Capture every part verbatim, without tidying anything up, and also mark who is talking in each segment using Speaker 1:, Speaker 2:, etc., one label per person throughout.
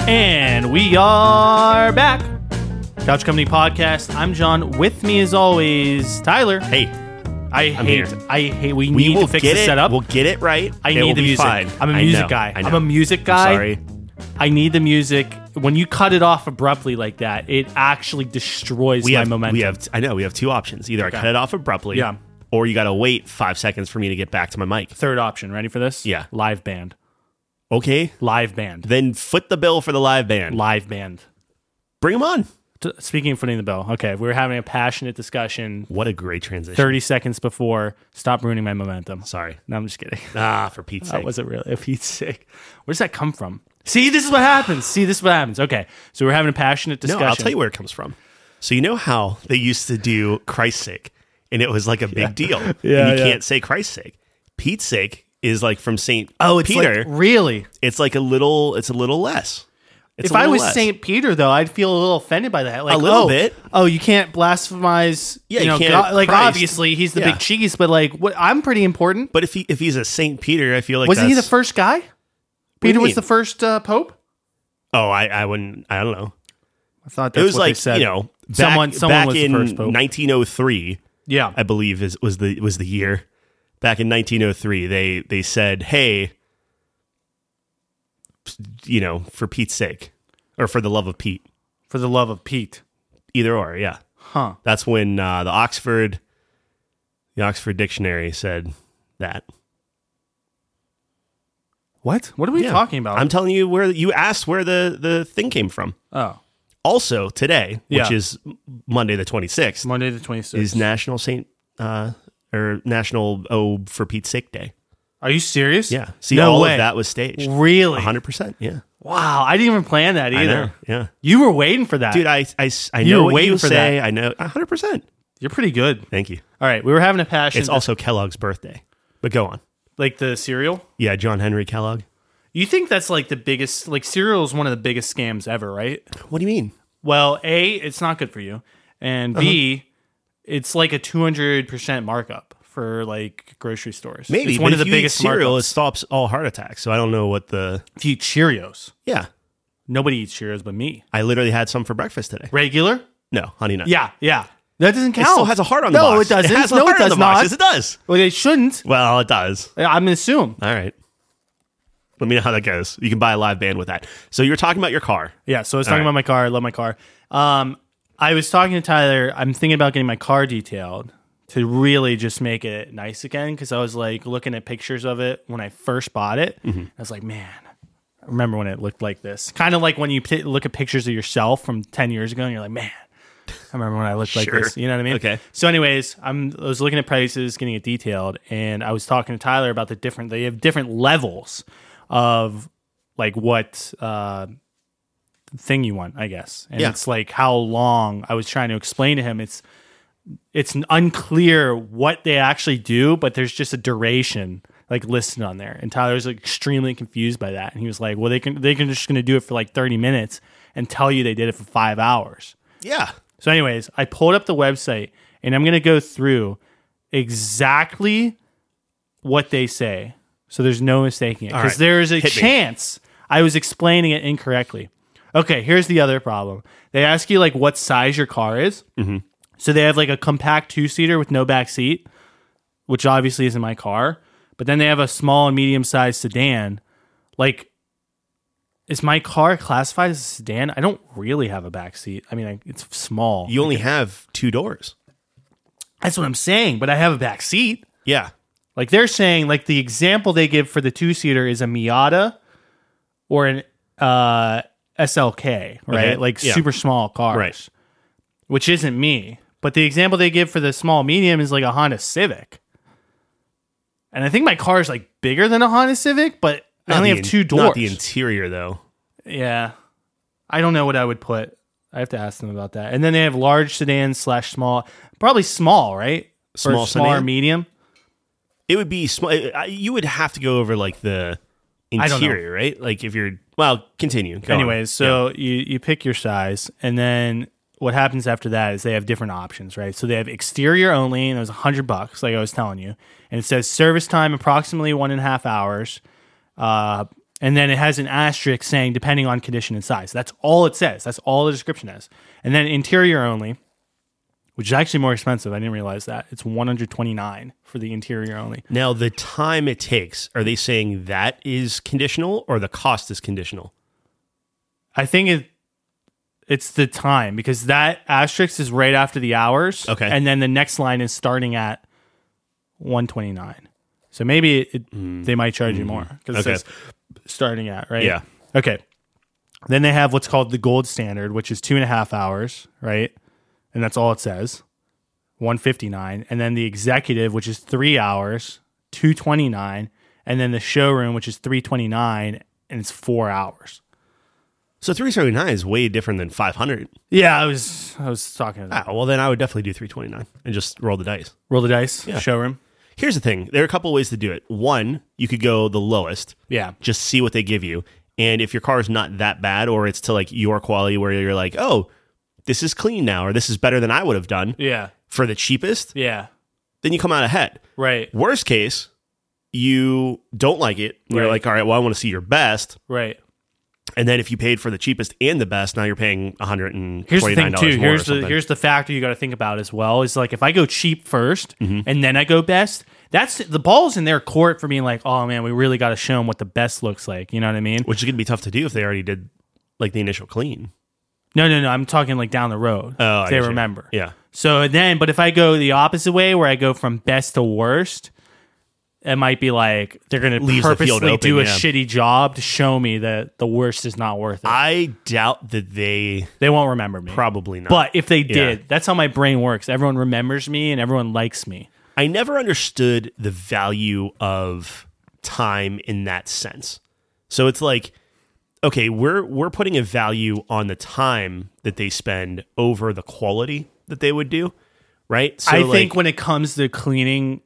Speaker 1: And we are back. Couch Company Podcast. I'm John. With me, as always, Tyler.
Speaker 2: Hey,
Speaker 1: I
Speaker 2: I'm
Speaker 1: hate.
Speaker 2: here.
Speaker 1: I hate. We,
Speaker 2: we
Speaker 1: need
Speaker 2: will
Speaker 1: to fix
Speaker 2: get
Speaker 1: the
Speaker 2: it.
Speaker 1: setup.
Speaker 2: We'll get it right.
Speaker 1: I
Speaker 2: it
Speaker 1: need
Speaker 2: will
Speaker 1: the
Speaker 2: be
Speaker 1: music.
Speaker 2: Fine.
Speaker 1: I'm a
Speaker 2: I
Speaker 1: music
Speaker 2: know.
Speaker 1: guy.
Speaker 2: I know.
Speaker 1: I'm a music guy.
Speaker 2: I'm sorry.
Speaker 1: I need the music. When you cut it off abruptly like that, it actually destroys
Speaker 2: We
Speaker 1: my
Speaker 2: have.
Speaker 1: momentum.
Speaker 2: We have. I know. We have two options. Either
Speaker 1: Okay.
Speaker 2: I cut it off abruptly.
Speaker 1: Yeah.
Speaker 2: Or you got to wait five seconds for me to get back to my mic.
Speaker 1: Third option. Ready for this?
Speaker 2: Yeah.
Speaker 1: Live band.
Speaker 2: Okay.
Speaker 1: Live band.
Speaker 2: Then foot the bill for the live band.
Speaker 1: Live band.
Speaker 2: Bring them on.
Speaker 1: T- Speaking of footing the bill, okay, we were having a passionate discussion
Speaker 2: What a great transition.
Speaker 1: thirty seconds before. Stop ruining my momentum.
Speaker 2: Sorry.
Speaker 1: No, I'm just kidding.
Speaker 2: Ah, for Pete's
Speaker 1: That
Speaker 2: sake.
Speaker 1: wasn't really. If he's sick, where does that come from? See, this is what happens. See, this is what happens. Okay, so we're having a passionate
Speaker 2: No,
Speaker 1: discussion.
Speaker 2: I'll tell you where it comes from. So you know how they used to do Christ's sake, and it was like a big deal.
Speaker 1: Yeah,
Speaker 2: and you
Speaker 1: yeah.
Speaker 2: can't say Christ's sake. Pete's sake is like from Saint
Speaker 1: Oh, it's
Speaker 2: Peter.
Speaker 1: like, really?
Speaker 2: It's like a little. It's a little less. It's
Speaker 1: If
Speaker 2: a
Speaker 1: I
Speaker 2: little
Speaker 1: was
Speaker 2: less.
Speaker 1: Saint Peter, though, I'd feel a little offended by that. Like,
Speaker 2: A little
Speaker 1: oh,
Speaker 2: bit.
Speaker 1: Oh, you can't blasphemize.
Speaker 2: Yeah,
Speaker 1: you
Speaker 2: you
Speaker 1: know,
Speaker 2: can't
Speaker 1: God, like
Speaker 2: Christ.
Speaker 1: obviously he's the
Speaker 2: Yeah.
Speaker 1: big cheese, but like, what? I'm pretty important.
Speaker 2: But if he if he's a Saint Peter, I feel like
Speaker 1: Wasn't he the
Speaker 2: that's-
Speaker 1: first guy?
Speaker 2: do you
Speaker 1: Peter was
Speaker 2: mean?
Speaker 1: the first uh, pope.
Speaker 2: Oh, I I wouldn't. I don't know.
Speaker 1: I thought
Speaker 2: It
Speaker 1: that's
Speaker 2: was
Speaker 1: what they
Speaker 2: like
Speaker 1: said.
Speaker 2: you know back,
Speaker 1: someone, someone
Speaker 2: back
Speaker 1: was
Speaker 2: in
Speaker 1: the first pope.
Speaker 2: nineteen oh three.
Speaker 1: Yeah,
Speaker 2: I believe is was the was the year. Back in nineteen oh three, they they said, "Hey, you know, for Pete's sake, or for the love of Pete,
Speaker 1: for the love of Pete.
Speaker 2: either or." Yeah,
Speaker 1: Huh.
Speaker 2: that's when uh, the Oxford the Oxford Dictionary said that.
Speaker 1: What? What are we
Speaker 2: Yeah.
Speaker 1: talking about?
Speaker 2: I'm telling you where you asked where the the thing came from.
Speaker 1: oh,
Speaker 2: Also today, which
Speaker 1: Yeah.
Speaker 2: is Monday the twenty-sixth,
Speaker 1: Monday the twenty-sixth.
Speaker 2: is National Saint uh, or National Oh for Pete's sake Day.
Speaker 1: Are you serious?
Speaker 2: Yeah. See,
Speaker 1: No
Speaker 2: all
Speaker 1: way.
Speaker 2: of that was staged.
Speaker 1: Really?
Speaker 2: one hundred percent. Yeah.
Speaker 1: Wow, I didn't even plan that
Speaker 2: I
Speaker 1: either.
Speaker 2: know. Yeah.
Speaker 1: You were waiting for that.
Speaker 2: Dude, I, I, I
Speaker 1: You
Speaker 2: know
Speaker 1: were
Speaker 2: what
Speaker 1: waiting
Speaker 2: you
Speaker 1: for
Speaker 2: say.
Speaker 1: that.
Speaker 2: I know. one hundred percent.
Speaker 1: You're pretty good.
Speaker 2: Thank you.
Speaker 1: All right, we were having a passion.
Speaker 2: It's also Kellogg's birthday. But go on.
Speaker 1: like the cereal.
Speaker 2: Yeah, John Henry Kellogg.
Speaker 1: You think that's like the biggest, like cereal is one of the biggest scams ever, right?
Speaker 2: What do you mean?
Speaker 1: Well, A, it's not good for you. And B,
Speaker 2: Uh-huh.
Speaker 1: it's like a two hundred percent markup for like grocery stores.
Speaker 2: Maybe.
Speaker 1: It's one
Speaker 2: but
Speaker 1: of
Speaker 2: if
Speaker 1: the
Speaker 2: you
Speaker 1: biggest
Speaker 2: eat cereal,
Speaker 1: markups.
Speaker 2: it stops all heart attacks. So I don't know what the...
Speaker 1: If you eat Cheerios,
Speaker 2: Yeah.
Speaker 1: nobody eats Cheerios but me.
Speaker 2: I literally had some for breakfast today.
Speaker 1: Regular?
Speaker 2: No, honey nut.
Speaker 1: Yeah, yeah. That doesn't
Speaker 2: It
Speaker 1: count.
Speaker 2: still has a heart on the
Speaker 1: no,
Speaker 2: box.
Speaker 1: it doesn't.
Speaker 2: It has a
Speaker 1: no,
Speaker 2: heart
Speaker 1: it
Speaker 2: on
Speaker 1: does
Speaker 2: the box.
Speaker 1: not.
Speaker 2: Yes, it does.
Speaker 1: Well, it shouldn't.
Speaker 2: Well, it does.
Speaker 1: I'm gonna assume.
Speaker 2: All right. Let me know how that goes. You can buy a live band with that. So you were talking about your car.
Speaker 1: Yeah, so I was
Speaker 2: All
Speaker 1: talking
Speaker 2: right.
Speaker 1: about my car. I love my car. Um, I was talking to Tyler. I'm thinking about getting my car detailed to really just make it nice again because I was like looking at pictures of it when I first bought it.
Speaker 2: Mm-hmm.
Speaker 1: I was like, man, I remember when it looked like this. Kind of like when you p- look at pictures of yourself from ten years ago and you're like, man, I remember when I looked like
Speaker 2: Sure.
Speaker 1: this. You know what I mean?
Speaker 2: Okay.
Speaker 1: So, anyways, I'm I was looking at prices, getting it detailed, and I was talking to Tyler about the different. They have different levels of like what uh, thing you want, I guess, and
Speaker 2: Yeah.
Speaker 1: it's like how long. I was trying to explain to him. It's it's unclear what they actually do, but there's just a duration like listed on there, and Tyler was like, extremely confused by that, and he was like, well, they can they can just going to do it for like thirty minutes and tell you they did it for five hours.
Speaker 2: Yeah.
Speaker 1: So, anyways, I pulled up the website and I'm going to go through exactly what they say. So there's no mistaking it.
Speaker 2: All
Speaker 1: Because
Speaker 2: right.
Speaker 1: there is a
Speaker 2: Hit me.
Speaker 1: chance I was explaining it incorrectly. Okay, here's the other problem. They ask you like what size your car is. Mm-hmm. So they have like a compact two-seater with no back seat, which obviously isn't my car. But then they have a small and medium-sized sedan. Like, is my car classified as a sedan? I don't really have a back seat. I mean, I, it's small.
Speaker 2: You only have two doors.
Speaker 1: That's what I'm saying, but I have a back seat.
Speaker 2: Yeah.
Speaker 1: Like they're saying, like the example they give for the two-seater is a Miata or an uh, S L K, right?
Speaker 2: Okay,
Speaker 1: Like
Speaker 2: yeah.
Speaker 1: super small cars,
Speaker 2: Right.
Speaker 1: which isn't me. But the example they give for the small medium is like a Honda Civic. And I think my car is like bigger than a Honda Civic, but I
Speaker 2: Not
Speaker 1: only
Speaker 2: the
Speaker 1: have
Speaker 2: in-
Speaker 1: two doors.
Speaker 2: Not the interior, though.
Speaker 1: Yeah. I don't know what I would put. I have to ask them about that. And then they have large sedan slash small. Probably small, right? For
Speaker 2: Small
Speaker 1: smaller
Speaker 2: sedan?
Speaker 1: medium.
Speaker 2: It would be small. You would have to go over like the
Speaker 1: I don't know.
Speaker 2: interior, right? Like if you're well, continue. Go on.
Speaker 1: Anyways, so you, you pick your size, and then what happens after that is they have different options, right? So they have exterior only, and it was a hundred bucks, like I was telling you, and it says service time approximately one and a half hours. Uh, And then it has an asterisk saying depending on condition and size. That's all it says. That's all the description is. And then interior only, which is actually more expensive. I didn't realize that. It's one hundred twenty-nine dollars for the interior only.
Speaker 2: Now, the time it takes, are they saying that is conditional or the cost is conditional?
Speaker 1: I think it it's the time because that asterisk is right after the hours.
Speaker 2: Okay.
Speaker 1: And then the next line is starting at one twenty-nine. So maybe it, mm. they might charge mm. you more because
Speaker 2: okay.
Speaker 1: it says starting at, right?
Speaker 2: Yeah.
Speaker 1: Okay. Then they have what's called the gold standard, which is two and a half hours, right? And that's all it says, one fifty-nine. And then the executive, which is three hours, two twenty-nine. And then the showroom, which is three twenty-nine, and it's four hours.
Speaker 2: So three seventy-nine is way different than five hundred.
Speaker 1: Yeah, I was I was talking to that.
Speaker 2: Ah, well, then I would definitely do three twenty-nine and just roll the dice.
Speaker 1: Roll the dice,
Speaker 2: yeah.
Speaker 1: Showroom.
Speaker 2: Here's the thing. There are a couple ways to do it. One, you could go the lowest.
Speaker 1: Yeah.
Speaker 2: Just see what they give you. And if your car is not that bad or it's to like your quality where you're like, oh, this is clean now or this is better than I would have done.
Speaker 1: Yeah.
Speaker 2: For the cheapest.
Speaker 1: Yeah.
Speaker 2: Then you come out ahead.
Speaker 1: Right.
Speaker 2: Worst case, you don't like it. You're
Speaker 1: right.
Speaker 2: like, all right, well, I want to see your best.
Speaker 1: Right.
Speaker 2: And then if you paid for the cheapest and the best, now you're paying one hundred twenty-nine dollars
Speaker 1: Here's the thing too.
Speaker 2: More
Speaker 1: Here's the here's the factor you got to think about as well. Is like if I go cheap first
Speaker 2: mm-hmm.
Speaker 1: and then I go best, that's the ball's in their court for being like, oh man, we really got to show them what the best looks like. You know what I mean?
Speaker 2: Which is gonna be tough to do if they already did like the initial clean.
Speaker 1: No, no, no. I'm talking like down the road.
Speaker 2: Oh,
Speaker 1: if they remember.
Speaker 2: You. Yeah.
Speaker 1: So then, but if I go the opposite way, where I go from best to worst, it might be like they're going to purposely open, do a yeah. shitty job to show me that the worst is not worth it.
Speaker 2: I doubt that they...
Speaker 1: They won't remember me.
Speaker 2: Probably not.
Speaker 1: But if they did,
Speaker 2: yeah.
Speaker 1: that's how my brain works. Everyone remembers me and everyone likes me.
Speaker 2: I never understood the value of time in that sense. So it's like, okay, we're we're putting a value on the time that they spend over the quality that they would do, right? So
Speaker 1: I
Speaker 2: like,
Speaker 1: think when it comes to cleaning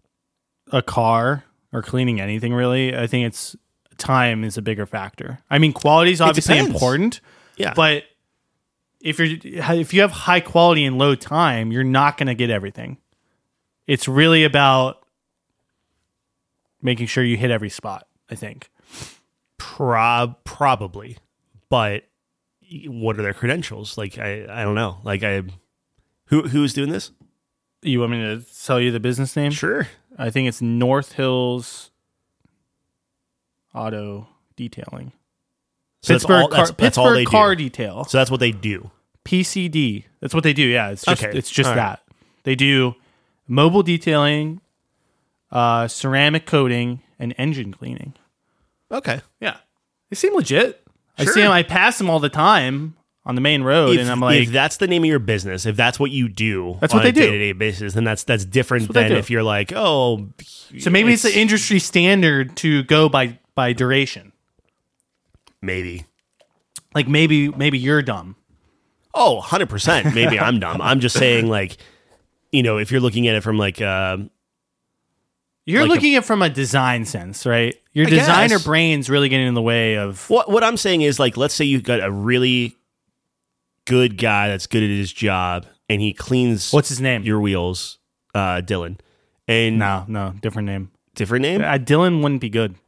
Speaker 1: a car or cleaning anything really, I think it's time is a bigger factor. I mean, quality is obviously important,
Speaker 2: yeah.
Speaker 1: But if you're if you have high quality and low time, you're not going to get everything. It's really about making sure you hit every spot, I think.
Speaker 2: Prob probably, but what are their credentials? Like I, I don't know. Like I, who who's doing this?
Speaker 1: You want me to tell you the business name?
Speaker 2: Sure.
Speaker 1: I think it's North Hills Auto Detailing.
Speaker 2: So
Speaker 1: Pittsburgh,
Speaker 2: that's all,
Speaker 1: car,
Speaker 2: that's, that's
Speaker 1: Pittsburgh
Speaker 2: all they
Speaker 1: Car
Speaker 2: do.
Speaker 1: Detail.
Speaker 2: So that's what they do.
Speaker 1: P C D. That's what they do. Yeah, it's just
Speaker 2: okay.
Speaker 1: it's just
Speaker 2: all
Speaker 1: that.
Speaker 2: Right.
Speaker 1: They do mobile detailing, uh, ceramic coating, and engine cleaning.
Speaker 2: Okay.
Speaker 1: Yeah, they seem legit.
Speaker 2: Sure.
Speaker 1: I see them. I pass them all the time on the main road,
Speaker 2: if,
Speaker 1: and I'm like,
Speaker 2: if that's the name of your business, if that's what you do,
Speaker 1: that's
Speaker 2: on
Speaker 1: what they
Speaker 2: a
Speaker 1: do
Speaker 2: day-to-day basis, then that's that's different
Speaker 1: that's
Speaker 2: than if you're like, oh,
Speaker 1: so maybe it's, it's the industry standard to go by by duration.
Speaker 2: Maybe,
Speaker 1: like maybe maybe you're dumb.
Speaker 2: Oh, one hundred percent. Maybe I'm dumb. I'm just saying, like, you know, if you're looking at it from like, uh,
Speaker 1: you're
Speaker 2: like
Speaker 1: looking
Speaker 2: a,
Speaker 1: at it from a design sense, right? Your
Speaker 2: I
Speaker 1: designer
Speaker 2: guess.
Speaker 1: brain's really getting in the way of
Speaker 2: what what I'm saying is like, let's say you've got a really good guy that's good at his job, and he cleans.
Speaker 1: What's his name?
Speaker 2: Your wheels, uh, Dylan. And
Speaker 1: no, no, different name.
Speaker 2: Different name.
Speaker 1: Uh, Dylan wouldn't be good.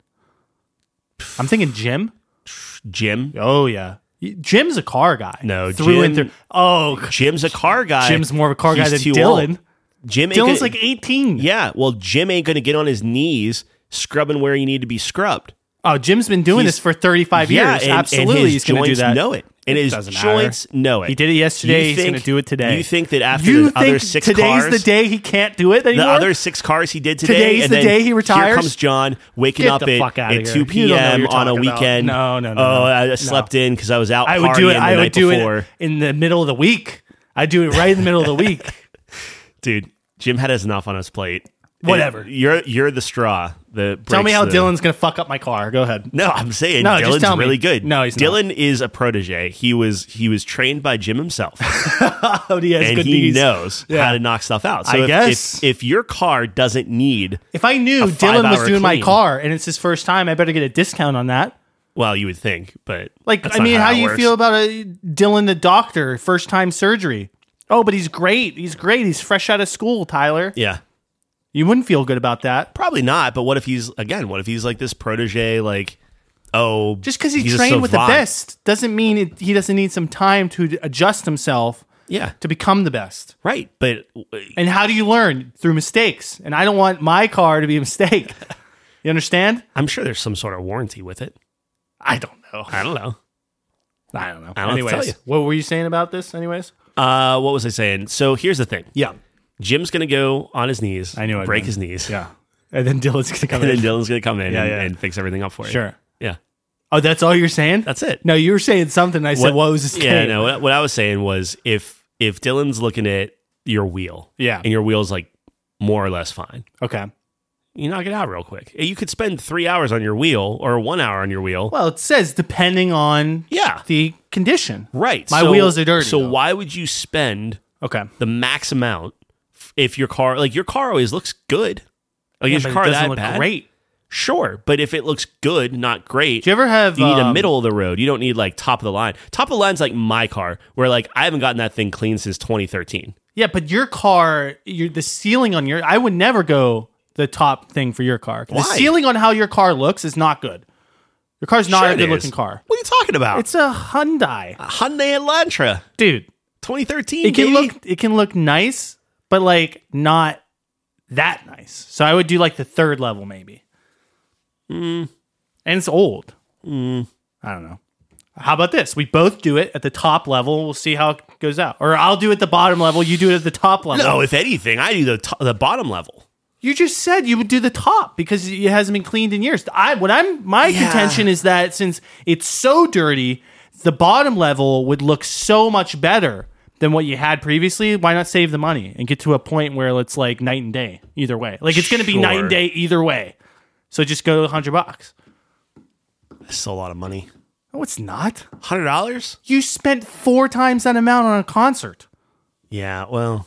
Speaker 1: I'm thinking Jim.
Speaker 2: Jim.
Speaker 1: Oh yeah, Jim's a car guy.
Speaker 2: No,
Speaker 1: through
Speaker 2: Jim,
Speaker 1: and through. Oh,
Speaker 2: Jim's a car guy.
Speaker 1: Jim's more of a car
Speaker 2: He's
Speaker 1: guy than
Speaker 2: too
Speaker 1: Dylan.
Speaker 2: Old. Jim.
Speaker 1: Dylan's
Speaker 2: gonna,
Speaker 1: like eighteen.
Speaker 2: Yeah. Well, Jim ain't going to get on his knees scrubbing where you need to be scrubbed.
Speaker 1: Oh, Jim's been doing
Speaker 2: he's,
Speaker 1: this for thirty-five
Speaker 2: yeah,
Speaker 1: years.
Speaker 2: And,
Speaker 1: Absolutely,
Speaker 2: and his
Speaker 1: he's going to do that.
Speaker 2: Know it, and
Speaker 1: it
Speaker 2: his joints matter. Know it.
Speaker 1: He did it yesterday.
Speaker 2: You
Speaker 1: He's
Speaker 2: think,
Speaker 1: going to do it today.
Speaker 2: You think that after
Speaker 1: you
Speaker 2: the other six
Speaker 1: today's
Speaker 2: cars,
Speaker 1: the day he can't do it anymore?
Speaker 2: The other six cars he did today.
Speaker 1: Today's
Speaker 2: and
Speaker 1: the
Speaker 2: then
Speaker 1: day he retires.
Speaker 2: Here comes John waking
Speaker 1: Get
Speaker 2: up
Speaker 1: the
Speaker 2: at,
Speaker 1: fuck
Speaker 2: at
Speaker 1: here.
Speaker 2: two p.m. on a weekend.
Speaker 1: About. No, no, no.
Speaker 2: Oh,
Speaker 1: no.
Speaker 2: I slept
Speaker 1: no.
Speaker 2: in because I was out.
Speaker 1: I would
Speaker 2: partying
Speaker 1: do it.
Speaker 2: The
Speaker 1: I
Speaker 2: night
Speaker 1: would do
Speaker 2: before.
Speaker 1: it in the middle of the week. I do it right in the middle of the week.
Speaker 2: Dude, Jim had us enough on his plate.
Speaker 1: Whatever.
Speaker 2: It, you're you're the straw. The
Speaker 1: tell me how
Speaker 2: the,
Speaker 1: Dylan's going to fuck up my car. Go ahead.
Speaker 2: No, I'm saying
Speaker 1: no,
Speaker 2: Dylan's
Speaker 1: just tell
Speaker 2: really
Speaker 1: me.
Speaker 2: good.
Speaker 1: No, he's
Speaker 2: Dylan
Speaker 1: not.
Speaker 2: is a protege. He was he was trained by Jim himself.
Speaker 1: oh, he has
Speaker 2: and
Speaker 1: good
Speaker 2: he
Speaker 1: knees.
Speaker 2: knows
Speaker 1: yeah.
Speaker 2: how to knock stuff out. So
Speaker 1: I
Speaker 2: if,
Speaker 1: guess
Speaker 2: if, if your car doesn't need,
Speaker 1: if I knew Dylan was doing clean, my car and it's his first time, I better get a discount on that.
Speaker 2: Well, you would think, but
Speaker 1: like, I mean, how, how do you
Speaker 2: works.
Speaker 1: feel about a Dylan the doctor, first time surgery? Oh, but he's great. He's great. He's fresh out of school, Tyler.
Speaker 2: Yeah.
Speaker 1: You wouldn't feel good about that.
Speaker 2: Probably not. But what if he's, again, what if he's like this protege, like, Oh,
Speaker 1: Just because he
Speaker 2: he's a
Speaker 1: trained with the
Speaker 2: savant.
Speaker 1: best doesn't mean it, he doesn't need some time to adjust himself
Speaker 2: Yeah,
Speaker 1: to become the best.
Speaker 2: right. But
Speaker 1: And how do you learn? Through mistakes. And I don't want my car to be a mistake. You understand?
Speaker 2: I'm sure there's some sort of warranty with it.
Speaker 1: I don't know.
Speaker 2: I don't know.
Speaker 1: I don't know.
Speaker 2: I don't know what to
Speaker 1: anyways,
Speaker 2: tell you.
Speaker 1: what were you saying about this? Anyways,
Speaker 2: Uh, what was I saying? So here's the thing.
Speaker 1: yeah,
Speaker 2: Jim's gonna go on his knees.
Speaker 1: I knew I'd
Speaker 2: break
Speaker 1: win.
Speaker 2: his knees.
Speaker 1: yeah. And then Dylan's gonna come
Speaker 2: And
Speaker 1: in.
Speaker 2: then Dylan's gonna come in
Speaker 1: Yeah,
Speaker 2: and,
Speaker 1: yeah.
Speaker 2: and fix everything up for you.
Speaker 1: Sure.
Speaker 2: Yeah.
Speaker 1: Oh, that's all you're saying?
Speaker 2: That's it.
Speaker 1: No, you were saying something. I said, "What was this?"
Speaker 2: Yeah,
Speaker 1: game?
Speaker 2: no. What, what I was saying was if if Dylan's looking at your wheel,
Speaker 1: Yeah.
Speaker 2: and your wheel's like more or less fine,
Speaker 1: Okay.
Speaker 2: you knock it out real quick. You could spend three hours on your wheel or one hour on your wheel.
Speaker 1: Well, it says depending on
Speaker 2: Yeah.
Speaker 1: the condition.
Speaker 2: Right.
Speaker 1: My
Speaker 2: So-
Speaker 1: wheels are dirty,
Speaker 2: So
Speaker 1: though.
Speaker 2: why would you spend
Speaker 1: Okay.
Speaker 2: the max amount if your car like your car always looks good? Like
Speaker 1: Yeah,
Speaker 2: is
Speaker 1: but
Speaker 2: your
Speaker 1: it
Speaker 2: car
Speaker 1: doesn't
Speaker 2: that
Speaker 1: look
Speaker 2: bad?
Speaker 1: great.
Speaker 2: Sure, but if it looks good, not great.
Speaker 1: Do you ever have?
Speaker 2: You need a
Speaker 1: um,
Speaker 2: middle of the road. You don't need like top of the line. Top of the line's like my car, where like I haven't gotten that thing clean since twenty thirteen.
Speaker 1: Yeah, but your car, your the ceiling on your. I would never go the top thing for your car. The
Speaker 2: Why?
Speaker 1: ceiling on how your car looks is not good. Your car's not
Speaker 2: Sure
Speaker 1: a
Speaker 2: it
Speaker 1: good
Speaker 2: is.
Speaker 1: looking car.
Speaker 2: What are you talking about?
Speaker 1: It's a Hyundai,
Speaker 2: Hyundai Elantra,
Speaker 1: dude.
Speaker 2: twenty thirteen.
Speaker 1: It can
Speaker 2: baby.
Speaker 1: look it can look nice, but like not that nice. So I would do like the third level maybe.
Speaker 2: Hmm.
Speaker 1: And it's old. I don't know. How about this? We both do it at the top level. We'll see how it goes out. Or I'll do it at the bottom level. You do it at the top level.
Speaker 2: No, if anything, I do the to- the bottom level.
Speaker 1: You just said you would do the top because it hasn't been cleaned in years. I what I'm my
Speaker 2: Yeah.
Speaker 1: contention is that since it's so dirty, the bottom level would look so much better than what you had previously. Why not save the money and get to a point where it's like night and day either way? Like it's going to be night
Speaker 2: Sure.
Speaker 1: and day either way. So just go a hundred bucks.
Speaker 2: That's still a lot of money.
Speaker 1: No, it's not.
Speaker 2: Hundred dollars?
Speaker 1: You spent four times that amount on a concert.
Speaker 2: Yeah. Well.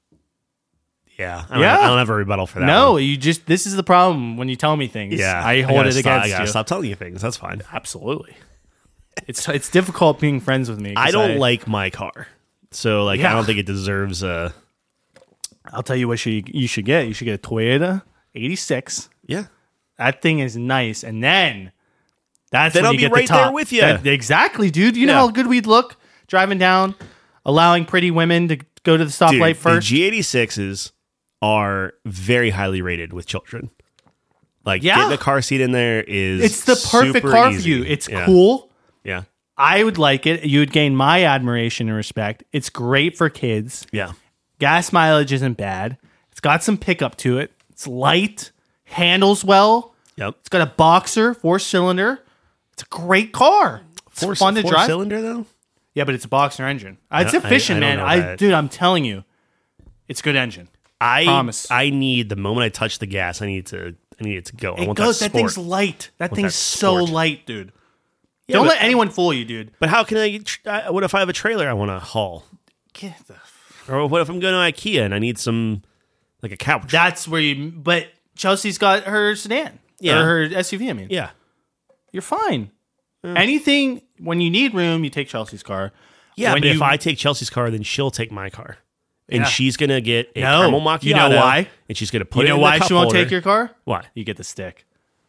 Speaker 2: Yeah. I don't,
Speaker 1: Yeah.
Speaker 2: Have, I don't have a rebuttal for that.
Speaker 1: No,
Speaker 2: one.
Speaker 1: you just this is the problem when you tell me things.
Speaker 2: Yeah.
Speaker 1: I hold
Speaker 2: gotta
Speaker 1: it
Speaker 2: stop,
Speaker 1: against
Speaker 2: I gotta
Speaker 1: you.
Speaker 2: stop telling you things. That's fine.
Speaker 1: Absolutely. It's it's difficult being friends with me. 'cause
Speaker 2: I don't like my car, so like I
Speaker 1: Yeah.
Speaker 2: don't think it deserves a.
Speaker 1: I'll tell you what you you should get. You should get a Toyota eighty-six.
Speaker 2: Yeah.
Speaker 1: That thing is nice, and then that's
Speaker 2: Then
Speaker 1: when
Speaker 2: I'll
Speaker 1: you
Speaker 2: be
Speaker 1: get
Speaker 2: right
Speaker 1: the top.
Speaker 2: there with you.
Speaker 1: That- exactly, dude. You know
Speaker 2: Yeah.
Speaker 1: how good we'd look driving down, allowing pretty women to go to the stoplight
Speaker 2: Dude,
Speaker 1: first.
Speaker 2: the G eighty-sixes are very highly rated with children. Like
Speaker 1: Yeah.
Speaker 2: getting a car seat in there is
Speaker 1: it's the perfect
Speaker 2: super
Speaker 1: car
Speaker 2: easy.
Speaker 1: for you. It's
Speaker 2: Yeah.
Speaker 1: cool.
Speaker 2: Yeah.
Speaker 1: I would like it. You would gain my admiration and respect. It's great for kids.
Speaker 2: Yeah.
Speaker 1: Gas mileage isn't bad. It's got some pickup to it. It's light, handles well.
Speaker 2: Yep.
Speaker 1: It's got a boxer, four cylinder. It's a great car. It's
Speaker 2: Four,
Speaker 1: fun to
Speaker 2: four
Speaker 1: drive.
Speaker 2: cylinder though.
Speaker 1: Yeah, but it's a boxer engine. Uh, It's
Speaker 2: I-
Speaker 1: efficient,
Speaker 2: I don't
Speaker 1: man.
Speaker 2: know
Speaker 1: I,
Speaker 2: that.
Speaker 1: dude, I'm telling you, it's a good engine.
Speaker 2: I
Speaker 1: Promise.
Speaker 2: I need the moment I touch the gas, I need to I need it to go. I
Speaker 1: It
Speaker 2: want
Speaker 1: goes.
Speaker 2: that
Speaker 1: That,
Speaker 2: sport.
Speaker 1: thing's light. That
Speaker 2: want
Speaker 1: thing's
Speaker 2: that
Speaker 1: so
Speaker 2: sport.
Speaker 1: light, dude.
Speaker 2: Yeah,
Speaker 1: Don't
Speaker 2: but-
Speaker 1: let anyone fool you, dude.
Speaker 2: But how can I? tr- I- What if I have a trailer I want to haul?
Speaker 1: Get the
Speaker 2: Or what if I'm going to IKEA and I need some like a couch?
Speaker 1: That's where you. But Chelsea's got her sedan.
Speaker 2: Yeah.
Speaker 1: Or her S U V. I mean,
Speaker 2: yeah.
Speaker 1: you're fine. Anything when you need room, you take Chelsea's car.
Speaker 2: Yeah,
Speaker 1: When
Speaker 2: but if
Speaker 1: you-
Speaker 2: I take Chelsea's car, then she'll take my car, and
Speaker 1: Yeah.
Speaker 2: she's gonna get a
Speaker 1: No.
Speaker 2: caramel macchiato.
Speaker 1: You know why?
Speaker 2: And she's gonna put
Speaker 1: you
Speaker 2: it
Speaker 1: know
Speaker 2: in
Speaker 1: why
Speaker 2: the cup
Speaker 1: she won't
Speaker 2: holder.
Speaker 1: take your car?
Speaker 2: Why?
Speaker 1: You get the stick.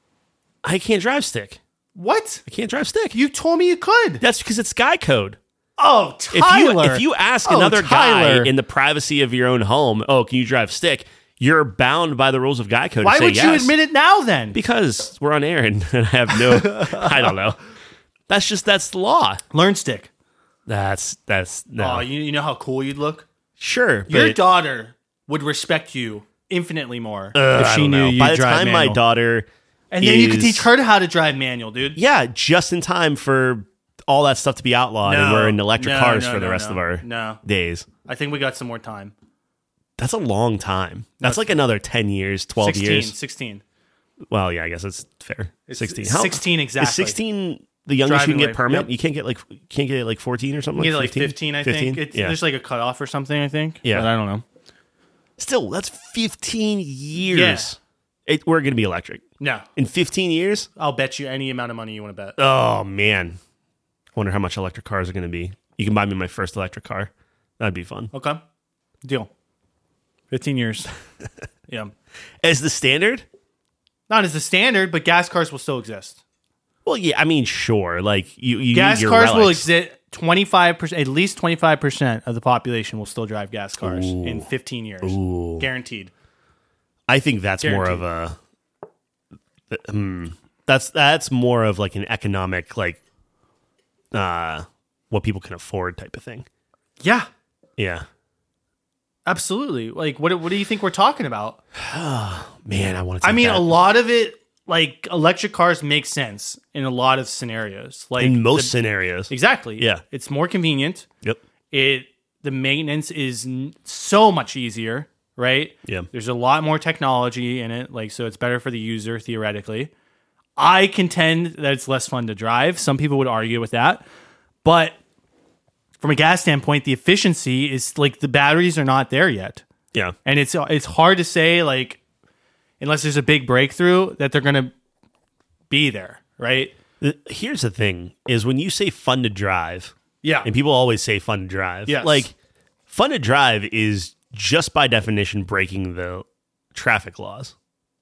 Speaker 2: I can't drive stick.
Speaker 1: What?
Speaker 2: I can't drive stick.
Speaker 1: You told me you could.
Speaker 2: That's because it's Sky Code.
Speaker 1: Oh,
Speaker 2: If
Speaker 1: Tyler.
Speaker 2: you if you ask
Speaker 1: Oh,
Speaker 2: another
Speaker 1: Tyler.
Speaker 2: guy in the privacy of your own home, oh, can you drive stick? You're bound by the rules of Guy Code.
Speaker 1: Why
Speaker 2: to say
Speaker 1: would you
Speaker 2: yes.
Speaker 1: admit it now then?
Speaker 2: Because we're on air and I have no. I don't know. That's just that's the law.
Speaker 1: Learn stick.
Speaker 2: That's that's no.
Speaker 1: Oh, you, you know how cool you'd look?
Speaker 2: Sure,
Speaker 1: Your
Speaker 2: but,
Speaker 1: daughter would respect you infinitely more
Speaker 2: uh,
Speaker 1: if
Speaker 2: I
Speaker 1: she
Speaker 2: don't
Speaker 1: knew
Speaker 2: know.
Speaker 1: you
Speaker 2: By the
Speaker 1: drive
Speaker 2: time
Speaker 1: manual.
Speaker 2: my daughter,
Speaker 1: and then you could
Speaker 2: is-
Speaker 1: teach her how to drive manual, dude.
Speaker 2: yeah, just in time for all that stuff to be outlawed, and
Speaker 1: No.
Speaker 2: we're in electric
Speaker 1: No,
Speaker 2: cars
Speaker 1: no,
Speaker 2: for the
Speaker 1: no,
Speaker 2: rest
Speaker 1: no.
Speaker 2: of our
Speaker 1: No.
Speaker 2: days.
Speaker 1: I think we got some more time.
Speaker 2: That's a long time. That's like another ten years, twelve
Speaker 1: sixteen.
Speaker 2: years.
Speaker 1: sixteen.
Speaker 2: Well, yeah, I guess that's fair. Sixteen.
Speaker 1: it's sixteen exactly.
Speaker 2: Is sixteen the youngest you
Speaker 1: Driving
Speaker 2: can get
Speaker 1: weight.
Speaker 2: permit?
Speaker 1: Yep.
Speaker 2: You can't get like can't get like fourteen or something.
Speaker 1: You get
Speaker 2: like
Speaker 1: like fifteen, I think. It's,
Speaker 2: yeah.
Speaker 1: There's like a cutoff or something, I think.
Speaker 2: Yeah.
Speaker 1: But I don't know.
Speaker 2: Still, that's fifteen years. It, we're gonna be electric
Speaker 1: No.
Speaker 2: in fifteen years.
Speaker 1: I'll bet you any amount of money you want to bet.
Speaker 2: Oh man, I wonder how much electric cars are gonna be. You can buy me my first electric car. That'd be fun.
Speaker 1: Okay. Deal. fifteen years. Yeah.
Speaker 2: As the standard,
Speaker 1: Not as the standard, but gas cars will still exist.
Speaker 2: Well, yeah, I mean, sure. Like you, you
Speaker 1: Gas
Speaker 2: need your
Speaker 1: cars will
Speaker 2: relics.
Speaker 1: exist. twenty-five percent, at least twenty-five percent of the population will still drive gas cars
Speaker 2: Ooh.
Speaker 1: in fifteen years.
Speaker 2: Ooh.
Speaker 1: Guaranteed.
Speaker 2: I think that's more of a. Hmm, that's that's more of like an economic, like, uh, what people can afford type of thing.
Speaker 1: Yeah,
Speaker 2: Yeah.
Speaker 1: absolutely. Like, what what do you think we're talking about?
Speaker 2: Man, I want to.
Speaker 1: I mean,
Speaker 2: that.
Speaker 1: a lot of it, like electric cars, make sense in a lot of scenarios. Like
Speaker 2: in most
Speaker 1: the-
Speaker 2: scenarios.
Speaker 1: exactly.
Speaker 2: Yeah.
Speaker 1: it's more convenient.
Speaker 2: Yep.
Speaker 1: It the maintenance is n- so much easier, right?
Speaker 2: Yeah.
Speaker 1: There's a lot more technology in it, like so it's better for the user theoretically. I contend that it's less fun to drive. Some people would argue with that, but from a gas standpoint, the efficiency is like the batteries are not there yet,
Speaker 2: Yeah.
Speaker 1: and it's it's hard to say like unless there's a big breakthrough that they're going to be there, right?
Speaker 2: The- Here's the thing: is when you say fun to drive,
Speaker 1: Yeah,
Speaker 2: and people always say fun to drive.
Speaker 1: Yes.
Speaker 2: Like, fun to drive is just by definition breaking the traffic laws,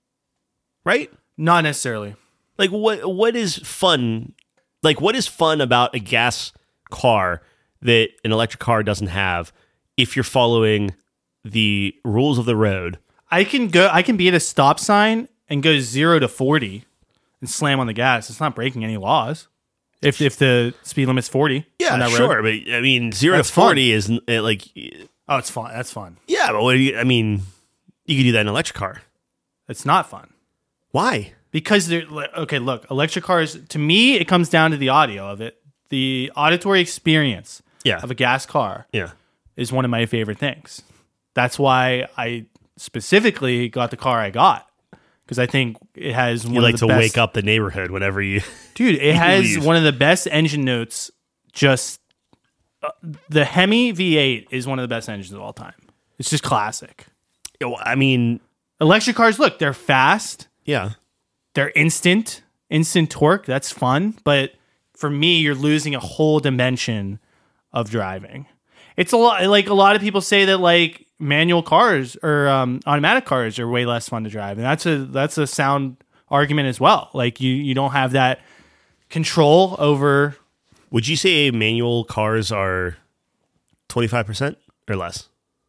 Speaker 2: right?
Speaker 1: not necessarily.
Speaker 2: Like, what what is fun? Like, what is fun about a gas car that an electric car doesn't have if you're following the rules of the road?
Speaker 1: I can go. I can be at a stop sign and go zero to forty and slam on the gas. It's not breaking any laws. If if the speed limit's forty,
Speaker 2: Yeah,
Speaker 1: on that road.
Speaker 2: sure. But I mean, zero
Speaker 1: That's
Speaker 2: to forty is uh, like,
Speaker 1: Oh, it's fun. That's fun.
Speaker 2: yeah. But what do you, I mean, you could do that in an electric car.
Speaker 1: It's not fun
Speaker 2: Why?
Speaker 1: because they're like, okay. Look, electric cars. To me, it comes down to the audio of it. The auditory experience
Speaker 2: Yeah.
Speaker 1: of a gas car
Speaker 2: Yeah.
Speaker 1: is one of my favorite things. That's why I specifically got the car I got because I think it has one
Speaker 2: You like
Speaker 1: of
Speaker 2: to
Speaker 1: the best,
Speaker 2: wake up the neighborhood whenever you.
Speaker 1: dude. It has
Speaker 2: leave.
Speaker 1: one of the best engine notes. Just uh, the Hemi V eight is one of the best engines of all time. It's just classic.
Speaker 2: I mean,
Speaker 1: Electric cars, look, they're fast.
Speaker 2: yeah.
Speaker 1: They're instant, instant torque. That's fun. But for me, you're losing a whole dimension of driving. It's a lot. Like a lot of people say that like manual cars or um, automatic cars are way less fun to drive, and that's a that's a sound argument as well. Like you you don't have that control over.
Speaker 2: Would you say manual cars are twenty-five percent or less?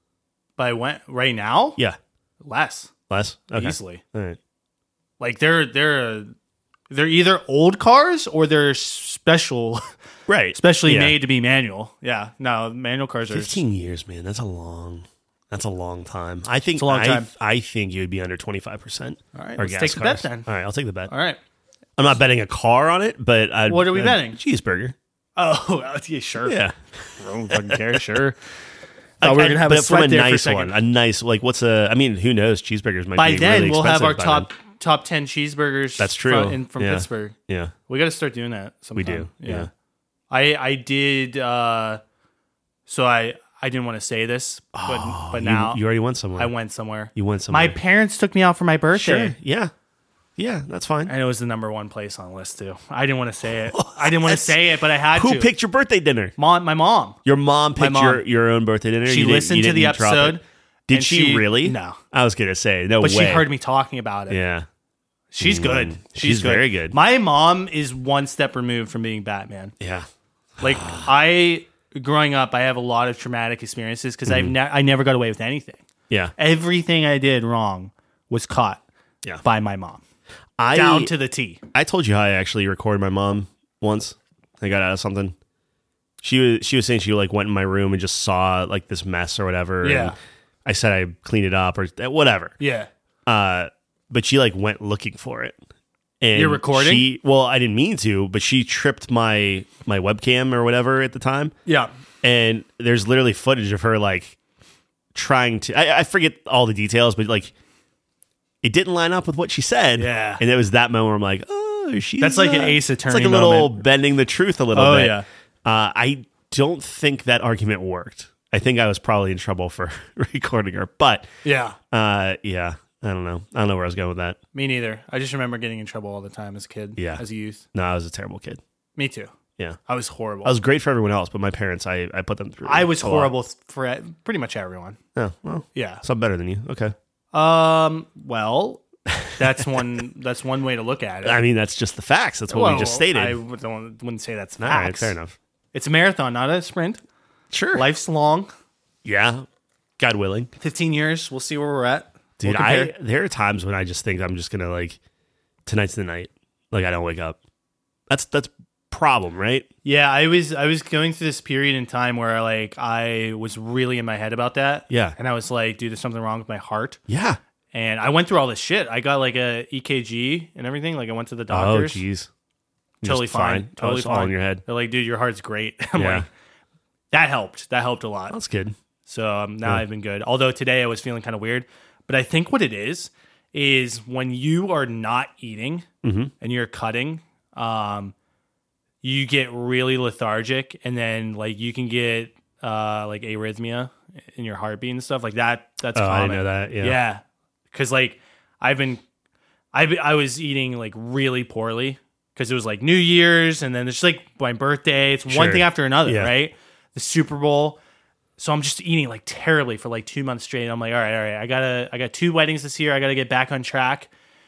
Speaker 1: By when right now,
Speaker 2: Yeah.
Speaker 1: less
Speaker 2: Less? Okay.
Speaker 1: easily.
Speaker 2: All right.
Speaker 1: Like they're they're they're either old cars or they're special.
Speaker 2: Right.
Speaker 1: Especially
Speaker 2: Yeah.
Speaker 1: made to be manual. Yeah, no, manual cars are.
Speaker 2: fifteen years, man. That's a long. That's a long time. I think
Speaker 1: a long
Speaker 2: I,
Speaker 1: time.
Speaker 2: I think you would be under twenty-five percent.
Speaker 1: All right,
Speaker 2: or
Speaker 1: let's
Speaker 2: gas
Speaker 1: take the bet
Speaker 2: cars.
Speaker 1: then.
Speaker 2: All right, I'll take the bet.
Speaker 1: All right.
Speaker 2: I'm not betting a car on it, but I'd,
Speaker 1: What are we
Speaker 2: I'd-
Speaker 1: betting?
Speaker 2: Cheeseburger.
Speaker 1: Oh, yeah, sure.
Speaker 2: Yeah.
Speaker 1: I don't fucking care. Sure.
Speaker 2: Like,
Speaker 1: Thought we were
Speaker 2: I'd-
Speaker 1: gonna have
Speaker 2: but
Speaker 1: a sweat
Speaker 2: from a
Speaker 1: there for a
Speaker 2: nice
Speaker 1: second.
Speaker 2: one. A nice, like, what's a, I mean, who knows? Cheeseburgers might
Speaker 1: By
Speaker 2: be
Speaker 1: then,
Speaker 2: really
Speaker 1: we'll have our
Speaker 2: expensive by
Speaker 1: top top ten cheeseburgers.
Speaker 2: That's true.
Speaker 1: From, in, from
Speaker 2: Yeah.
Speaker 1: Pittsburgh.
Speaker 2: then. Yeah.
Speaker 1: We got to start doing that. Sometime.
Speaker 2: We do.
Speaker 1: Yeah.
Speaker 2: Yeah.
Speaker 1: I I did. Uh, so I I didn't want to say this, but but
Speaker 2: You-
Speaker 1: now
Speaker 2: You, already went somewhere.
Speaker 1: I went somewhere.
Speaker 2: You went somewhere.
Speaker 1: My parents took me out for my birthday.
Speaker 2: Sure. Yeah. Yeah, that's fine.
Speaker 1: And it was the number one place on the list too. I didn't want to say it. I didn't want to say it, but I had
Speaker 2: Who
Speaker 1: to.
Speaker 2: picked your birthday dinner?
Speaker 1: Mom, my mom.
Speaker 2: Your mom picked
Speaker 1: mom.
Speaker 2: your, your own birthday dinner?
Speaker 1: She
Speaker 2: You didn't-
Speaker 1: listened
Speaker 2: you
Speaker 1: to the
Speaker 2: didn't drop it?
Speaker 1: episode.
Speaker 2: Did
Speaker 1: and
Speaker 2: she,
Speaker 1: she-
Speaker 2: really?
Speaker 1: No.
Speaker 2: I was going to say, no
Speaker 1: But
Speaker 2: way.
Speaker 1: she heard me talking about it.
Speaker 2: Yeah.
Speaker 1: She's good. She's,
Speaker 2: She's
Speaker 1: good.
Speaker 2: very good.
Speaker 1: My mom is one step removed from being Batman.
Speaker 2: Yeah.
Speaker 1: Like I, growing up, I have a lot of traumatic experiences because I've
Speaker 2: Mm-hmm.
Speaker 1: ne- I never got away with anything.
Speaker 2: Yeah.
Speaker 1: Everything I did wrong was caught
Speaker 2: Yeah.
Speaker 1: by my mom,
Speaker 2: I,
Speaker 1: down to the T.
Speaker 2: I told you how I actually recorded my mom once. I got out of something. She was she was saying she like went in my room and just saw like this mess or whatever.
Speaker 1: Yeah.
Speaker 2: And I said I cleaned it up or whatever.
Speaker 1: Yeah.
Speaker 2: Uh, but she like went looking for it. And
Speaker 1: You're recording?
Speaker 2: She, well, I didn't mean to, but she tripped my my webcam or whatever at the time.
Speaker 1: Yeah.
Speaker 2: And there's literally footage of her like trying to. I, I forget all the details, but like it didn't line up with what she said.
Speaker 1: Yeah.
Speaker 2: And it was that moment where I'm like, oh, she's
Speaker 1: That's like an
Speaker 2: uh,
Speaker 1: Ace
Speaker 2: It's
Speaker 1: Attorney
Speaker 2: like a little
Speaker 1: moment.
Speaker 2: bending the truth a little
Speaker 1: Oh,
Speaker 2: bit.
Speaker 1: yeah.
Speaker 2: Uh, I don't think that argument worked. I think I was probably in trouble for recording her, but
Speaker 1: Yeah.
Speaker 2: uh, yeah, I don't know. I don't know where I was going with that.
Speaker 1: Me neither. I just remember getting in trouble all the time as a kid.
Speaker 2: Yeah.
Speaker 1: As a youth.
Speaker 2: No, I was a terrible kid.
Speaker 1: Me too.
Speaker 2: Yeah.
Speaker 1: I was horrible.
Speaker 2: I was great for everyone else, but my parents, I, I put them through.
Speaker 1: I was
Speaker 2: a lot.
Speaker 1: horrible for pretty much everyone.
Speaker 2: Oh, well,
Speaker 1: Yeah.
Speaker 2: so I'm better than you. Okay.
Speaker 1: Um. Well, That's one. That's one way to look at it.
Speaker 2: I mean, that's just the facts. That's what
Speaker 1: Well,
Speaker 2: we just stated.
Speaker 1: I don't, wouldn't say that's
Speaker 2: All right,
Speaker 1: facts.
Speaker 2: fair enough.
Speaker 1: It's a marathon, not a sprint.
Speaker 2: Sure.
Speaker 1: Life's long.
Speaker 2: Yeah. God willing.
Speaker 1: Fifteen years. We'll see where we're at.
Speaker 2: Dude,
Speaker 1: We'll
Speaker 2: I
Speaker 1: compare.
Speaker 2: there are times when I just think I'm just gonna like tonight's the night. Like I don't wake up. That's that's problem, right?
Speaker 1: Yeah, I was I was going through this period in time where like I was really in my head about that.
Speaker 2: Yeah.
Speaker 1: And I was like, dude, there's something wrong with my heart.
Speaker 2: Yeah.
Speaker 1: And I went through all this shit. I got like a E K G and everything. Like I went to the
Speaker 2: Oh,
Speaker 1: doctors.
Speaker 2: jeez.
Speaker 1: Totally
Speaker 2: Just
Speaker 1: fine.
Speaker 2: Oh,
Speaker 1: Totally
Speaker 2: it's all
Speaker 1: fine.
Speaker 2: in your head.
Speaker 1: They're like, dude, your heart's great. I'm
Speaker 2: Yeah.
Speaker 1: like, that helped. That helped a lot.
Speaker 2: That's good.
Speaker 1: So um, now
Speaker 2: Yeah.
Speaker 1: I've been good. Although today I was feeling kind of weird. But I think what it is is when you are not eating
Speaker 2: Mm-hmm.
Speaker 1: and you're cutting, um, you get really lethargic, and then like you can get uh, like arrhythmia in your heartbeat and stuff like that. That's
Speaker 2: Oh, I
Speaker 1: common.
Speaker 2: didn't know that. Yeah.
Speaker 1: Yeah, because like I've been, I I was eating like really poorly because it was like New Year's, and then it's like my birthday. It's one
Speaker 2: Sure.
Speaker 1: thing after another,
Speaker 2: Yeah.
Speaker 1: right? The Super Bowl. So I'm just eating like terribly for like two months straight. I'm like, all right, all right, I gotta, I got two weddings this year. I gotta get back on track.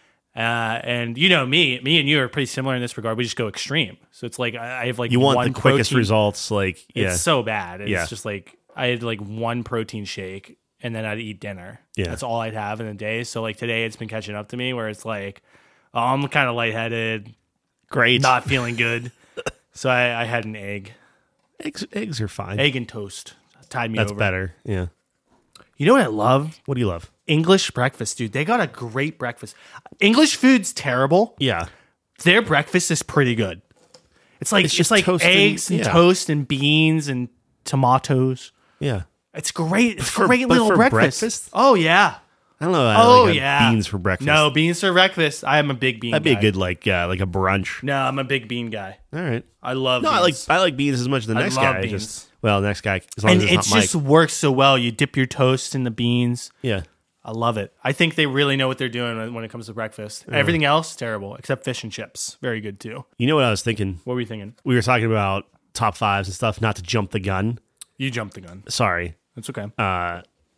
Speaker 1: Uh, and you know me, me and you are pretty similar in this regard. We just go extreme. So it's like I I have like
Speaker 2: You want
Speaker 1: one
Speaker 2: the quickest
Speaker 1: protein-
Speaker 2: results, like yeah.
Speaker 1: It's so bad. It's
Speaker 2: Yeah.
Speaker 1: just like I had like one protein shake and then I'd eat dinner.
Speaker 2: Yeah.
Speaker 1: That's all I'd have in a day. So like today it's been catching up to me where it's like, oh, I'm kind of lightheaded,
Speaker 2: Great.
Speaker 1: not feeling good. So I, I had an egg,
Speaker 2: eggs eggs are fine.
Speaker 1: egg and toast. Tied me
Speaker 2: That's
Speaker 1: over.
Speaker 2: better. Yeah.
Speaker 1: You know what I love?
Speaker 2: What do you love?
Speaker 1: English breakfast, dude. They got a great breakfast. English food's terrible.
Speaker 2: Yeah.
Speaker 1: Their breakfast is pretty good. It's like
Speaker 2: It's
Speaker 1: it's,
Speaker 2: just
Speaker 1: like
Speaker 2: toast and-
Speaker 1: eggs and
Speaker 2: yeah.
Speaker 1: toast and beans and tomatoes.
Speaker 2: Yeah.
Speaker 1: It's great. It's
Speaker 2: For-
Speaker 1: great
Speaker 2: but
Speaker 1: little
Speaker 2: for
Speaker 1: breakfast.
Speaker 2: breakfast?
Speaker 1: Oh yeah.
Speaker 2: I don't know. I
Speaker 1: Oh
Speaker 2: like
Speaker 1: yeah.
Speaker 2: beans for breakfast.
Speaker 1: No beans for breakfast. I am a big bean.
Speaker 2: That'd be
Speaker 1: guy.
Speaker 2: a good like yeah, like a brunch.
Speaker 1: No, I'm a big bean guy.
Speaker 2: All right.
Speaker 1: I love.
Speaker 2: No, I like
Speaker 1: beans.
Speaker 2: I like beans as much as the
Speaker 1: I
Speaker 2: next
Speaker 1: love
Speaker 2: guy.
Speaker 1: beans.
Speaker 2: Just well, next guy as long
Speaker 1: and
Speaker 2: as
Speaker 1: it
Speaker 2: it's not
Speaker 1: just
Speaker 2: Mike.
Speaker 1: works so well. You dip your toast in the beans.
Speaker 2: Yeah.
Speaker 1: I love it. I think they really know what they're doing when- when it comes to breakfast. Everything else terrible except fish and chips. Very good too.
Speaker 2: You know what I was thinking?
Speaker 1: What were you thinking?
Speaker 2: We were talking about top fives and stuff, not to jump the gun.
Speaker 1: You jumped the gun.
Speaker 2: Sorry.
Speaker 1: That's okay.
Speaker 2: Uh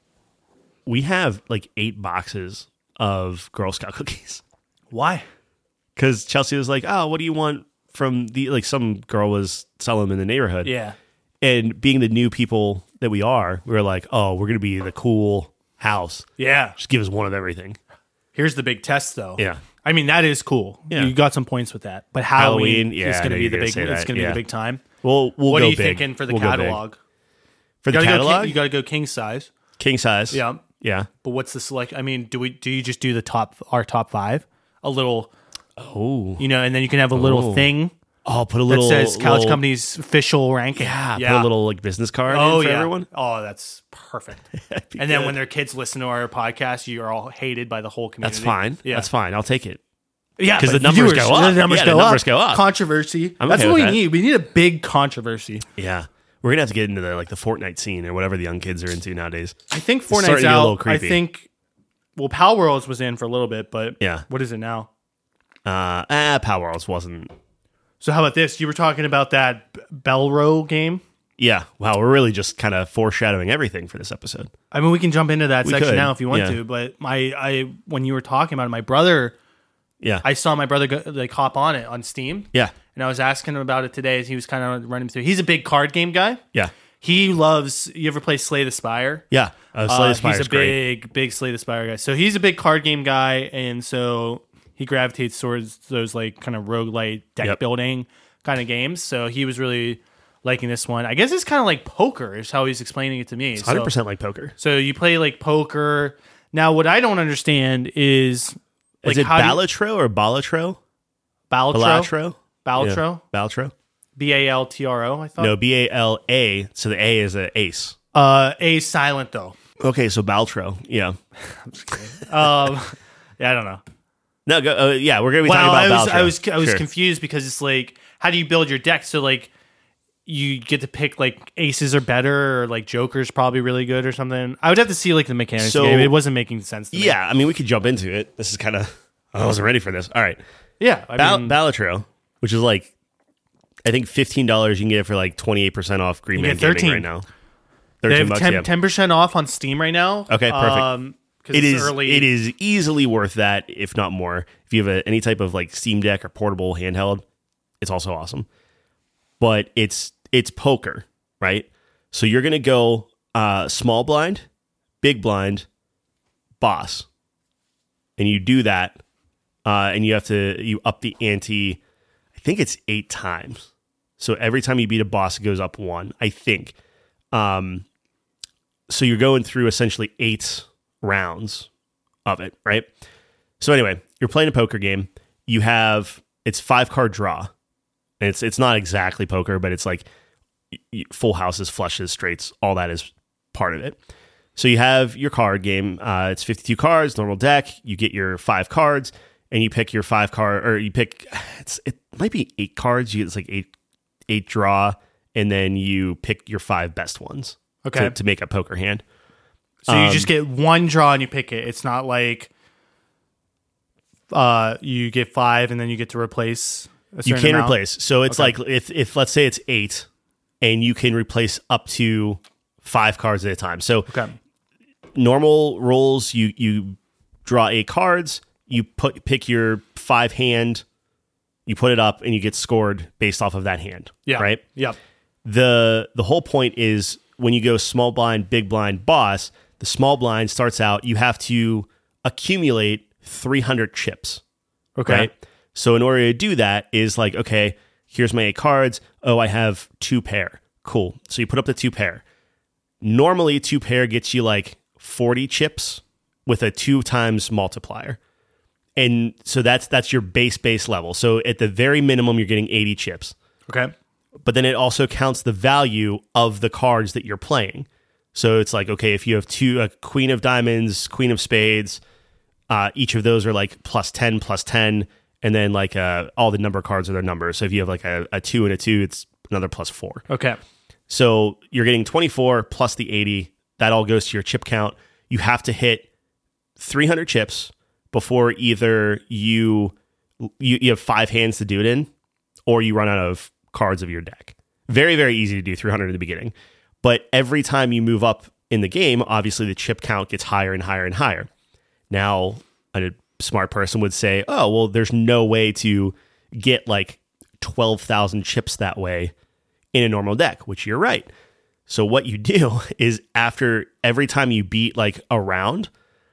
Speaker 2: we have like eight boxes of Girl Scout cookies.
Speaker 1: Why?
Speaker 2: Because Chelsea was like, oh, what do you want from the like some girl was selling them in the neighborhood.
Speaker 1: Yeah.
Speaker 2: And being the new people that we are, we were like, oh, we're gonna be the cool house.
Speaker 1: Yeah.
Speaker 2: Just give us one of everything.
Speaker 1: Here's the big test, though.
Speaker 2: Yeah.
Speaker 1: I mean, that is cool.
Speaker 2: Yeah.
Speaker 1: You got some points with that. But Halloween,
Speaker 2: Halloween, yeah,
Speaker 1: is
Speaker 2: I
Speaker 1: going
Speaker 2: know
Speaker 1: to be
Speaker 2: you're
Speaker 1: the
Speaker 2: gonna
Speaker 1: big.
Speaker 2: say
Speaker 1: It's
Speaker 2: that,
Speaker 1: going to
Speaker 2: yeah.
Speaker 1: be the big time.
Speaker 2: We'll we'll
Speaker 1: What
Speaker 2: go
Speaker 1: are you
Speaker 2: big.
Speaker 1: thinking for the
Speaker 2: We'll go big.
Speaker 1: catalog?
Speaker 2: For the
Speaker 1: You gotta go
Speaker 2: catalog,
Speaker 1: king, you got to go king size.
Speaker 2: king size.
Speaker 1: Yeah.
Speaker 2: Yeah.
Speaker 1: But what's the select? I mean, do we do you just do the top our top five? A little,
Speaker 2: Oh.
Speaker 1: you know, and then you can have a little
Speaker 2: Oh.
Speaker 1: thing
Speaker 2: Oh, put a
Speaker 1: that
Speaker 2: little
Speaker 1: says Couch
Speaker 2: little,
Speaker 1: Company's official ranking.
Speaker 2: Yeah, put a little like business card
Speaker 1: Oh
Speaker 2: in for
Speaker 1: yeah.
Speaker 2: everyone.
Speaker 1: Oh, that's perfect.
Speaker 2: Be
Speaker 1: And then
Speaker 2: good.
Speaker 1: when their kids listen to our podcast, you are all hated by the whole community.
Speaker 2: That's fine.
Speaker 1: Yeah.
Speaker 2: That's fine. I'll take it.
Speaker 1: Yeah,
Speaker 2: 'Cause
Speaker 1: but
Speaker 2: the numbers
Speaker 1: viewers-
Speaker 2: go up.
Speaker 1: The numbers,
Speaker 2: Yeah,
Speaker 1: go,
Speaker 2: the numbers
Speaker 1: up.
Speaker 2: go up.
Speaker 1: Controversy.
Speaker 2: I'm
Speaker 1: That's
Speaker 2: okay
Speaker 1: what we
Speaker 2: with that.
Speaker 1: need. We need a big controversy.
Speaker 2: Yeah. We're gonna have to get into the like the Fortnite scene or whatever the young kids are into nowadays.
Speaker 1: I think
Speaker 2: starting
Speaker 1: Fortnite's
Speaker 2: to get a little
Speaker 1: out. I
Speaker 2: creepy.
Speaker 1: think, well, Pal Worlds was in for a little bit, but
Speaker 2: Yeah.
Speaker 1: what is it now?
Speaker 2: Uh ah, Power Worlds wasn't.
Speaker 1: So how about this? You were talking about that B- Belro game.
Speaker 2: Yeah. Wow, we're really just kind of foreshadowing everything for this episode.
Speaker 1: I mean, we can jump into that
Speaker 2: We
Speaker 1: section
Speaker 2: could,
Speaker 1: now if you want
Speaker 2: yeah.
Speaker 1: to. But my, I when you were talking about it, my brother,
Speaker 2: Yeah.
Speaker 1: I saw my brother go, like hop on it on Steam,
Speaker 2: yeah.
Speaker 1: and I was asking him about it today as he was kind of running through. He's a big card game guy.
Speaker 2: Yeah.
Speaker 1: He loves. You ever play Slay the Spire?
Speaker 2: Yeah. Uh, Slay
Speaker 1: Uh,
Speaker 2: the Spire's
Speaker 1: he's a
Speaker 2: great.
Speaker 1: big, big Slay the Spire guy. So he's a big card game guy, and so he gravitates towards those like kind of roguelite deck
Speaker 2: Yep.
Speaker 1: building kind of games. So he was really liking this one. I guess it's kind of like poker, is how he's explaining it to me.
Speaker 2: one hundred
Speaker 1: So,
Speaker 2: percent like poker.
Speaker 1: so you play like poker. Now, what I don't understand is like
Speaker 2: Is it
Speaker 1: how do you-
Speaker 2: Balatro or Balatro?
Speaker 1: Balatro,
Speaker 2: Balatro?
Speaker 1: Balatro,
Speaker 2: Yeah. Balatro?
Speaker 1: B A L T R O. I thought.
Speaker 2: No, B A L A. So the A is an ace.
Speaker 1: Uh, A silent though.
Speaker 2: Okay, so Baltro. Yeah.
Speaker 1: Um, yeah, I don't know.
Speaker 2: No, go, uh, yeah, we're gonna be
Speaker 1: Well,
Speaker 2: talking
Speaker 1: I
Speaker 2: about
Speaker 1: was,
Speaker 2: Baltro.
Speaker 1: I was, I was
Speaker 2: Sure.
Speaker 1: confused because it's like, how do you build your deck? So like, you get to pick like aces are better, or like Joker's probably really good or something. I would have to see like the mechanics.
Speaker 2: So-
Speaker 1: of the game. It wasn't making sense to me.
Speaker 2: Yeah, I mean, we could jump into it. This is kind of. I wasn't ready for this. All right,
Speaker 1: yeah. I
Speaker 2: Bal-
Speaker 1: mean,
Speaker 2: Balatro, which is like, I think fifteen dollars. You can get it for like twenty eight percent off Green
Speaker 1: You
Speaker 2: Man
Speaker 1: get
Speaker 2: Gaming
Speaker 1: thirteen.
Speaker 2: right now.
Speaker 1: they
Speaker 2: Thirteen
Speaker 1: have
Speaker 2: bucks.
Speaker 1: ten
Speaker 2: yeah.
Speaker 1: ten percent off on Steam right now.
Speaker 2: Okay, perfect.
Speaker 1: Um, 'Cause
Speaker 2: It
Speaker 1: it's
Speaker 2: is.
Speaker 1: early.
Speaker 2: It is easily worth that, if not more. If you have a, any type of like Steam Deck or portable handheld, it's also awesome. But it's it's poker, right? So you're gonna go uh, small blind, big blind, boss, and you do that, uh, and you have to you up the ante. I think it's eight times. So every time you beat a boss, it goes up one. I think. Um, so you're going through essentially eight rounds of it, right? So anyway, you're playing a poker game. You have it's five card draw, and it's it's not exactly poker, but it's like full houses, flushes, straights, all that is part of it. So you have your card game. Uh, it's fifty-two cards, normal deck. You get your five cards, and you pick your five card, or you pick it's it might be eight cards. You it's like eight eight draw, and then you pick your five best ones.
Speaker 1: Okay,
Speaker 2: to, to make a poker hand.
Speaker 1: So you um, just get one draw and you pick it. It's not like uh, you get five and then you get to replace a certain
Speaker 2: You can
Speaker 1: amount?
Speaker 2: replace. So it's
Speaker 1: Okay.
Speaker 2: like if, if let's say it's eight and you can replace up to five cards at a time. So
Speaker 1: Okay.
Speaker 2: normal rolls, you you draw eight cards, you put pick your five hand, you put it up, and you get scored based off of that hand.
Speaker 1: Yeah.
Speaker 2: Right?
Speaker 1: Yep.
Speaker 2: The the whole point is when you go small blind, big blind, boss, the small blind starts out, you have to accumulate three hundred chips.
Speaker 1: Okay.
Speaker 2: Right? So in order to do that is like, okay, here's my eight cards. Oh, I have two pair. Cool. So you put up the two pair. Normally, two pair gets you like forty chips with a two times multiplier. And so that's that's your base base level. So at the very minimum, you're getting eighty chips.
Speaker 1: Okay.
Speaker 2: But then it also counts the value of the cards that you're playing. So it's like, okay, if you have two, a queen of diamonds, queen of spades, uh, each of those are like plus ten, plus ten. And then like uh, all the number cards are their numbers. So if you have like a, a two and a two, it's another plus four.
Speaker 1: Okay.
Speaker 2: So you're getting twenty-four plus the eighty. That all goes to your chip count. You have to hit three hundred chips before either you, you you have five hands to do it in, or you run out of cards of your deck. Very, very easy to do three hundred in the beginning. But every time you move up in the game, obviously the chip count gets higher and higher and higher. Now, a smart person would say, oh, well, there's no way to get like twelve thousand chips that way in a normal deck, which you're right. So what you do is after every time you beat like a round,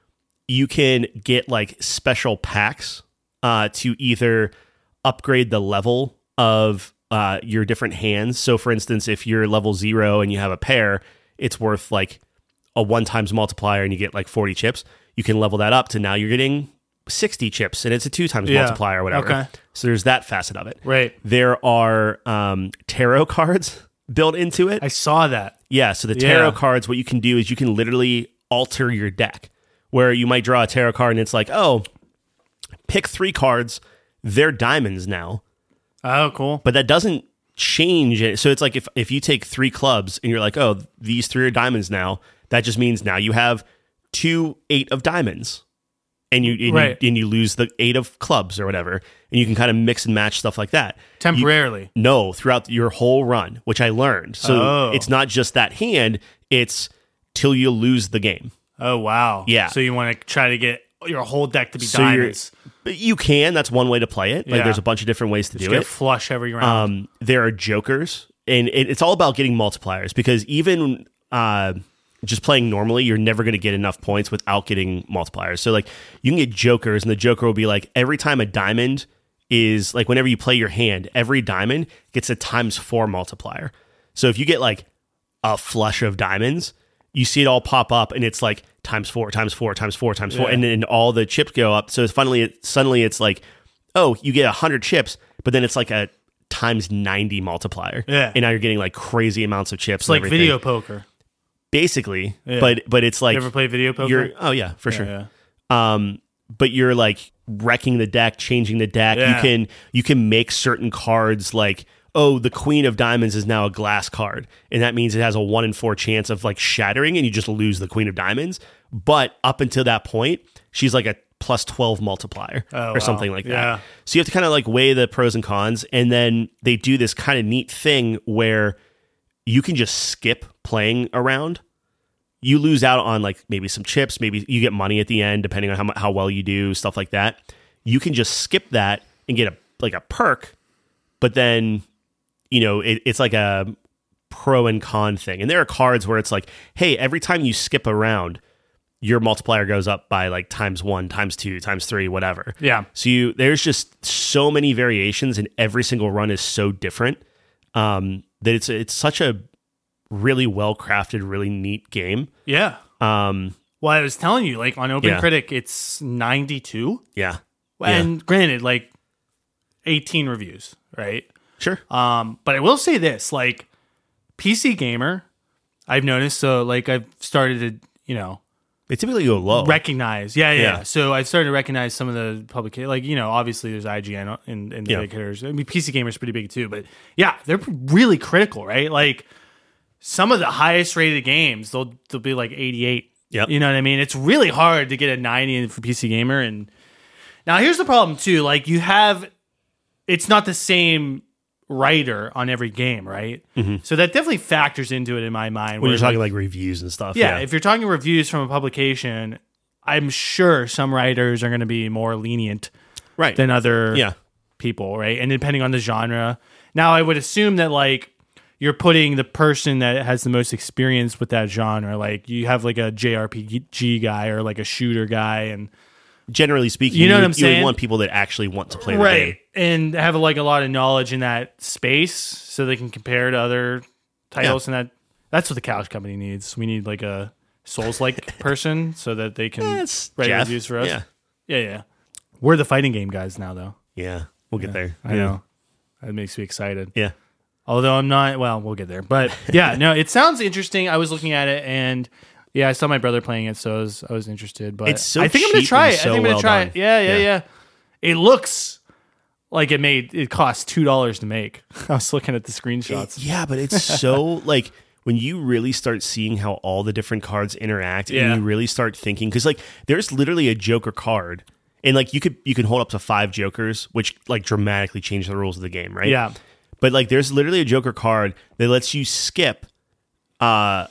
Speaker 2: you can get like special packs uh, to either upgrade the level of uh, your different hands. So for instance, if you're level zero and you have a pair, it's worth like a one times multiplier and you get like forty chips. You can level that up to now you're getting sixty chips and it's a two times
Speaker 1: Yeah.
Speaker 2: multiplier or whatever.
Speaker 1: Okay.
Speaker 2: So there's that facet of it.
Speaker 1: Right.
Speaker 2: There are um, tarot cards built into it.
Speaker 1: I saw that.
Speaker 2: Yeah, so the tarot
Speaker 1: Yeah.
Speaker 2: cards, what you can do is you can literally alter your deck, where you might draw a tarot card and it's like, oh, pick three cards, they're diamonds now,
Speaker 1: Oh, cool.
Speaker 2: but that doesn't change it. So it's like if, if you take three clubs and you're like, oh, these three are diamonds now, that just means now you have two eight of diamonds. And you and,
Speaker 1: Right.
Speaker 2: you and you lose the eight of clubs or whatever, and you can kind of mix and match stuff like that.
Speaker 1: Temporarily.
Speaker 2: You, no, throughout your whole run, which I learned. So
Speaker 1: Oh.
Speaker 2: it's not just that hand; it's till you lose the game.
Speaker 1: Oh, wow.
Speaker 2: Yeah.
Speaker 1: So you want to try to get your whole deck to be
Speaker 2: So you're-
Speaker 1: diamonds.
Speaker 2: But you can. That's one way to play it. Like
Speaker 1: Yeah.
Speaker 2: there's a bunch of different ways to
Speaker 1: Just
Speaker 2: do
Speaker 1: get
Speaker 2: it.
Speaker 1: flush every round.
Speaker 2: Um, there are jokers, and it, it's all about getting multipliers because even uh, just playing normally, you're never going to get enough points without getting multipliers. So like you can get jokers, and the joker will be like every time a diamond is like whenever you play your hand, every diamond gets a times four multiplier. So if you get like a flush of diamonds, you see it all pop up, and it's like times four, times four, times four, times four,
Speaker 1: Yeah.
Speaker 2: and then all the chips go up. So it's finally, it, suddenly it's like, oh, you get a hundred chips, but then it's like a times ninety multiplier.
Speaker 1: Yeah.
Speaker 2: And now you're getting like crazy amounts of chips.
Speaker 1: it's like
Speaker 2: and everything.
Speaker 1: video poker.
Speaker 2: Basically.
Speaker 1: Yeah.
Speaker 2: But but it's like
Speaker 1: You ever play video poker?
Speaker 2: you're oh yeah, for
Speaker 1: Yeah,
Speaker 2: sure.
Speaker 1: yeah.
Speaker 2: Um but you're like wrecking the deck, changing the deck.
Speaker 1: Yeah.
Speaker 2: You can you can make certain cards like, oh, the queen of diamonds is now a glass card, and that means it has a one in four chance of like shattering, and you just lose the queen of diamonds. But up until that point, she's like a plus twelve multiplier
Speaker 1: Oh,
Speaker 2: or
Speaker 1: wow.
Speaker 2: something like that.
Speaker 1: Yeah.
Speaker 2: So you have to kind of like weigh the pros and cons, and then they do this kind of neat thing where you can just skip playing around. you lose out on like maybe some chips, maybe you get money at the end, depending on how mu- how well you do, stuff like that. You can just skip that and get a like a perk, but then you know it, it's like a pro and con thing. And there are cards where it's like, hey, every time you skip a round, your multiplier goes up by like times one, times two, times three, whatever.
Speaker 1: Yeah.
Speaker 2: So you there's just so many variations, and every single run is so different um, that it's it's such a really well crafted, really neat game.
Speaker 1: Yeah.
Speaker 2: Um,
Speaker 1: Well, I was telling you, like on Open
Speaker 2: Yeah.
Speaker 1: Critic, it's ninety-two.
Speaker 2: yeah.
Speaker 1: And
Speaker 2: Yeah.
Speaker 1: granted, like eighteen reviews, right?
Speaker 2: Sure.
Speaker 1: Um, but I will say this, like P C Gamer, I've noticed. So like I've started to, you know,
Speaker 2: They typically go low.
Speaker 1: recognize. Yeah, yeah,
Speaker 2: Yeah.
Speaker 1: yeah. So I started to recognize some of the public, like, you know, obviously there's I G N and, and the
Speaker 2: Yeah.
Speaker 1: big hitters. I mean, P C Gamer's pretty big too, but yeah, they're really critical, right? Like some of the highest rated games, they'll they'll be like eighty-eight.
Speaker 2: Yep.
Speaker 1: You know what I mean? It's really hard to get a ninety in for P C Gamer. And now here's the problem too. Like you have, it's not the same writer on every game, right?
Speaker 2: Mm-hmm.
Speaker 1: So that definitely factors into it in my mind.
Speaker 2: when
Speaker 1: where,
Speaker 2: you're talking like, reviews and stuff.
Speaker 1: yeah,
Speaker 2: Yeah.
Speaker 1: if you're talking reviews from a publication, I'm sure some writers are going to be more lenient
Speaker 2: right.
Speaker 1: than other
Speaker 2: yeah.
Speaker 1: people, right? And depending on the genre. Now, I would assume that like you're putting the person that has the most experience with that genre, like you have like a J R P G guy or like a shooter guy, and
Speaker 2: Generally speaking,
Speaker 1: You know
Speaker 2: you,
Speaker 1: what I'm
Speaker 2: would- you would
Speaker 1: saying?
Speaker 2: want people that actually want to play the
Speaker 1: right,
Speaker 2: game.
Speaker 1: and have like a lot of knowledge in that space, so they can compare to other titles. And that that's what the Couch Company needs. We need like a Souls-like person so that they can
Speaker 2: That's
Speaker 1: write
Speaker 2: Jeff.
Speaker 1: reviews for us.
Speaker 2: Yeah.
Speaker 1: yeah, yeah. We're the fighting game guys now, though.
Speaker 2: Yeah. We'll get there.
Speaker 1: I
Speaker 2: yeah.
Speaker 1: know that makes me excited.
Speaker 2: Yeah.
Speaker 1: Although I'm not, well, we'll get there. But yeah, no, it sounds interesting. I was looking at it, and yeah, I saw my brother playing it, so I was, I was interested. But
Speaker 2: It's so
Speaker 1: I think I'm gonna
Speaker 2: cheap
Speaker 1: try
Speaker 2: and
Speaker 1: it. I
Speaker 2: so
Speaker 1: think I'm gonna
Speaker 2: well
Speaker 1: try
Speaker 2: done.
Speaker 1: it. Yeah, yeah,
Speaker 2: Yeah.
Speaker 1: yeah. It looks like it made it cost two dollars to make. I was looking at the screenshots.
Speaker 2: Yeah, but it's so like when you really start seeing how all the different cards interact,
Speaker 1: Yeah.
Speaker 2: and you really start thinking, because like there's literally a Joker card, and like you could you can hold up to five Jokers, which like dramatically change the rules of the game, right?
Speaker 1: Yeah.
Speaker 2: But like there's literally a Joker card that lets you skip uh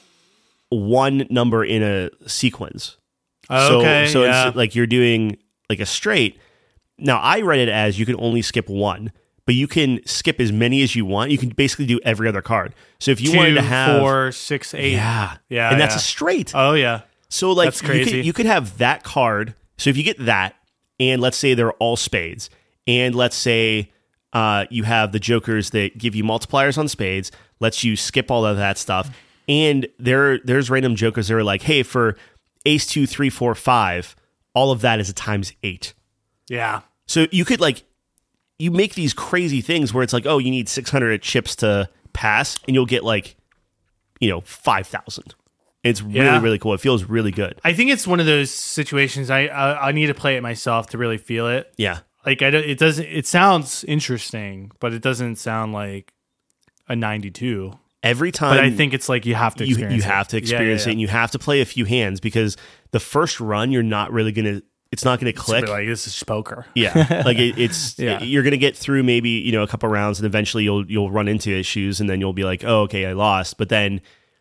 Speaker 2: one number in a sequence.
Speaker 1: Okay,
Speaker 2: So so
Speaker 1: yeah.
Speaker 2: it's like you're doing like a straight. Now I read it as you can only skip one, but you can skip as many as you want. You can basically do every other card. So if you
Speaker 1: Two,
Speaker 2: wanted to have
Speaker 1: four, six, eight.
Speaker 2: yeah,
Speaker 1: Yeah,
Speaker 2: and that's
Speaker 1: yeah.
Speaker 2: a straight.
Speaker 1: Oh yeah.
Speaker 2: So like
Speaker 1: That's
Speaker 2: you
Speaker 1: crazy.
Speaker 2: could, you could have that card. So if you get that, and let's say they're all spades, and let's say uh, you have the Jokers that give you multipliers on spades, lets you skip all of that stuff, and there there's random Jokers that are like, hey, for ace two, three, four, five, all of that is a times eight.
Speaker 1: Yeah.
Speaker 2: So you could like you make these crazy things where it's like, oh, you need six hundred chips to pass, and you'll get like, you know, five thousand. It's really,
Speaker 1: Yeah.
Speaker 2: really cool. It feels really good.
Speaker 1: I think it's one of those situations I I, I need to play it myself to really feel it.
Speaker 2: Yeah.
Speaker 1: Like I don't, it doesn't. It sounds interesting, but it doesn't sound like a ninety-two.
Speaker 2: Every time
Speaker 1: But I think it's like you have to
Speaker 2: you,
Speaker 1: experience
Speaker 2: you
Speaker 1: it.
Speaker 2: have to
Speaker 1: Yeah,
Speaker 2: experience
Speaker 1: yeah,
Speaker 2: it, and you have to play a few hands, because the first run you're not really gonna it's not gonna
Speaker 1: yeah.
Speaker 2: click.
Speaker 1: Like this is poker.
Speaker 2: Yeah, like it, it's
Speaker 1: Yeah.
Speaker 2: you're gonna get through maybe you know a couple rounds, and eventually you'll you'll run into issues, and then you'll be like, oh, okay, I lost. But then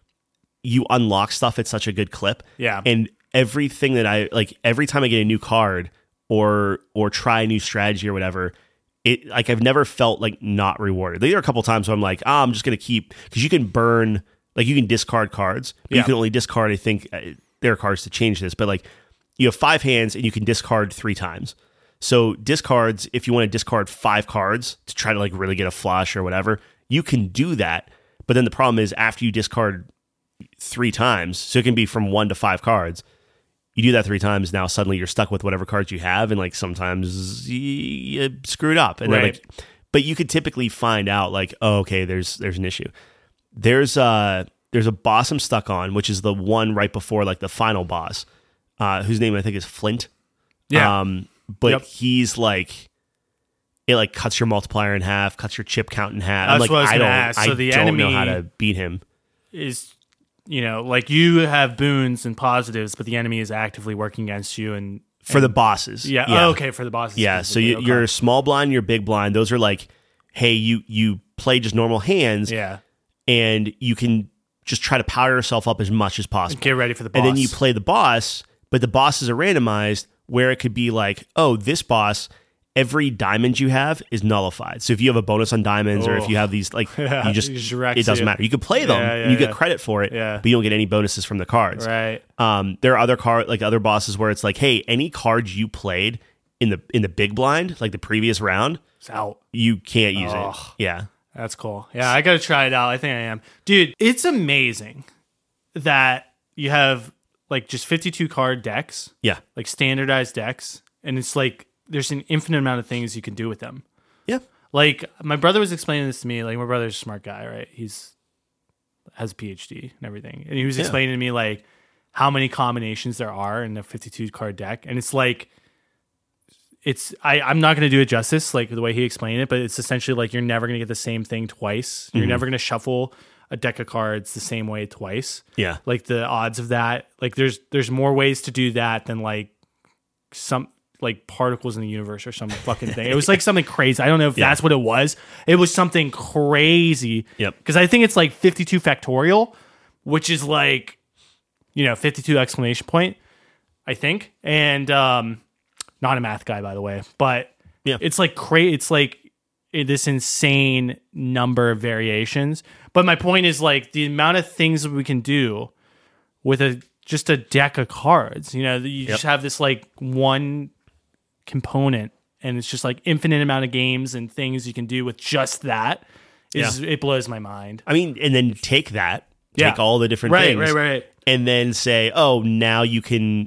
Speaker 2: you unlock stuff at such a good clip.
Speaker 1: Yeah.
Speaker 2: And everything that I like, every time I get a new card or or try a new strategy or whatever, it like I've never felt like not rewarded. There are a couple times where I'm like, ah, I'm just gonna keep, because you can burn, like you can discard cards, but
Speaker 1: Yeah.
Speaker 2: you can only discard. I think uh, there are cards to change this, but like you have five hands and you can discard three times. So discards, if you want to discard five cards to try to like really get a flush or whatever, you can do that. But then the problem is after you discard three times, so it can be from one to five cards. You do that three times, now suddenly you're stuck with whatever cards you have, and like sometimes you, you screw it up. And then
Speaker 1: Right.
Speaker 2: like, but you could typically find out like, oh, okay, there's there's an issue. There's uh there's a boss I'm stuck on, which is the one right before like the final boss, uh, whose name I think is Flint.
Speaker 1: Yeah.
Speaker 2: Um, but
Speaker 1: Yep.
Speaker 2: he's like, it like cuts your multiplier in half, cuts your chip count in half. I'm
Speaker 1: That's
Speaker 2: like,
Speaker 1: what I was
Speaker 2: I
Speaker 1: gonna
Speaker 2: don't,
Speaker 1: ask.
Speaker 2: I
Speaker 1: So the
Speaker 2: don't know
Speaker 1: enemy-
Speaker 2: how to beat him.
Speaker 1: Is, you know, like you have boons and positives, but the enemy is actively working against you. And
Speaker 2: For the bosses.
Speaker 1: yeah, Oh, okay, for the bosses.
Speaker 2: Yeah, so
Speaker 1: specifically.
Speaker 2: you,
Speaker 1: Okay.
Speaker 2: you're small blind, you're big blind. Those are like, hey, you you play just normal hands,
Speaker 1: yeah,
Speaker 2: and you can just try to power yourself up as much as possible.
Speaker 1: Get ready for the boss.
Speaker 2: And then you play the boss, but the bosses are randomized where it could be like, oh, this boss, every diamond you have is nullified. So if you have a bonus on diamonds
Speaker 1: oh.
Speaker 2: or if you have these, like,
Speaker 1: yeah,
Speaker 2: you just,
Speaker 1: you just
Speaker 2: it doesn't
Speaker 1: you.
Speaker 2: matter. You can play them
Speaker 1: yeah, yeah,
Speaker 2: and you
Speaker 1: yeah.
Speaker 2: get credit for it,
Speaker 1: yeah.
Speaker 2: but you don't get any bonuses from the cards.
Speaker 1: Right.
Speaker 2: Um, there are other card, like other bosses where it's like, hey, any cards you played in the in the big blind, like the previous round,
Speaker 1: It's out.
Speaker 2: you can't use
Speaker 1: oh.
Speaker 2: it. Yeah.
Speaker 1: That's cool. Yeah, I got to try it out. I think I am. Dude, it's amazing that you have like just fifty-two card decks,
Speaker 2: Yeah.
Speaker 1: like standardized decks, and it's like there's an infinite amount of things you can do with them.
Speaker 2: Yeah.
Speaker 1: Like my brother was explaining this to me. Like my brother's a smart guy, right? He's has a P H D and everything, and he was
Speaker 2: Yeah.
Speaker 1: explaining to me like how many combinations there are in a fifty-two card deck, and it's like it's I I'm not going to do it justice like the way he explained it, but it's essentially like you're never going to get the same thing twice. You're
Speaker 2: Mhm.
Speaker 1: never going to shuffle a deck of cards the same way twice.
Speaker 2: Yeah.
Speaker 1: Like the odds of that, like there's there's more ways to do that than like some like particles in the universe or some fucking thing. It was like something crazy. I don't know if
Speaker 2: Yeah.
Speaker 1: that's what it was. It was something crazy.
Speaker 2: Yep.
Speaker 1: Because I think it's like fifty-two factorial, which is like, you know, fifty-two exclamation point, I think. And um not a math guy, by the way, but
Speaker 2: Yeah.
Speaker 1: it's like crazy. It's like this insane number of variations. But my point is like the amount of things that we can do with a just a deck of cards. You know, you just have this like one component, and it's just like infinite amount of games and things you can do with just that. Is it blows my mind.
Speaker 2: I mean, and then take that,
Speaker 1: Yeah.
Speaker 2: take all the different
Speaker 1: Right,
Speaker 2: things,
Speaker 1: right, right.
Speaker 2: and then say, oh, now you can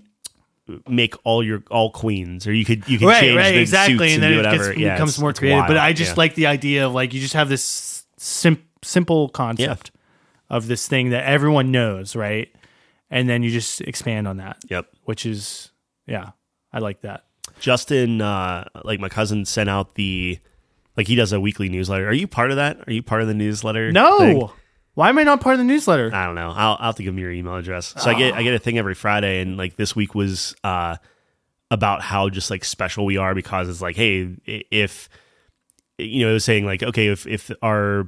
Speaker 2: make all your all queens, or you could you can
Speaker 1: Right,
Speaker 2: change
Speaker 1: right,
Speaker 2: the
Speaker 1: exactly,
Speaker 2: suits
Speaker 1: and
Speaker 2: and
Speaker 1: then
Speaker 2: do
Speaker 1: it
Speaker 2: whatever.
Speaker 1: gets,
Speaker 2: yeah,
Speaker 1: becomes
Speaker 2: it's-
Speaker 1: more
Speaker 2: it's
Speaker 1: creative. But
Speaker 2: wild.
Speaker 1: I just
Speaker 2: Yeah.
Speaker 1: like the idea of like you just have this sim- simple concept of this thing that everyone knows, right? And then you just expand on that.
Speaker 2: Yep.
Speaker 1: Which is, yeah, I like that.
Speaker 2: Justin, uh, like my cousin, sent out the like he does a weekly newsletter. Are you part of that? Are you part of the newsletter?
Speaker 1: No.
Speaker 2: thing?
Speaker 1: Why am I not part of the newsletter?
Speaker 2: I don't know. I'll, I'll have to give him your email address. So I get I get a thing every Friday, and like this week was uh, about how just like special we are because it's like, hey, i- if you know, it was saying like, okay, if if our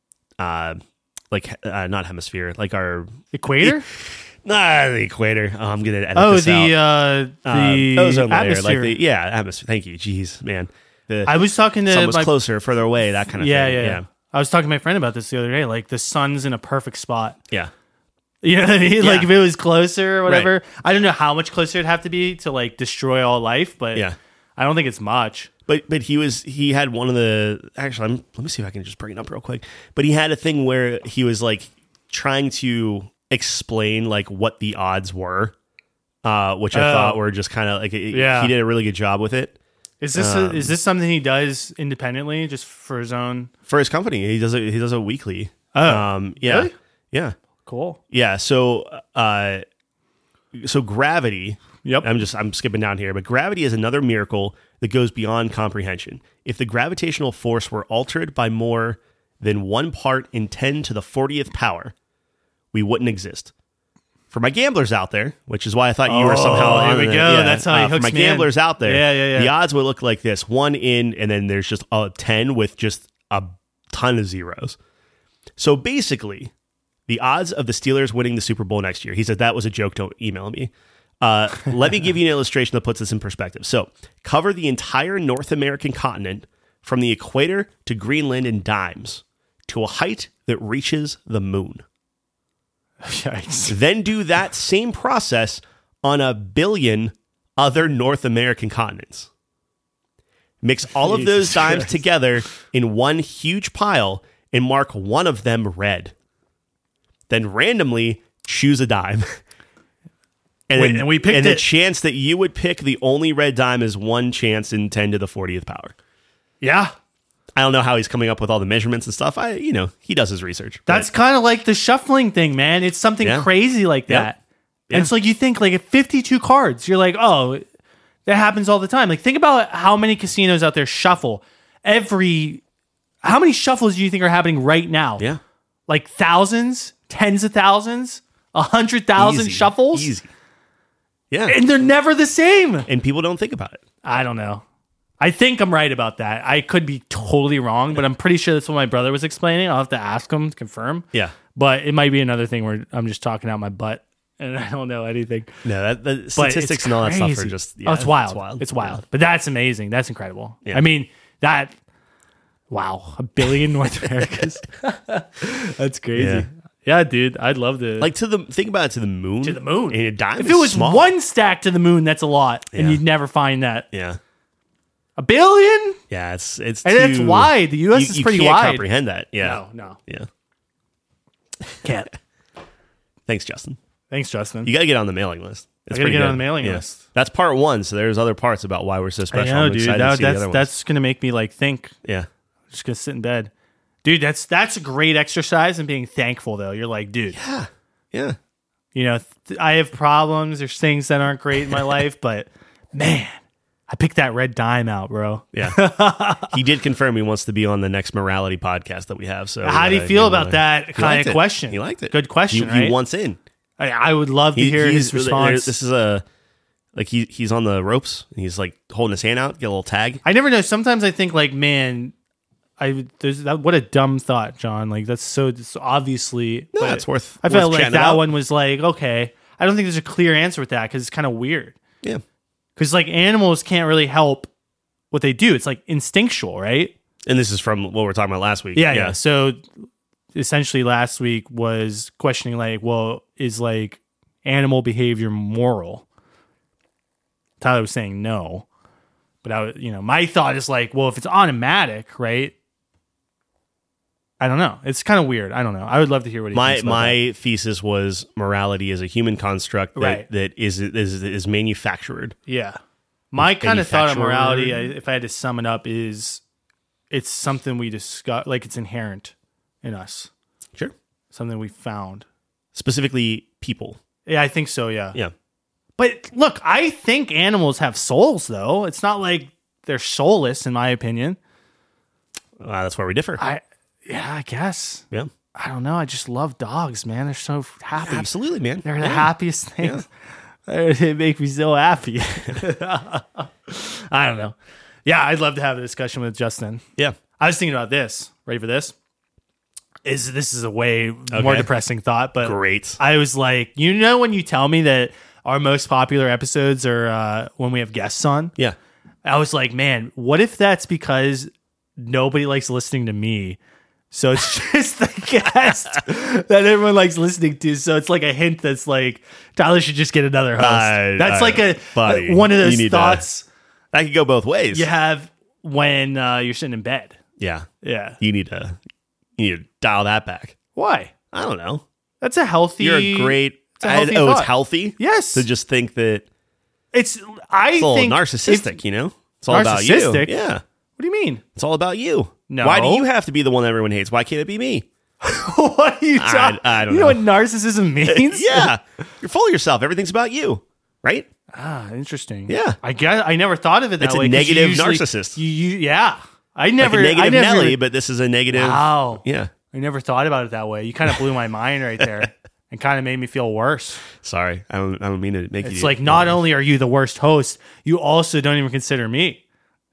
Speaker 2: uh, like uh, not hemisphere, like our
Speaker 1: Equator?
Speaker 2: nah, the equator. Oh, I'm gonna edit
Speaker 1: Oh,
Speaker 2: this
Speaker 1: the
Speaker 2: out.
Speaker 1: uh, the
Speaker 2: Uh, ozone layer,
Speaker 1: atmosphere.
Speaker 2: like the yeah, atmosphere. Thank you. Jeez, man. The
Speaker 1: I was talking to
Speaker 2: sun was
Speaker 1: my
Speaker 2: closer, further away, that kind of
Speaker 1: yeah,
Speaker 2: thing.
Speaker 1: yeah,
Speaker 2: Yeah,
Speaker 1: I was talking to my friend about this the other day. Like the sun's in a perfect spot.
Speaker 2: yeah.
Speaker 1: You know what I mean? Like
Speaker 2: Yeah.
Speaker 1: if it was closer or whatever. I don't know how much closer it'd have to be to like destroy all life, but
Speaker 2: Yeah.
Speaker 1: I don't think it's much.
Speaker 2: But but he was he had one of the actually I'm, let me see if I can just bring it up real quick. But he had a thing where he was like trying to explain like what the odds were, uh, which I
Speaker 1: Oh.
Speaker 2: thought were just kind of like it-
Speaker 1: Yeah.
Speaker 2: he did a really good job with it
Speaker 1: Is this
Speaker 2: Um,
Speaker 1: a, is this something he does independently, just for his own?
Speaker 2: for his company. He does it. He does it weekly.
Speaker 1: Oh,
Speaker 2: um, yeah,
Speaker 1: really?
Speaker 2: yeah,
Speaker 1: Cool.
Speaker 2: yeah. So uh, so gravity.
Speaker 1: Yep.
Speaker 2: I'm just I'm skipping down here, but gravity is another miracle that goes beyond comprehension. If the gravitational force were altered by more than one part in ten to the fortieth power, we wouldn't exist. For my gamblers out there, which is why I thought you were somehow
Speaker 1: here
Speaker 2: on
Speaker 1: we
Speaker 2: the-
Speaker 1: go.
Speaker 2: yeah,
Speaker 1: That's how he
Speaker 2: uh, for
Speaker 1: hooks
Speaker 2: my
Speaker 1: me in.
Speaker 2: gamblers out there.
Speaker 1: Yeah, yeah, yeah.
Speaker 2: The odds would look like this: one in, and then there's just a ten with just a ton of zeros. So basically, the odds of the Steelers winning the Super Bowl next year. He said that was a joke. Don't email me. Uh, let me give you an illustration that puts this in perspective. So, cover the entire North American continent from the equator to Greenland in dimes to a height that reaches the moon.
Speaker 1: Yikes.
Speaker 2: Then do that same process on a billion other North American continents. Mix all of those
Speaker 1: Jesus
Speaker 2: dimes
Speaker 1: Christ.
Speaker 2: together in one huge pile and mark one of them red. Then randomly choose a dime. And,
Speaker 1: Wait,
Speaker 2: then,
Speaker 1: and we picked
Speaker 2: and the
Speaker 1: it.
Speaker 2: chance that you would pick the only red dime is one chance in ten to the fortieth power.
Speaker 1: Yeah.
Speaker 2: I don't know how he's coming up with all the measurements and stuff. I, you know, he does his research. but-
Speaker 1: That's kind of like the shuffling thing, man. It's something
Speaker 2: Yeah.
Speaker 1: crazy like
Speaker 2: Yep.
Speaker 1: that.
Speaker 2: Yeah.
Speaker 1: And it's like you think like at fifty-two cards, you're like, oh, that happens all the time. Like think about how many casinos out there shuffle every. How many shuffles do you think are happening right now?
Speaker 2: yeah,
Speaker 1: Like thousands, tens of thousands, a hundred thousand
Speaker 2: Easy.
Speaker 1: shuffles,
Speaker 2: Easy. Yeah,
Speaker 1: and they're never the same.
Speaker 2: and people don't think about it.
Speaker 1: I don't know. I think I'm right about that. I could be totally wrong, but I'm pretty sure that's what my brother was explaining. I'll have to ask him to confirm.
Speaker 2: Yeah.
Speaker 1: But it might be another thing where I'm just talking out my butt and I don't know anything.
Speaker 2: No, that the
Speaker 1: But
Speaker 2: statistics
Speaker 1: it's
Speaker 2: and all that stuff are
Speaker 1: crazy.
Speaker 2: just yeah,
Speaker 1: oh, it's wild.
Speaker 2: It's wild.
Speaker 1: It's wild. But that's amazing. That's incredible.
Speaker 2: Yeah.
Speaker 1: I mean, that, wow, a billion North Americas. That's crazy.
Speaker 2: Yeah.
Speaker 1: Yeah. dude, I'd love to.
Speaker 2: Like to the think about it to the moon.
Speaker 1: To the moon.
Speaker 2: And a dime
Speaker 1: if
Speaker 2: is
Speaker 1: it was
Speaker 2: small.
Speaker 1: one stack to the moon, that's a lot. And
Speaker 2: Yeah.
Speaker 1: you'd never find that.
Speaker 2: Yeah.
Speaker 1: A billion?
Speaker 2: Yeah, it's it's
Speaker 1: And it's
Speaker 2: too-
Speaker 1: wide. The U S
Speaker 2: you,
Speaker 1: is
Speaker 2: you
Speaker 1: pretty
Speaker 2: can't
Speaker 1: wide.
Speaker 2: comprehend that. Yeah.
Speaker 1: No, no.
Speaker 2: Yeah.
Speaker 1: Can't.
Speaker 2: Thanks, Justin.
Speaker 1: Thanks, Justin.
Speaker 2: You got to get on the mailing list. It's
Speaker 1: I gotta
Speaker 2: pretty
Speaker 1: get
Speaker 2: good.
Speaker 1: on the mailing
Speaker 2: Yeah.
Speaker 1: list.
Speaker 2: That's part one. So there's other parts about why we're so
Speaker 1: I
Speaker 2: special.
Speaker 1: know,
Speaker 2: I'm
Speaker 1: dude.
Speaker 2: excited
Speaker 1: That,
Speaker 2: to see the
Speaker 1: that's
Speaker 2: other ones.
Speaker 1: that's going to make me like think.
Speaker 2: Yeah.
Speaker 1: I'm just going to sit in bed. Dude, that's that's a great exercise and being thankful, though. You're like, dude,
Speaker 2: Yeah. Yeah.
Speaker 1: you know, th- I have problems. There's things that aren't great in my life, but man, I picked that red dime out, bro.
Speaker 2: Yeah. He did confirm he wants to be on the next morality podcast that we have. So
Speaker 1: How do you
Speaker 2: uh,
Speaker 1: feel
Speaker 2: you
Speaker 1: about
Speaker 2: wanna-
Speaker 1: that
Speaker 2: He
Speaker 1: kind
Speaker 2: liked
Speaker 1: of
Speaker 2: it.
Speaker 1: question?
Speaker 2: He liked it.
Speaker 1: Good question,
Speaker 2: He,
Speaker 1: right?
Speaker 2: he wants in.
Speaker 1: I, I would love to
Speaker 2: He-
Speaker 1: hear
Speaker 2: he's-
Speaker 1: his
Speaker 2: there-
Speaker 1: response.
Speaker 2: This is a like he he's on the ropes and he's like holding his hand out, get a little tag.
Speaker 1: I never know. Sometimes I think like, man, I there's that. What a dumb thought, John. Like that's so it's obviously.
Speaker 2: No,
Speaker 1: but
Speaker 2: it's worth.
Speaker 1: I
Speaker 2: worth
Speaker 1: felt like
Speaker 2: chatting
Speaker 1: that
Speaker 2: about.
Speaker 1: one was like okay. I don't think there's a clear answer with that because it's kind of weird.
Speaker 2: Yeah.
Speaker 1: Because like animals can't really help what they do. It's like instinctual, right?
Speaker 2: And this is from what we were talking about last week.
Speaker 1: Yeah, yeah. So essentially, last week was questioning like, well, is like animal behavior moral? Tyler was saying no, but I, was- you know, my thought is like, well, if it's automatic, right? I don't know. It's kind of weird. I don't know. I would love to hear what he
Speaker 2: My
Speaker 1: thinks about
Speaker 2: my thesis was morality is a human construct that,
Speaker 1: Right.
Speaker 2: that is is is manufactured.
Speaker 1: that. Yeah. My kind of thought on
Speaker 2: Manufacturer.
Speaker 1: morality, I, if I had to sum it up, is it's something we discuss, like it's inherent in us,
Speaker 2: Sure.
Speaker 1: something we found.
Speaker 2: Specifically, people.
Speaker 1: Yeah, I think so. Yeah.
Speaker 2: Yeah.
Speaker 1: But look, I think animals have souls, though. It's not like they're soulless, in my opinion.
Speaker 2: Uh, that's where we differ.
Speaker 1: I, yeah, I guess.
Speaker 2: yeah.
Speaker 1: I don't know. I just love dogs, man. They're so happy.
Speaker 2: Absolutely, man.
Speaker 1: They're the
Speaker 2: Yeah.
Speaker 1: happiest things. They make me so happy. I don't know. Yeah, I'd love to have a discussion with Justin.
Speaker 2: Yeah.
Speaker 1: I was thinking about this. Ready for this? Is this is a way more
Speaker 2: Okay.
Speaker 1: depressing thought, but
Speaker 2: Great.
Speaker 1: I was like, you know, when you tell me that our most popular episodes are uh, when we have guests on,
Speaker 2: Yeah.
Speaker 1: I was like, man, what if that's because nobody likes listening to me? So it's just the guest that everyone likes listening to. So it's like a hint that's like, Tyler should just get another host.
Speaker 2: Uh,
Speaker 1: that's
Speaker 2: uh,
Speaker 1: like a,
Speaker 2: buddy,
Speaker 1: a- one of
Speaker 2: you
Speaker 1: those
Speaker 2: need to-
Speaker 1: thoughts
Speaker 2: That could go both ways.
Speaker 1: you have when uh, you're sitting in bed.
Speaker 2: Yeah.
Speaker 1: Yeah.
Speaker 2: You need to you need to dial that back.
Speaker 1: Why?
Speaker 2: I don't know.
Speaker 1: That's a healthy.
Speaker 2: You're a great.
Speaker 1: It's a healthy
Speaker 2: I- oh,
Speaker 1: thought.
Speaker 2: it's healthy.
Speaker 1: Yes.
Speaker 2: To just think that
Speaker 1: It's, I
Speaker 2: it's a little
Speaker 1: think.
Speaker 2: narcissistic.
Speaker 1: if-
Speaker 2: you know, it's all about you.
Speaker 1: Narcissistic?
Speaker 2: Yeah.
Speaker 1: What do you mean?
Speaker 2: It's all about you.
Speaker 1: No.
Speaker 2: Why do you have to be the one everyone hates? Why can't it be me?
Speaker 1: What are you
Speaker 2: I-
Speaker 1: talking?
Speaker 2: I don't
Speaker 1: you know.
Speaker 2: know.
Speaker 1: what narcissism means?
Speaker 2: Yeah. You're full of yourself. Everything's about you. Right?
Speaker 1: Ah, interesting.
Speaker 2: Yeah.
Speaker 1: I guess I never thought of it that
Speaker 2: It's a
Speaker 1: way. 'cause you
Speaker 2: negative
Speaker 1: usually-
Speaker 2: narcissist.
Speaker 1: You, you, yeah. I never.
Speaker 2: Like a negative
Speaker 1: I never,
Speaker 2: Nelly, but this is a negative.
Speaker 1: Wow.
Speaker 2: Yeah.
Speaker 1: I never thought about it that way. You kind of blew my mind right there, and kind of made me feel worse.
Speaker 2: Sorry. I don't, I don't mean to make
Speaker 1: It's
Speaker 2: you.
Speaker 1: like not only are you the worst host, you also don't even consider me.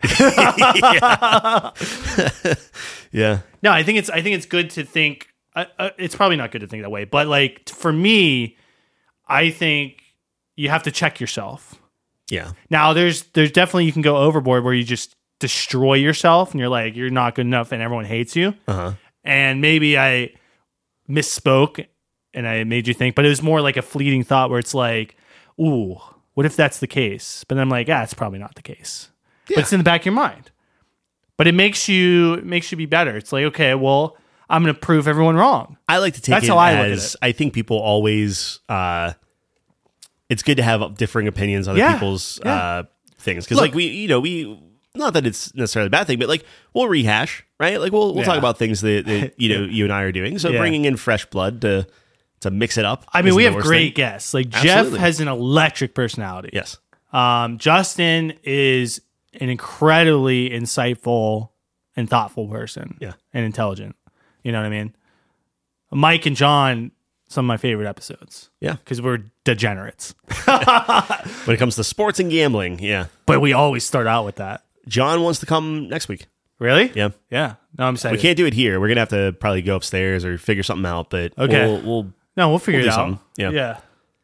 Speaker 2: Yeah.
Speaker 1: No, I think it's I think it's good to think. Uh, uh, it's probably not good to think that way, but like for me, I think you have to check yourself.
Speaker 2: Yeah.
Speaker 1: Now, there's there's definitely you can go overboard where you just destroy yourself and you're like you're not good enough and everyone hates you.
Speaker 2: Uh-huh.
Speaker 1: And maybe I misspoke and I made you think, but it was more like a fleeting thought where it's like, ooh, what if that's the case? But then I'm like, ah, it's probably not the case.
Speaker 2: Yeah.
Speaker 1: But it's in the back of your mind. But it makes you it makes you be better. It's like, okay, well, I'm going to prove everyone wrong.
Speaker 2: I like to take
Speaker 1: That's
Speaker 2: it
Speaker 1: how I look at
Speaker 2: as
Speaker 1: it.
Speaker 2: I think people always. Uh, it's good to have differing opinions on other
Speaker 1: Yeah.
Speaker 2: people's
Speaker 1: Yeah.
Speaker 2: uh, things because,
Speaker 1: Look.
Speaker 2: like we, you know, we not that it's necessarily a bad thing, but like we'll rehash, right? Like we'll we'll talk
Speaker 1: Yeah.
Speaker 2: about things that, that you know you and I are doing. So
Speaker 1: Yeah.
Speaker 2: bringing in fresh blood to to mix it up.
Speaker 1: I mean,
Speaker 2: isn't
Speaker 1: we
Speaker 2: the
Speaker 1: have
Speaker 2: worst
Speaker 1: great
Speaker 2: thing.
Speaker 1: guests. Like
Speaker 2: Absolutely.
Speaker 1: Jeff has an electric personality.
Speaker 2: Yes.
Speaker 1: Um, Justin is an incredibly insightful and thoughtful person.
Speaker 2: Yeah.
Speaker 1: And intelligent. You know what I mean? Mike and John, some of my favorite episodes.
Speaker 2: Yeah.
Speaker 1: Because we're degenerates.
Speaker 2: When it comes to sports and gambling, yeah.
Speaker 1: But we always start out with that.
Speaker 2: John wants to come next week.
Speaker 1: Really?
Speaker 2: Yeah.
Speaker 1: Yeah. No, I'm excited.
Speaker 2: We can't do it here. We're gonna have to probably go upstairs or figure something out. But
Speaker 1: Okay.
Speaker 2: we'll, we'll
Speaker 1: No, we'll figure
Speaker 2: we'll
Speaker 1: it
Speaker 2: do
Speaker 1: out.
Speaker 2: something. Yeah.
Speaker 1: Yeah.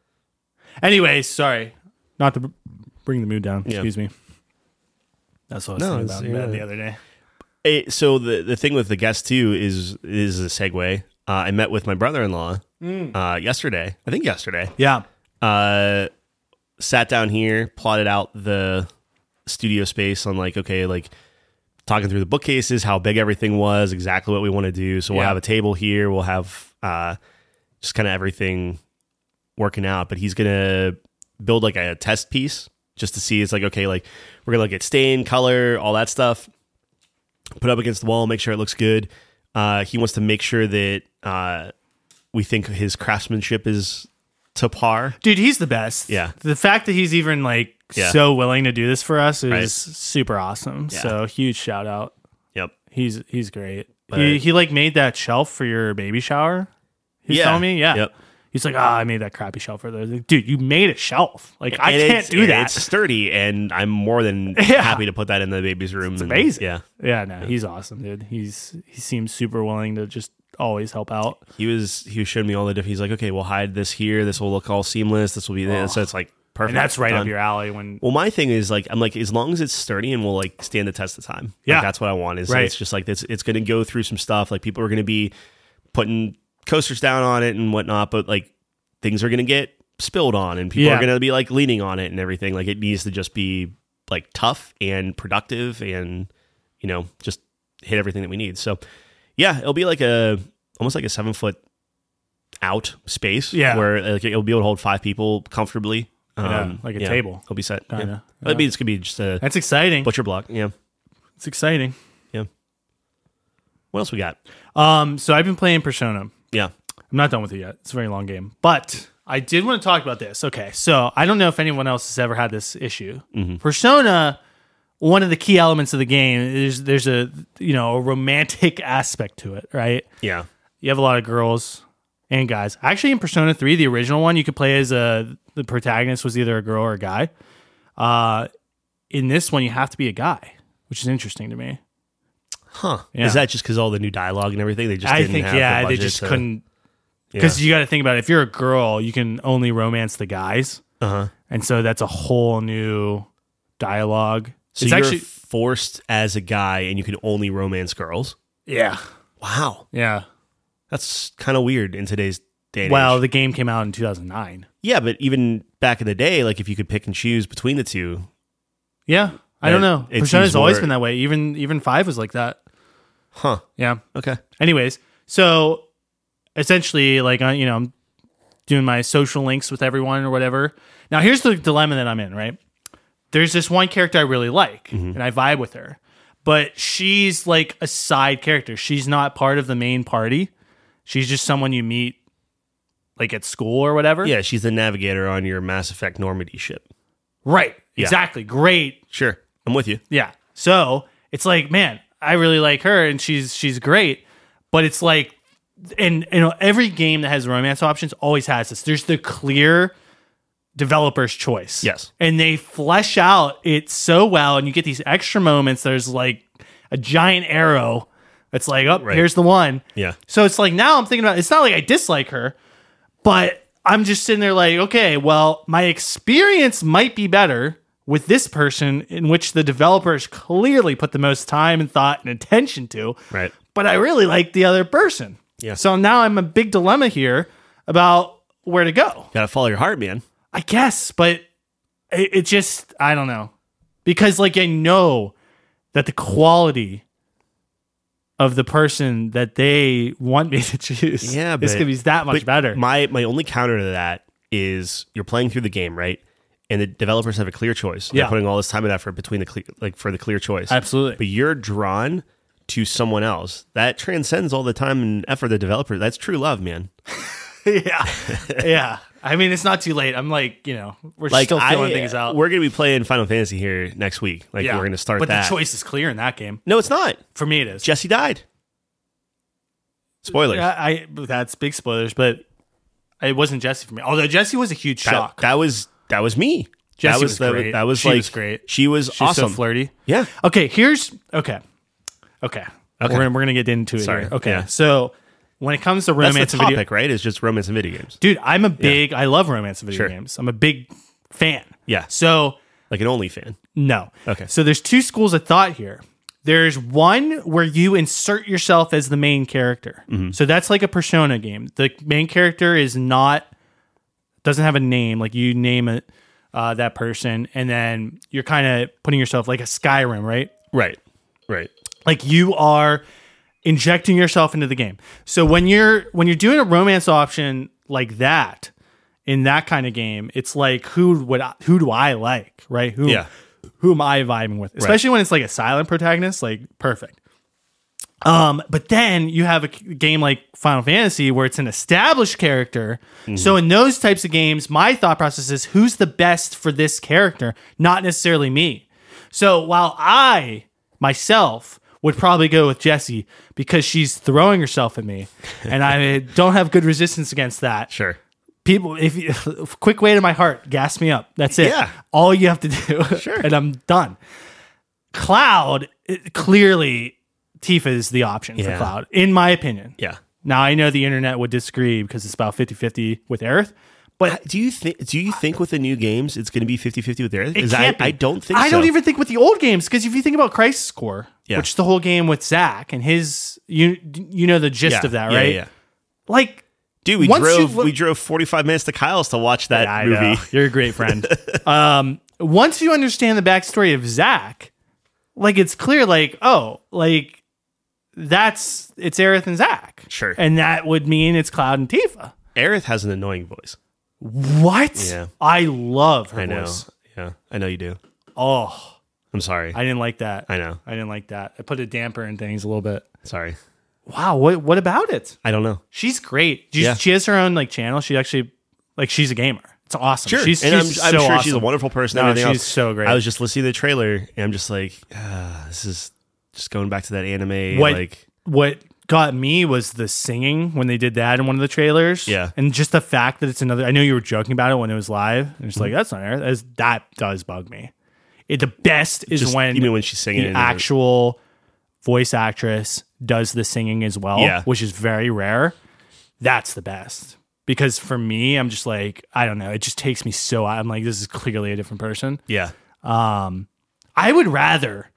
Speaker 1: Anyways, sorry. Not to b- bring the mood down.
Speaker 2: Yeah.
Speaker 1: Excuse me. That's what I was
Speaker 2: No,
Speaker 1: thinking
Speaker 2: it's-
Speaker 1: about in
Speaker 2: yeah.
Speaker 1: bed the other day.
Speaker 2: It- so the the thing with the guests too is is a segue. Uh, I met with my brother-in-law uh, yesterday. I think yesterday.
Speaker 1: Yeah.
Speaker 2: Uh, sat down here, plotted out the studio space on like, okay, like talking through the bookcases, how big everything was, exactly what we want to do. So we'll
Speaker 1: Yeah.
Speaker 2: have a table here. We'll have uh, just kind of everything working out. But he's gonna build like a test piece just to see. It's like, okay, like we're gonna look at stain, color, all that stuff. Put up against the wall, make sure it looks good. Uh, he wants to make sure that uh, we think his craftsmanship is to par.
Speaker 1: Dude, he's the best.
Speaker 2: Yeah.
Speaker 1: The fact that he's even like
Speaker 2: Yeah.
Speaker 1: so willing to do this for us is
Speaker 2: Right.
Speaker 1: super awesome.
Speaker 2: Yeah.
Speaker 1: So huge shout out.
Speaker 2: Yep.
Speaker 1: He's he's great.
Speaker 2: But-
Speaker 1: he he like made that shelf for your baby shower. He's
Speaker 2: Yeah.
Speaker 1: telling me, yeah.
Speaker 2: Yep.
Speaker 1: He's like, ah, I made that crappy shelf for those. Dude, you made a shelf. Like I
Speaker 2: And
Speaker 1: can't
Speaker 2: it's-
Speaker 1: do
Speaker 2: and
Speaker 1: that.
Speaker 2: It's sturdy, and I'm more than
Speaker 1: Yeah.
Speaker 2: happy to put that in the baby's room. It's
Speaker 1: amazing.
Speaker 2: Yeah.
Speaker 1: Yeah, no, he's awesome, dude. He's he seems super willing to just always help out.
Speaker 2: He was he was showing me all the different. He's like, okay, we'll hide this here. This will look all seamless. This will be there. So it's like perfect.
Speaker 1: And that's right
Speaker 2: Done.
Speaker 1: up your alley when
Speaker 2: Well, my thing is like I'm like as long as it's sturdy and will like stand the test of time. Like,
Speaker 1: Yeah.
Speaker 2: that's what I want. Is
Speaker 1: Right.
Speaker 2: it's just like it's it's going to go through some stuff. Like people are going to be putting coasters down on it and whatnot, but like things are going to get spilled on, and people
Speaker 1: Yeah.
Speaker 2: are going to be like leaning on it and everything. Like it needs to just be like tough and productive, and you know just hit everything that we need. So yeah, it'll be like a almost like a seven foot out space.
Speaker 1: Yeah.
Speaker 2: where like, it'll be able to hold five people comfortably.
Speaker 1: Yeah,
Speaker 2: Um,
Speaker 1: like a table.
Speaker 2: It'll be set.
Speaker 1: Kinda,
Speaker 2: Yeah. I mean, it's gonna be just a
Speaker 1: that's exciting.
Speaker 2: butcher block. Yeah.
Speaker 1: It's exciting.
Speaker 2: Yeah. What else we got?
Speaker 1: Um, so I've been playing Persona.
Speaker 2: Yeah.
Speaker 1: I'm not done with it yet. It's a very long game. But I did want to talk about this. Okay, so I don't know if anyone else has ever had this issue. Persona, one of the key elements of the game is there's a you know a romantic aspect to it, right?
Speaker 2: Yeah.
Speaker 1: You have a lot of girls and guys. Actually, in Persona three, the original one, you could play as a the protagonist was either a girl or a guy. Uh, in this one, you have to be a guy, which is interesting to me.
Speaker 2: Huh.
Speaker 1: Yeah.
Speaker 2: Is that just because all the new dialogue and everything? They just
Speaker 1: I
Speaker 2: didn't
Speaker 1: think
Speaker 2: have
Speaker 1: yeah,
Speaker 2: the
Speaker 1: they
Speaker 2: budget
Speaker 1: just
Speaker 2: to-
Speaker 1: couldn't
Speaker 2: Yeah.
Speaker 1: because you got to think about it. If you're a girl, you can only romance the guys,
Speaker 2: Uh-huh.
Speaker 1: and so that's a whole new dialogue.
Speaker 2: So
Speaker 1: it's
Speaker 2: you're
Speaker 1: actually
Speaker 2: forced as a guy, and you can only romance girls.
Speaker 1: yeah,
Speaker 2: Wow.
Speaker 1: yeah.
Speaker 2: That's kind of weird in today's day and
Speaker 1: Well,
Speaker 2: age.
Speaker 1: the game came out in two thousand nine.
Speaker 2: Yeah, but even back in the day, like if you could pick and choose between the two,
Speaker 1: Yeah, I don't
Speaker 2: It-
Speaker 1: know.
Speaker 2: it
Speaker 1: Persona's
Speaker 2: seems
Speaker 1: always
Speaker 2: more-
Speaker 1: been that way. Even even five was like that.
Speaker 2: huh?
Speaker 1: Yeah.
Speaker 2: Okay.
Speaker 1: Anyways, so essentially, like, I, you know, I'm doing my social links with everyone or whatever. Now, here's the dilemma that I'm in, right? There's this one character I really like, and I vibe with her, but she's like a side character. She's not part of the main party. She's just someone you meet, like, at school or whatever.
Speaker 2: Yeah, she's the navigator on your Mass Effect Normandy ship.
Speaker 1: Right.
Speaker 2: Yeah.
Speaker 1: Exactly. Great.
Speaker 2: Sure, I'm with you.
Speaker 1: Yeah. So it's like, man, I really like her, and she's she's great. But it's like, and you know, every game that has romance options always has this. There's the clear developer's choice.
Speaker 2: Yes.
Speaker 1: And they flesh out it so well, and you get these extra moments. There's like a giant arrow. It's like, oh,
Speaker 2: Right.
Speaker 1: here's the one.
Speaker 2: Yeah.
Speaker 1: So it's like now I'm thinking about. It's not like I dislike her, but I'm just sitting there like, okay, well, my experience might be better with this person in which the developers clearly put the most time and thought and attention to.
Speaker 2: Right.
Speaker 1: But I really like the other person.
Speaker 2: Yeah.
Speaker 1: So now I'm a big dilemma here about where to go.
Speaker 2: Gotta follow your heart, man.
Speaker 1: I guess, but it, it just, I don't know. Because like I know that the quality of the person that they want me to choose
Speaker 2: Yeah,
Speaker 1: is
Speaker 2: but-
Speaker 1: going to be that much
Speaker 2: But
Speaker 1: better.
Speaker 2: My my only counter to that is you're playing through the game, right? And the developers have a clear choice. They're
Speaker 1: Yeah.
Speaker 2: putting all this time and effort between the cle like for the clear choice.
Speaker 1: Absolutely.
Speaker 2: But you're drawn to someone else. That transcends all the time and effort of the developer. That's true love, man.
Speaker 1: yeah. Yeah. I mean, it's not too late. I'm like, you know, we're
Speaker 2: Like
Speaker 1: still feeling
Speaker 2: I,
Speaker 1: things out.
Speaker 2: We're gonna be playing Final Fantasy here next week. Like
Speaker 1: yeah.
Speaker 2: we're gonna start
Speaker 1: but
Speaker 2: that.
Speaker 1: the choice is clear in that game.
Speaker 2: No, it's not.
Speaker 1: For me, it is.
Speaker 2: Jesse died. Spoilers.
Speaker 1: Yeah, I, that's big spoilers, but it wasn't Jesse for me. Although Jesse was a huge
Speaker 2: That-
Speaker 1: shock.
Speaker 2: That was that was me.
Speaker 1: Jessie
Speaker 2: that was,
Speaker 1: was
Speaker 2: that,
Speaker 1: great.
Speaker 2: that was
Speaker 1: she
Speaker 2: like
Speaker 1: was great.
Speaker 2: She was
Speaker 1: She's
Speaker 2: awesome.
Speaker 1: so flirty.
Speaker 2: Yeah.
Speaker 1: Okay, here's okay. Okay.
Speaker 2: Okay.
Speaker 1: We're gonna, we're gonna get into it
Speaker 2: Sorry.
Speaker 1: here. Okay.
Speaker 2: Yeah.
Speaker 1: So when it comes to romance
Speaker 2: That's the
Speaker 1: and video,
Speaker 2: topic, right? It's just romance and video games.
Speaker 1: dude, I'm a big. I love romance and video
Speaker 2: Sure.
Speaker 1: games. I'm a big fan.
Speaker 2: Yeah.
Speaker 1: So
Speaker 2: Like an only fan.
Speaker 1: no.
Speaker 2: Okay.
Speaker 1: So there's two schools of thought here. There's one where you insert yourself as the main character.
Speaker 2: Mm-hmm.
Speaker 1: So that's like a Persona game. The main character is not doesn't have a name. Like you name it uh, that person, and then you're kind of putting yourself like a Skyrim, right?
Speaker 2: Right. Right.
Speaker 1: Like you are injecting yourself into the game. So when you're when you're doing a romance option like that in that kind of game, it's like who would I, who do I like, right? Who
Speaker 2: Yeah.
Speaker 1: who am I vibing with? Especially when it's like a silent protagonist, like perfect. Um, but then you have a g- game like Final Fantasy where it's an established character. So in those types of games, my thought process is who's the best for this character, not necessarily me. So while I myself would probably go with Jessie because she's throwing herself at me, and I don't have good resistance against that.
Speaker 2: Sure.
Speaker 1: People, if you, quick way to my heart, gas me up. That's it.
Speaker 2: Yeah.
Speaker 1: All you have to do,
Speaker 2: Sure.
Speaker 1: and I'm done. Cloud, it- clearly, Tifa is the option for
Speaker 2: Yeah.
Speaker 1: Cloud, in my opinion.
Speaker 2: Yeah.
Speaker 1: Now I know the internet would disagree because it's about fifty-fifty with Aerith, but
Speaker 2: Do you think? Do you think with the new games it's going to be fifty-fifty with Aerith?
Speaker 1: it
Speaker 2: 'Cause
Speaker 1: can't
Speaker 2: I,
Speaker 1: be.
Speaker 2: I don't think.
Speaker 1: I
Speaker 2: so.
Speaker 1: don't even think with the old games, because if you think about Crisis Core,
Speaker 2: Yeah.
Speaker 1: which is the whole game with Zack and his, you you know the gist
Speaker 2: Yeah.
Speaker 1: of that,
Speaker 2: Yeah,
Speaker 1: right?
Speaker 2: Yeah. yeah.
Speaker 1: Like,
Speaker 2: Dude, we
Speaker 1: Once
Speaker 2: drove.
Speaker 1: you-
Speaker 2: we drove forty-five minutes to Kyle's to watch that
Speaker 1: I
Speaker 2: movie.
Speaker 1: know. You're a great friend. um, once you understand the backstory of Zack, like it's clear, like, oh, like that's it's Aerith and Zack.
Speaker 2: Sure.
Speaker 1: And that would mean it's Cloud and Tifa.
Speaker 2: Aerith has an annoying voice.
Speaker 1: What?
Speaker 2: Yeah.
Speaker 1: I love her
Speaker 2: I know.
Speaker 1: voice.
Speaker 2: Yeah, I know you do.
Speaker 1: Oh,
Speaker 2: I'm sorry.
Speaker 1: I didn't like that.
Speaker 2: I know.
Speaker 1: I didn't like that. I put a damper in things a little bit.
Speaker 2: Sorry.
Speaker 1: Wow, what what about it?
Speaker 2: I don't know.
Speaker 1: She's great. She,
Speaker 2: Yeah.
Speaker 1: she has her own like channel. She actually like she's a gamer. It's awesome.
Speaker 2: Sure.
Speaker 1: She's,
Speaker 2: and
Speaker 1: she's
Speaker 2: I'm, I'm
Speaker 1: so
Speaker 2: sure she's a
Speaker 1: awesome.
Speaker 2: wonderful person.
Speaker 1: No,
Speaker 2: and everything
Speaker 1: she's
Speaker 2: else.
Speaker 1: so great.
Speaker 2: I was just listening to the trailer and I'm just like, ah, this is just going back to that anime.
Speaker 1: What
Speaker 2: Like,
Speaker 1: what got me was the singing when they did that in one of the trailers.
Speaker 2: Yeah.
Speaker 1: and just the fact that it's another. I know you were joking about it when it was live. And it's
Speaker 2: Mm-hmm.
Speaker 1: like that's not Aerith. That's- That does bug me. It, the best is
Speaker 2: just,
Speaker 1: when
Speaker 2: you mean when she's singing
Speaker 1: the
Speaker 2: it?
Speaker 1: actual voice actress does the singing as well,
Speaker 2: Yeah.
Speaker 1: which is very rare. That's the best. Because for me, I'm just like, I don't know. It just takes me so out. I'm like, this is clearly a different person.
Speaker 2: Yeah.
Speaker 1: Um, I would rather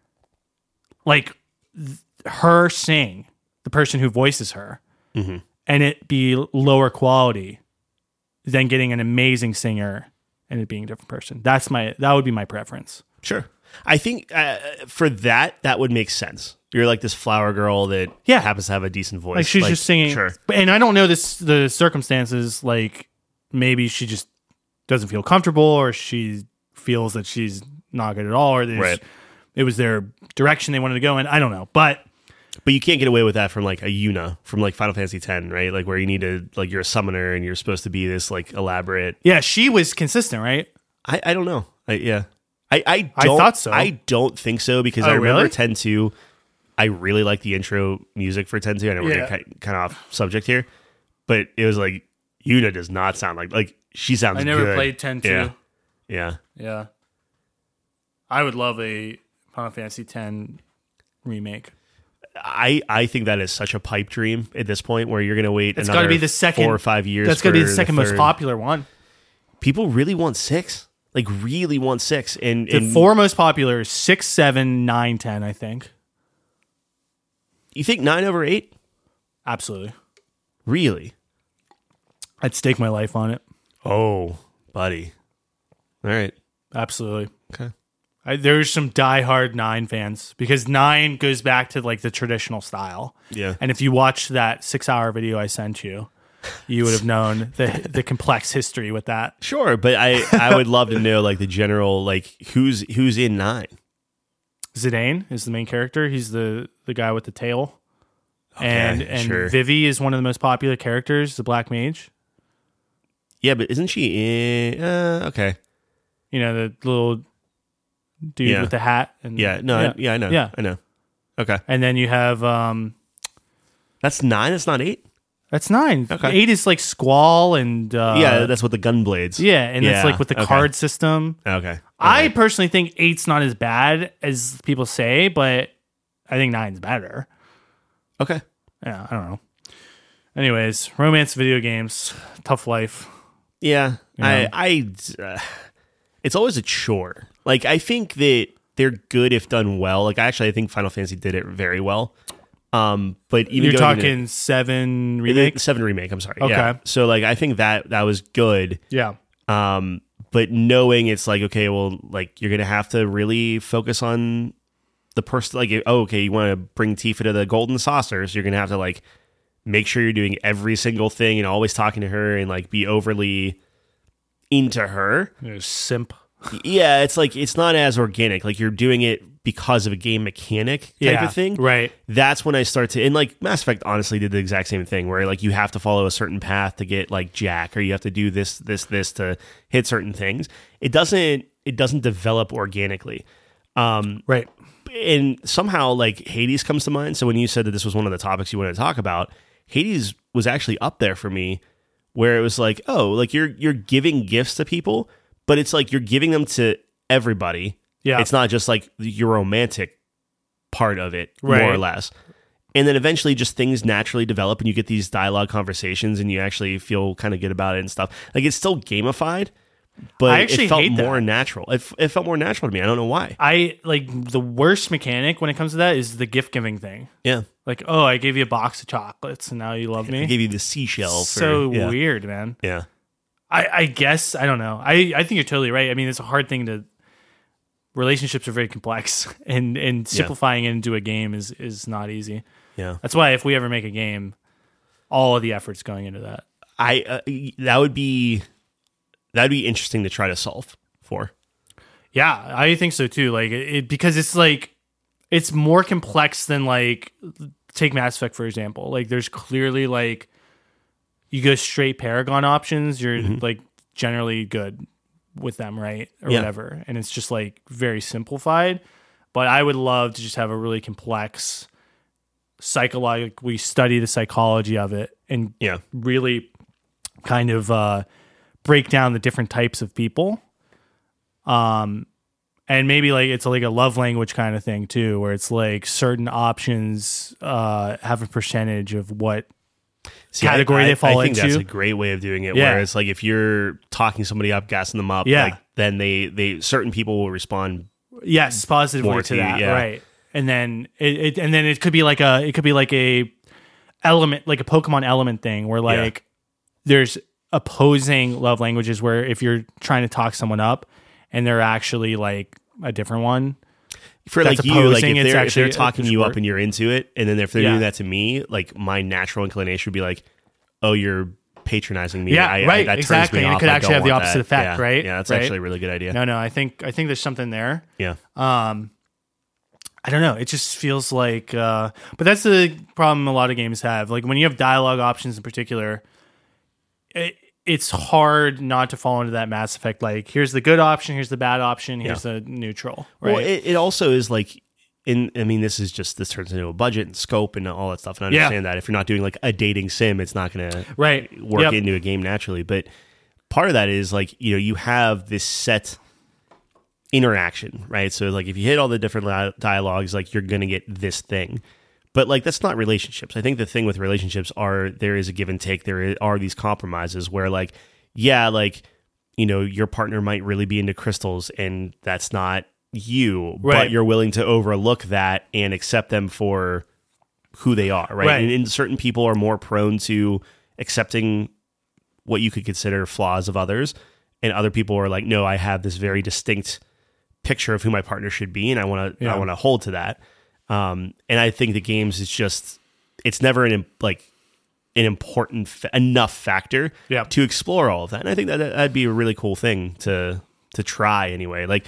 Speaker 1: like th- her sing, the person who voices her,
Speaker 2: Mhm.
Speaker 1: and it be lower quality than getting an amazing singer and it being a different person. That's my that would be my preference.
Speaker 2: Sure. I think uh, for that, that would make sense. You're like this flower girl that
Speaker 1: Yeah.
Speaker 2: happens to have a decent voice.
Speaker 1: Like she's just singing,
Speaker 2: Sure.
Speaker 1: But- and I don't know this the circumstances. Like maybe she just doesn't feel comfortable, or she feels that she's not good at all, or there's-
Speaker 2: Right.
Speaker 1: it was their direction they wanted to go in. I don't know, but
Speaker 2: But you can't get away with that from like a Yuna from like Final Fantasy X, right? Like where you need to like you're a summoner and you're supposed to be this like elaborate.
Speaker 1: yeah, she was consistent, right?
Speaker 2: I, I don't know. I, yeah. I I,
Speaker 1: I
Speaker 2: don't,
Speaker 1: thought so.
Speaker 2: I don't think so because
Speaker 1: Oh,
Speaker 2: I remember
Speaker 1: really?
Speaker 2: ten two. I really like the intro music for ten two. I know we're
Speaker 1: Yeah.
Speaker 2: getting kind of off subject here, but it was like Yuna does not sound like like she sounds.
Speaker 1: I never
Speaker 2: good.
Speaker 1: played ten two.
Speaker 2: Yeah. Yeah.
Speaker 1: Yeah. I would love a Final Fantasy X remake.
Speaker 2: I, I think that is such a pipe dream at this point where you're going to wait
Speaker 1: It's
Speaker 2: another
Speaker 1: got to be the second
Speaker 2: four or five years.
Speaker 1: That's got to be
Speaker 2: for
Speaker 1: the second most
Speaker 2: third.
Speaker 1: popular one.
Speaker 2: People really want six, like really want six, and,
Speaker 1: The
Speaker 2: and
Speaker 1: four most popular is six, seven, nine, ten. I think.
Speaker 2: you think nine over eight?
Speaker 1: Absolutely.
Speaker 2: Really?
Speaker 1: I'd stake my life on it.
Speaker 2: Oh, buddy. All right.
Speaker 1: Absolutely.
Speaker 2: Okay.
Speaker 1: I, there's some diehard nine fans because nine goes back to like the traditional style.
Speaker 2: Yeah.
Speaker 1: And if you watch that six hour video I sent you, you would have known the the complex history with that.
Speaker 2: Sure, but I, I would love to know like the general like who's who's in nine.
Speaker 1: Zidane is the main character. He's the, the guy with the tail. and and
Speaker 2: sure.
Speaker 1: Vivi is one of the most popular characters, the Black Mage.
Speaker 2: Yeah, but isn't she in? Uh, okay.
Speaker 1: You know, the little dude
Speaker 2: Yeah.
Speaker 1: with the hat. And
Speaker 2: Yeah. No. Yeah. I, yeah. I know.
Speaker 1: Yeah.
Speaker 2: I know. Okay.
Speaker 1: And then you have um,
Speaker 2: That's nine. It's not eight.
Speaker 1: That's nine.
Speaker 2: Okay.
Speaker 1: Eight is like Squall and uh,
Speaker 2: yeah, that's what the gun blades.
Speaker 1: yeah, and it's
Speaker 2: Yeah,
Speaker 1: like with the
Speaker 2: okay.
Speaker 1: card system.
Speaker 2: Okay.
Speaker 1: I personally think eight's not as bad as people say, but I think nine's better.
Speaker 2: Okay.
Speaker 1: Yeah, I don't know. Anyways, romance video games, tough life.
Speaker 2: Yeah.
Speaker 1: Yeah.
Speaker 2: I, I, uh, it's always a chore. Like, I think that they're good if done well. Like, actually, I think Final Fantasy did it very well. Um, but even
Speaker 1: You're
Speaker 2: going
Speaker 1: talking
Speaker 2: into,
Speaker 1: seven remake?
Speaker 2: seven remake. I'm sorry.
Speaker 1: Okay.
Speaker 2: Yeah. So, like, I think that that was good.
Speaker 1: Yeah.
Speaker 2: Um, but knowing it's like, okay, well, like, you're gonna have to really focus on the person. Like, oh, okay, you want to bring Tifa to the Golden Saucer, so you're gonna have to like make sure you're doing every single thing and always talking to her and like be overly into her.
Speaker 1: There's simp.
Speaker 2: Yeah, it's like it's not as organic. Like you're doing it because of a game mechanic type
Speaker 1: Yeah,
Speaker 2: of thing.
Speaker 1: right.
Speaker 2: That's when I start to, and like Mass Effect honestly did the exact same thing where like you have to follow a certain path to get like Jack, or you have to do this, this, this to hit certain things. It doesn't, it doesn't develop organically. Um,
Speaker 1: Right.
Speaker 2: and somehow like Hades comes to mind. So when you said that this was one of the topics you wanted to talk about, Hades was actually up there for me, where it was like, oh, like you're you're giving gifts to people, but it's like you're giving them to everybody.
Speaker 1: Yeah.
Speaker 2: It's not just like your romantic part of it,
Speaker 1: Right.
Speaker 2: more or less. And then eventually just things naturally develop and you get these dialogue conversations and you actually feel kind of good about it and stuff. Like it's still gamified, but
Speaker 1: I actually
Speaker 2: it felt
Speaker 1: hate
Speaker 2: more
Speaker 1: that.
Speaker 2: natural. It, it felt more natural to me. I don't know why.
Speaker 1: I like the worst mechanic when it comes to that is the gift giving thing.
Speaker 2: Yeah.
Speaker 1: Like, oh, I gave you a box of chocolates and now you love
Speaker 2: I
Speaker 1: me.
Speaker 2: gave you the seashell. For,
Speaker 1: So
Speaker 2: yeah.
Speaker 1: weird, man.
Speaker 2: Yeah.
Speaker 1: I, I guess I don't know. I, I think you're totally right. I mean, it's a hard thing to. Relationships are very complex, and and simplifying it into a game is is not easy.
Speaker 2: Yeah.
Speaker 1: That's why if we ever make a game, all of the effort's going into that.
Speaker 2: I uh, that would be that'd be interesting to try to solve for.
Speaker 1: Yeah, I think so too. Like it because it's like it's more complex than like take Mass Effect for example. Like there's clearly like you go straight Paragon options, you're
Speaker 2: Mm-hmm.
Speaker 1: like generally good with them, right? Or
Speaker 2: Yeah.
Speaker 1: whatever. And it's just like very simplified. But I would love to just have a really complex psychological we study the psychology of it and
Speaker 2: Yeah.
Speaker 1: really kind of uh break down the different types of people. Um and maybe like it's like a love language kind of thing too, where it's like certain options uh have a percentage of what
Speaker 2: See,
Speaker 1: category
Speaker 2: I, I,
Speaker 1: they fall
Speaker 2: I think
Speaker 1: into.
Speaker 2: that's a great way of doing it.
Speaker 1: Yeah.
Speaker 2: Where it's like if you're talking somebody up, gassing them up,
Speaker 1: Yeah.
Speaker 2: like then they they certain people will respond.
Speaker 1: yes, positively
Speaker 2: More
Speaker 1: to
Speaker 2: to you,
Speaker 1: that,
Speaker 2: yeah.
Speaker 1: right? And then it, it and then it could be like a it could be like a element like a Pokemon element thing where like there's opposing love languages where if you're trying to talk someone up and they're actually like a different one.
Speaker 2: For
Speaker 1: That's
Speaker 2: like you, like
Speaker 1: opposing,
Speaker 2: if
Speaker 1: it's
Speaker 2: they're, if
Speaker 1: actually
Speaker 2: they're
Speaker 1: a
Speaker 2: talking you
Speaker 1: sport.
Speaker 2: up and you're into it, and then if they're
Speaker 1: Yeah.
Speaker 2: doing that to me, like my natural inclination would be like, oh, you're patronizing me.
Speaker 1: Yeah,
Speaker 2: I, I,
Speaker 1: right,
Speaker 2: that turns
Speaker 1: exactly.
Speaker 2: me
Speaker 1: And it
Speaker 2: off.
Speaker 1: could
Speaker 2: I
Speaker 1: actually
Speaker 2: don't
Speaker 1: have the
Speaker 2: want
Speaker 1: opposite
Speaker 2: that.
Speaker 1: effect,
Speaker 2: Yeah.
Speaker 1: right?
Speaker 2: Yeah, that's
Speaker 1: Right?
Speaker 2: actually a really good idea.
Speaker 1: No, no, I think I think there's something there.
Speaker 2: Yeah.
Speaker 1: Um, I don't know. It just feels like, uh, but that's the problem a lot of games have. Like when you have dialogue options in particular, it, it's hard not to fall into that Mass Effect. Like, here's the good option, here's the bad option, here's the neutral. Right?
Speaker 2: Well, it, it also is like, in. I mean, this is just this turns into a budget and scope and all that stuff. And I
Speaker 1: Yeah.
Speaker 2: understand that if you're not doing like a dating sim, it's not going to
Speaker 1: right.
Speaker 2: work
Speaker 1: Yep.
Speaker 2: into a game naturally. But part of that is like, you know, you have this set interaction, right? So like if you hit all the different li- dialogues, like you're going to get this thing. But like that's not relationships. I think the thing with relationships are there is a give and take. There are these compromises where like, yeah, like, you know, your partner might really be into crystals and that's not you,
Speaker 1: Right.
Speaker 2: but you're willing to overlook that and accept them for who they are, right?
Speaker 1: Right.
Speaker 2: And, and certain people are more prone to accepting what you could consider flaws of others, and other people are like, no, I have this very distinct picture of who my partner should be, and I want to
Speaker 1: Yeah.
Speaker 2: I want to hold to that. Um, and I think the games is just it's never an im- like an important fa- enough factor
Speaker 1: Yeah.
Speaker 2: to explore all of that. And I think that that'd be a really cool thing to to try anyway. Like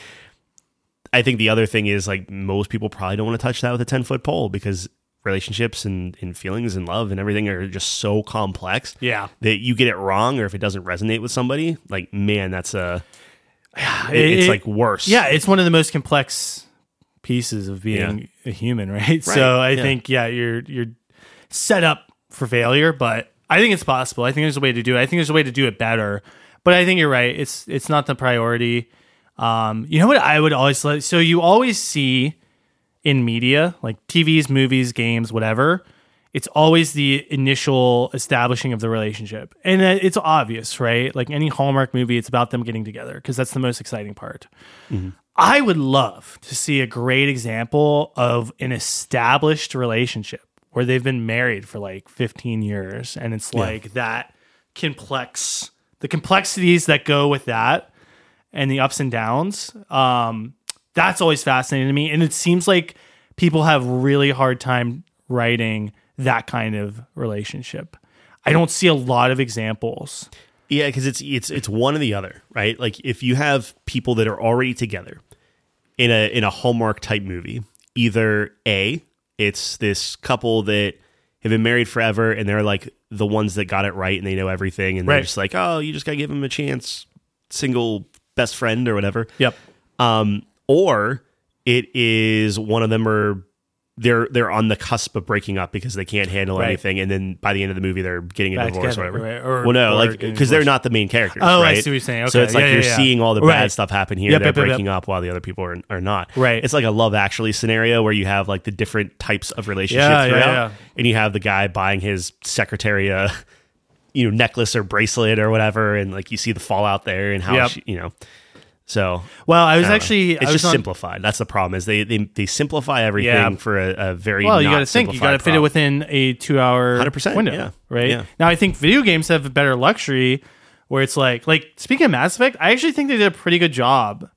Speaker 2: I think the other thing is like most people probably don't want to touch that with a ten foot pole because relationships and, and feelings and love and everything are just so complex
Speaker 1: Yeah.
Speaker 2: that you get it wrong or if it doesn't resonate with somebody, like man, that's a it-
Speaker 1: It-
Speaker 2: it's
Speaker 1: it-
Speaker 2: like worse.
Speaker 1: Yeah, it's one of the most complex pieces of being
Speaker 2: Yeah.
Speaker 1: a human, right? So I
Speaker 2: yeah.
Speaker 1: think yeah, you're you're set up for failure, but I think it's possible. I think there's a way to do it. I think there's a way to do it better. But I think you're right. It's it's not the priority. Um, you know what I would always like? So you always see in media, like T Vs, movies, games, whatever, it's always the initial establishing of the relationship. And it's obvious, right? Like any Hallmark movie, it's about them getting together because that's the most exciting part. Mm-hmm. I would love to see a great example of an established relationship where they've been married for like fifteen years. And it's like yeah. that complex, the complexities that go with that and the ups and downs. Um, that's always fascinating to me. And it seems like people have really hard time writing that kind of relationship. I don't see a lot of examples.
Speaker 2: Yeah, because it's it's it's one or the other, right? Like if you have people that are already together in a in a Hallmark type movie, either A, it's this couple that have been married forever and they're like the ones that got it right and they know everything and right. they're just like, oh, you just gotta give them a chance, single best friend or whatever.
Speaker 1: Yep.
Speaker 2: Um, or it is one of them are they're they're on the cusp of breaking up because they can't handle right. anything, and then by the end of the movie they're getting a
Speaker 1: Back
Speaker 2: divorce
Speaker 1: together,
Speaker 2: or whatever.
Speaker 1: Right. Or,
Speaker 2: well, no,
Speaker 1: or
Speaker 2: like because they're not the main characters.
Speaker 1: Oh,
Speaker 2: right?
Speaker 1: I see what you're saying. Okay.
Speaker 2: So it's like
Speaker 1: yeah,
Speaker 2: you're
Speaker 1: yeah, yeah.
Speaker 2: seeing all the
Speaker 1: right.
Speaker 2: bad stuff happen here.
Speaker 1: Yep,
Speaker 2: they're
Speaker 1: yep, yep,
Speaker 2: breaking
Speaker 1: yep.
Speaker 2: up while the other people are, are not.
Speaker 1: Right.
Speaker 2: It's like a Love Actually scenario where you have like the different types of relationships
Speaker 1: yeah,
Speaker 2: throughout,
Speaker 1: yeah, yeah.
Speaker 2: and you have the guy buying his secretary a you know necklace or bracelet or whatever, and like you see the fallout there and how
Speaker 1: yep.
Speaker 2: she, you know. So
Speaker 1: well, I was
Speaker 2: I
Speaker 1: actually
Speaker 2: know. it's
Speaker 1: I was
Speaker 2: just
Speaker 1: on,
Speaker 2: simplified. That's the problem is they they, they simplify everything
Speaker 1: yeah.
Speaker 2: for a, a very
Speaker 1: well. You
Speaker 2: got
Speaker 1: to think you got to fit it within a two-hour
Speaker 2: one hundred percent
Speaker 1: window,
Speaker 2: yeah.
Speaker 1: right?
Speaker 2: Yeah.
Speaker 1: Now, I think video games have a better luxury where it's like like speaking of Mass Effect, I actually think they did a pretty good job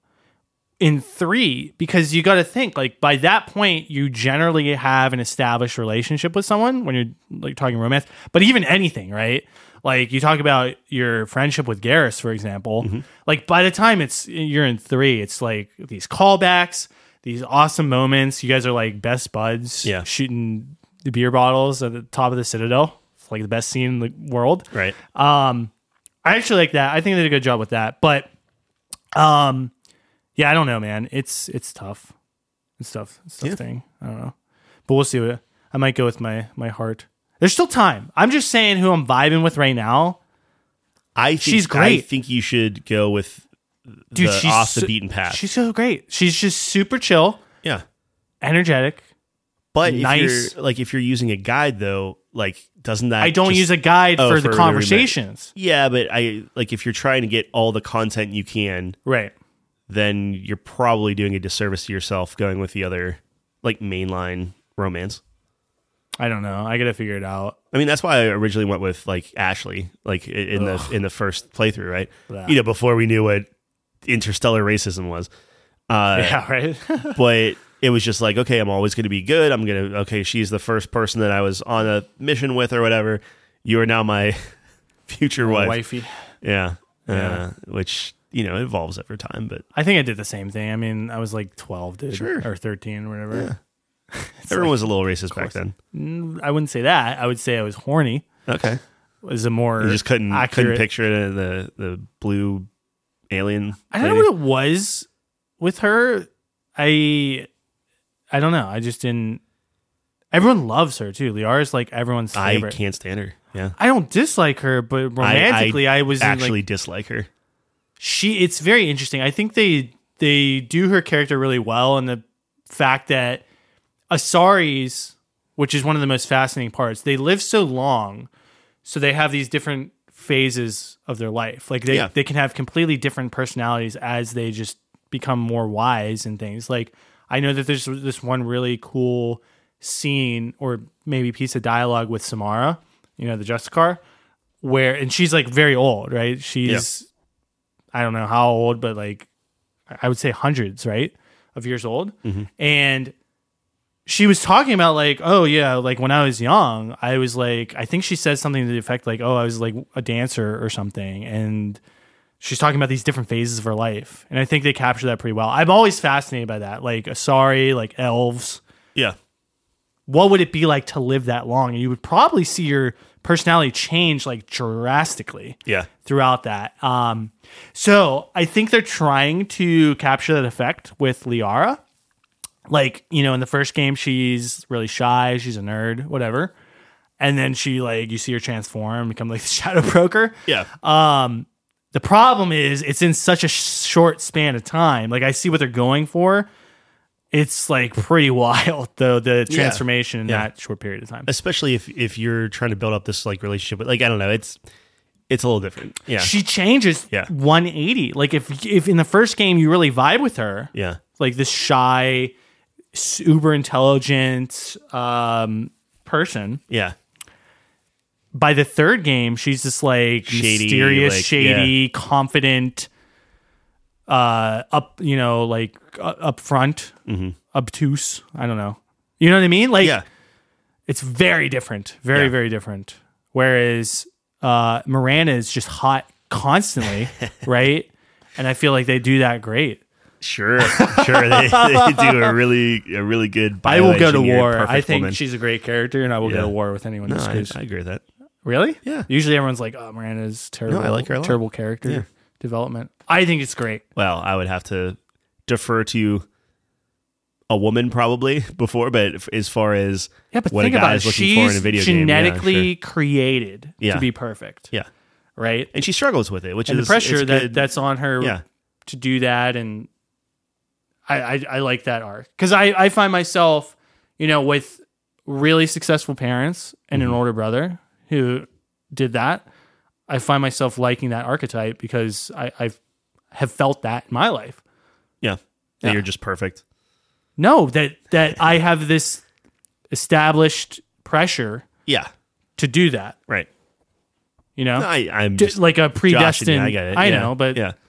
Speaker 1: in three because you got to think like by that point you generally have an established relationship with someone when you're like talking romance, but even anything, right? Like you talk about your friendship with Garrus, for example. Mm-hmm. Like by the time it's you're in three, it's like these callbacks, these awesome moments. You guys are like best buds,
Speaker 2: yeah.
Speaker 1: shooting the beer bottles at the top of the Citadel. It's like the best scene in the world.
Speaker 2: Right.
Speaker 1: Um, I actually like that. I think they did a good job with that. But, um, yeah, I don't know, man. It's it's tough. It's tough. It's a tough
Speaker 2: yeah.
Speaker 1: thing. I don't know, but we'll see. What I might go with my my heart. There's still time. I'm just saying who I'm vibing with right now.
Speaker 2: I think,
Speaker 1: she's great.
Speaker 2: I think you should go with
Speaker 1: Dude,
Speaker 2: the
Speaker 1: she's
Speaker 2: off the
Speaker 1: so,
Speaker 2: beaten path.
Speaker 1: She's so great. She's just super chill.
Speaker 2: Yeah.
Speaker 1: Energetic.
Speaker 2: But
Speaker 1: nice.
Speaker 2: If you're, like if you're using a guide though, like doesn't that
Speaker 1: I don't
Speaker 2: just,
Speaker 1: use a guide
Speaker 2: oh,
Speaker 1: for,
Speaker 2: for
Speaker 1: the conversations.
Speaker 2: Yeah, but I like if you're trying to get all the content you can,
Speaker 1: right?
Speaker 2: Then you're probably doing a disservice to yourself going with the other like mainline romance.
Speaker 1: I don't know. I gotta figure it out.
Speaker 2: I mean, that's why I originally went with like Ashley, like in Ugh. the in the first playthrough, right? Yeah. You know, before we knew what interstellar racism was. Uh,
Speaker 1: yeah, right.
Speaker 2: But it was just like, okay, I'm always going to be good. I'm gonna okay. She's the first person that I was on a mission with, or whatever. You are now my future
Speaker 1: oh,
Speaker 2: wife,
Speaker 1: wifey.
Speaker 2: Yeah,
Speaker 1: yeah.
Speaker 2: Uh, which you know evolves over time. But
Speaker 1: I think I did the same thing. I mean, I was like twelve, dude,
Speaker 2: sure.
Speaker 1: or thirteen, or whatever.
Speaker 2: Yeah. Everyone
Speaker 1: like,
Speaker 2: was a little racist back then.
Speaker 1: I wouldn't say that. I would say I was horny.
Speaker 2: Okay,
Speaker 1: was a more
Speaker 2: you just couldn't
Speaker 1: accurate.
Speaker 2: couldn't picture it, the the blue alien.
Speaker 1: I don't lady. know what it was with her. I I don't know. I just didn't. Everyone loves her too. Liara's like everyone's favorite.
Speaker 2: I can't stand her. Yeah,
Speaker 1: I don't dislike her, but romantically, I, I, I was
Speaker 2: actually
Speaker 1: like,
Speaker 2: dislike her.
Speaker 1: She. It's very interesting. I think they they do her character really well, and the fact that Asari's, which is one of the most fascinating parts, they live so long, so they have these different phases of their life. Like they,
Speaker 2: yeah.
Speaker 1: they can have completely different personalities as they just become more wise and things. Like I know that there's this one really cool scene or maybe piece of dialogue with Samara, you know, the Justicar, where, and she's like very old, right? She's, yeah. I don't know how old, but like, I would say hundreds, right? Of years old.
Speaker 2: Mm-hmm.
Speaker 1: And she was talking about like, oh yeah, like when I was young, I was like, I think she said something to the effect like, oh, I was like a dancer or something. And she's talking about these different phases of her life. And I think they capture that pretty well. I'm always fascinated by that. Like Asari, like elves.
Speaker 2: Yeah.
Speaker 1: What would it be like to live that long? And you would probably see your personality change like drastically
Speaker 2: yeah.
Speaker 1: throughout that. Um, so I think they're trying to capture that effect with Liara. Like, you know, in the first game, she's really shy. She's a nerd, whatever. and then she like you see her transform, become like the Shadow Broker.
Speaker 2: Yeah.
Speaker 1: Um, the problem is it's in such a sh- short span of time. Like I see what they're going for. It's like pretty wild though, the transformation in
Speaker 2: Yeah.
Speaker 1: that short period of time.
Speaker 2: Especially if if you're trying to build up this like relationship with, like, I don't know, it's it's a little different. Yeah.
Speaker 1: She changes
Speaker 2: Yeah.
Speaker 1: one eighty. Like if if in the first game you really vibe with her,
Speaker 2: Yeah.
Speaker 1: like this shy, uber intelligent um, person.
Speaker 2: Yeah.
Speaker 1: By the third game, she's just like
Speaker 2: Shady,
Speaker 1: mysterious,
Speaker 2: like,
Speaker 1: shady, confident, uh, up, you know, like uh, up front,
Speaker 2: Mm-hmm.
Speaker 1: obtuse. I don't know. You know what I mean? Like,
Speaker 2: Yeah.
Speaker 1: it's very different, very,
Speaker 2: Yeah.
Speaker 1: very different. Whereas uh, Miranda is just hot constantly, right? And I feel like they do that great.
Speaker 2: Sure. Sure. They, they do a really a really good
Speaker 1: I will go to
Speaker 2: bioengineered
Speaker 1: war.
Speaker 2: perfect
Speaker 1: I think
Speaker 2: woman.
Speaker 1: she's a great character, and I will go
Speaker 2: Yeah.
Speaker 1: to war with anyone.
Speaker 2: No,
Speaker 1: just
Speaker 2: I,
Speaker 1: 'cause-
Speaker 2: I agree with that.
Speaker 1: Really?
Speaker 2: Yeah.
Speaker 1: Usually everyone's like, "Oh, Miranda's terrible."
Speaker 2: No, I like her a lot.
Speaker 1: Terrible character
Speaker 2: Yeah.
Speaker 1: development. I think it's great.
Speaker 2: Well, I would have to defer to a woman probably before, but if- as far as
Speaker 1: Yeah, but
Speaker 2: what
Speaker 1: think
Speaker 2: a
Speaker 1: about
Speaker 2: guy
Speaker 1: it.
Speaker 2: is looking
Speaker 1: She's
Speaker 2: for in a video game, yeah,
Speaker 1: genetically
Speaker 2: sure.
Speaker 1: created
Speaker 2: Yeah.
Speaker 1: to be perfect,
Speaker 2: Yeah.
Speaker 1: right?
Speaker 2: And she struggles with it, which
Speaker 1: And
Speaker 2: is
Speaker 1: the pressure
Speaker 2: it's
Speaker 1: that
Speaker 2: good.
Speaker 1: that's on her
Speaker 2: Yeah.
Speaker 1: to do that, and I I, I like that arc because I I find myself, you know, with really successful parents and
Speaker 2: Mm-hmm.
Speaker 1: an older brother who did that. I find myself liking that archetype because I I've have felt that in my life.
Speaker 2: Yeah. That
Speaker 1: Yeah.
Speaker 2: you're just perfect.
Speaker 1: No, that that I have this established pressure
Speaker 2: Yeah.
Speaker 1: to do that.
Speaker 2: Right.
Speaker 1: You know,
Speaker 2: I, I'm
Speaker 1: D-
Speaker 2: just
Speaker 1: like a
Speaker 2: joshing you,
Speaker 1: predestined.
Speaker 2: I get it.
Speaker 1: I
Speaker 2: Yeah.
Speaker 1: know, but
Speaker 2: yeah.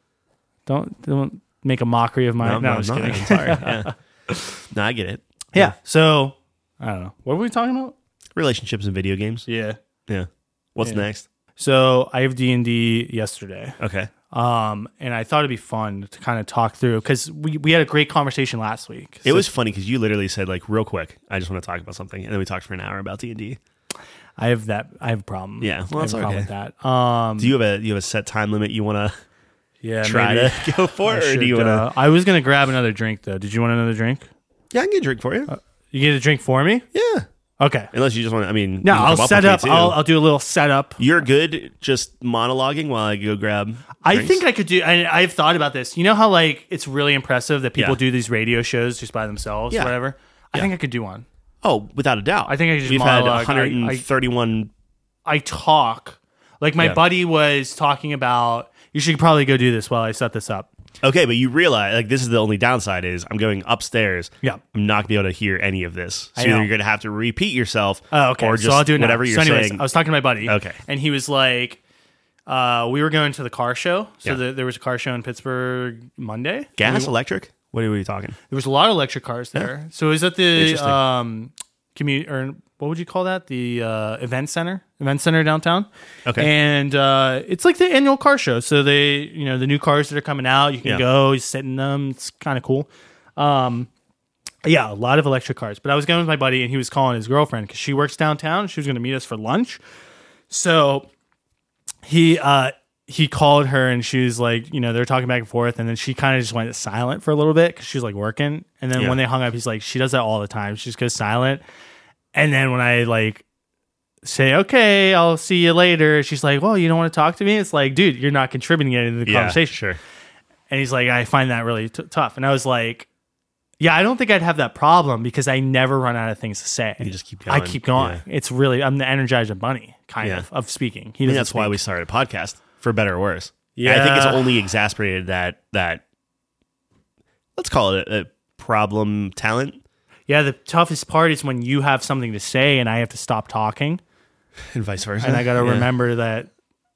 Speaker 1: don't don't make a mockery of my. No,
Speaker 2: No,
Speaker 1: I'm
Speaker 2: no,
Speaker 1: just
Speaker 2: no,
Speaker 1: kidding.
Speaker 2: I'm sorry. Yeah. No, I get it.
Speaker 1: Yeah. So I don't know. What were we talking about?
Speaker 2: Relationships in video games.
Speaker 1: Yeah.
Speaker 2: Yeah. What's
Speaker 1: Yeah.
Speaker 2: next?
Speaker 1: So I have D and D yesterday,
Speaker 2: Okay.
Speaker 1: um, and I thought it'd be fun to kind of talk through because we, we had a great conversation last week.
Speaker 2: It
Speaker 1: So
Speaker 2: was funny because you literally said, like, real quick, I just want to talk about something. And then we talked for an hour about D and D.
Speaker 1: I have that. I have a problem.
Speaker 2: Yeah, well,
Speaker 1: I have
Speaker 2: that's
Speaker 1: a problem
Speaker 2: okay.
Speaker 1: with that. Um,
Speaker 2: Do you have a you have a set time limit you want to
Speaker 1: yeah,
Speaker 2: try
Speaker 1: maybe.
Speaker 2: to go for,
Speaker 1: I
Speaker 2: or do
Speaker 1: should,
Speaker 2: you want to?
Speaker 1: uh, I was gonna grab another drink though. Did you want another drink?
Speaker 2: Yeah, I can get a drink for you.
Speaker 1: You get a drink for me?
Speaker 2: yeah,
Speaker 1: Okay.
Speaker 2: unless you just want. to I mean,
Speaker 1: No,
Speaker 2: you can
Speaker 1: I'll
Speaker 2: come
Speaker 1: set
Speaker 2: with me,
Speaker 1: up.
Speaker 2: too.
Speaker 1: I'll, I'll do a little setup.
Speaker 2: You're good, just monologuing while I go grab.
Speaker 1: I
Speaker 2: drinks?
Speaker 1: think I could do. I, I've thought about this. You know how like it's really impressive that people
Speaker 2: Yeah.
Speaker 1: do these radio shows just by themselves,
Speaker 2: Yeah.
Speaker 1: or whatever. I
Speaker 2: Yeah.
Speaker 1: think I could do one.
Speaker 2: Oh, without a doubt.
Speaker 1: I think I could just
Speaker 2: We've had
Speaker 1: monologue. I-
Speaker 2: one hundred thirty-one.
Speaker 1: I talk like my
Speaker 2: Yeah.
Speaker 1: buddy was talking about. You should probably go do this while I set this up.
Speaker 2: Okay, but you realize, like, this is the only downside is I'm going upstairs.
Speaker 1: Yeah.
Speaker 2: I'm not gonna be able to hear any of this. So
Speaker 1: I know.
Speaker 2: either you're gonna have to repeat yourself.
Speaker 1: Oh, okay.
Speaker 2: Or just
Speaker 1: so I'll do it now.
Speaker 2: whatever you're
Speaker 1: so anyways,
Speaker 2: saying.
Speaker 1: I was talking to my buddy.
Speaker 2: Okay.
Speaker 1: And he was like, uh, we were going to the car show. So
Speaker 2: Yeah.
Speaker 1: the, there was a car show in Pittsburgh Monday.
Speaker 2: Gas,
Speaker 1: We-
Speaker 2: electric? What are we talking?
Speaker 1: There was a lot of electric cars there. So it was at the
Speaker 2: Interesting.
Speaker 1: um, community, or what would you call that? The uh, event center, event center downtown.
Speaker 2: Okay.
Speaker 1: And uh, it's like the annual car show. So they, you know, the new cars that are coming out, you can
Speaker 2: Yeah.
Speaker 1: go, you sit in them. It's kind of cool. Um, yeah, a lot of electric cars. But I was going with my buddy, and he was calling his girlfriend because she works downtown. She was going to meet us for lunch. So he uh, he called her, and she was like, you know, they're talking back and forth, and then she kind of just went silent for a little bit because she was like working. And then
Speaker 2: Yeah.
Speaker 1: when they hung up, he's like, she does that all the time. She just goes silent. And then when I like say, okay, I'll see you later, she's like, well, you don't want to talk to me? It's like, dude, you're not contributing anything to the
Speaker 2: Yeah,
Speaker 1: conversation.
Speaker 2: sure.
Speaker 1: And he's like, I find that really t- tough. And I was like, yeah, I don't think I'd have that problem because I never run out of things to say.
Speaker 2: You just keep
Speaker 1: I
Speaker 2: going.
Speaker 1: keep going.
Speaker 2: Yeah.
Speaker 1: It's really, I'm the Energizer Bunny kind
Speaker 2: Yeah.
Speaker 1: of of speaking.
Speaker 2: I
Speaker 1: He
Speaker 2: mean,
Speaker 1: doesn't
Speaker 2: that's why
Speaker 1: speak.
Speaker 2: we started a podcast, for better or worse. Yeah. I think
Speaker 1: Yeah.
Speaker 2: it's only exasperated that, that let's call it a, a problem talent.
Speaker 1: Yeah, the toughest part is when you have something to say and I have to stop talking,
Speaker 2: And vice versa.
Speaker 1: and I got to
Speaker 2: Yeah.
Speaker 1: remember that.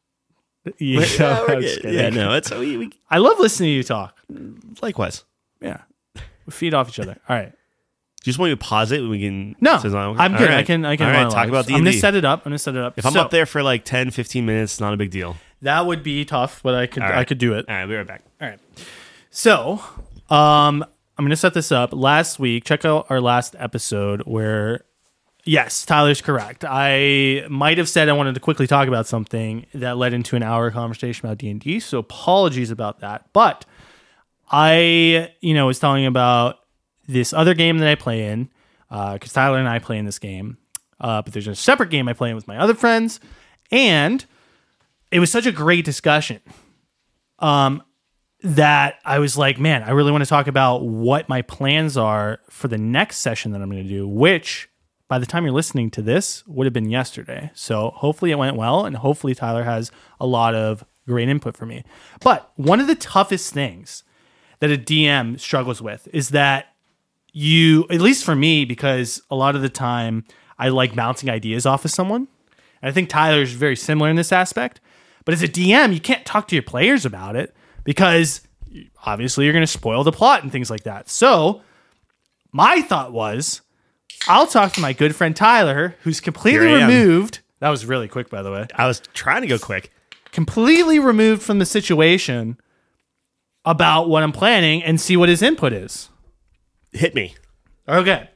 Speaker 1: You
Speaker 2: Yeah,
Speaker 1: know,
Speaker 2: we're
Speaker 1: I'm just
Speaker 2: good.
Speaker 1: kidding.
Speaker 2: yeah, no, it's we, we
Speaker 1: I love listening to you talk.
Speaker 2: likewise.
Speaker 1: Yeah, we feed off each other. All right.
Speaker 2: Do you just want me to pause it? We can.
Speaker 1: No,
Speaker 2: says on-
Speaker 1: I'm
Speaker 2: All
Speaker 1: good. I
Speaker 2: right.
Speaker 1: can. I can.
Speaker 2: All right,
Speaker 1: monologue.
Speaker 2: talk about D
Speaker 1: I'm
Speaker 2: and
Speaker 1: gonna
Speaker 2: D.
Speaker 1: set it up. I'm gonna set it up.
Speaker 2: If I'm
Speaker 1: So,
Speaker 2: up there for like ten, fifteen minutes, not a big deal.
Speaker 1: that would be tough, but I could.
Speaker 2: All right.
Speaker 1: I could do it.
Speaker 2: All right, we'll be right back.
Speaker 1: All right. So, um, I'm going to set this up. Last week, check out our last episode where, yes, Tyler's correct. I might have said I wanted to quickly talk about something that led into an hour conversation about D and D. So apologies about that. But I, you know, was telling about this other game that I play in, because Tyler and I play in this game. Uh, but there's a separate game I play with my other friends, and it was such a great discussion um, that I was like, man, I really want to talk about what my plans are for the next session that I'm going to do, which by the time you're listening to this would have been yesterday. So hopefully it went well, and hopefully Tyler has a lot of great input for me. But one of the toughest things that a D M struggles with is that you, at least for me, because a lot of the time I like bouncing ideas off of someone. And I think Tyler's very similar in this aspect. But as a D M, you can't talk to your players about it because obviously you're going to spoil the plot and things like that. So my thought was, I'll talk to my good friend Tyler, who's completely removed. That was really quick, by the way.
Speaker 2: I was trying to go quick.
Speaker 1: Completely removed from the situation about what I'm planning and see what his input is.
Speaker 2: Hit me.
Speaker 1: Okay.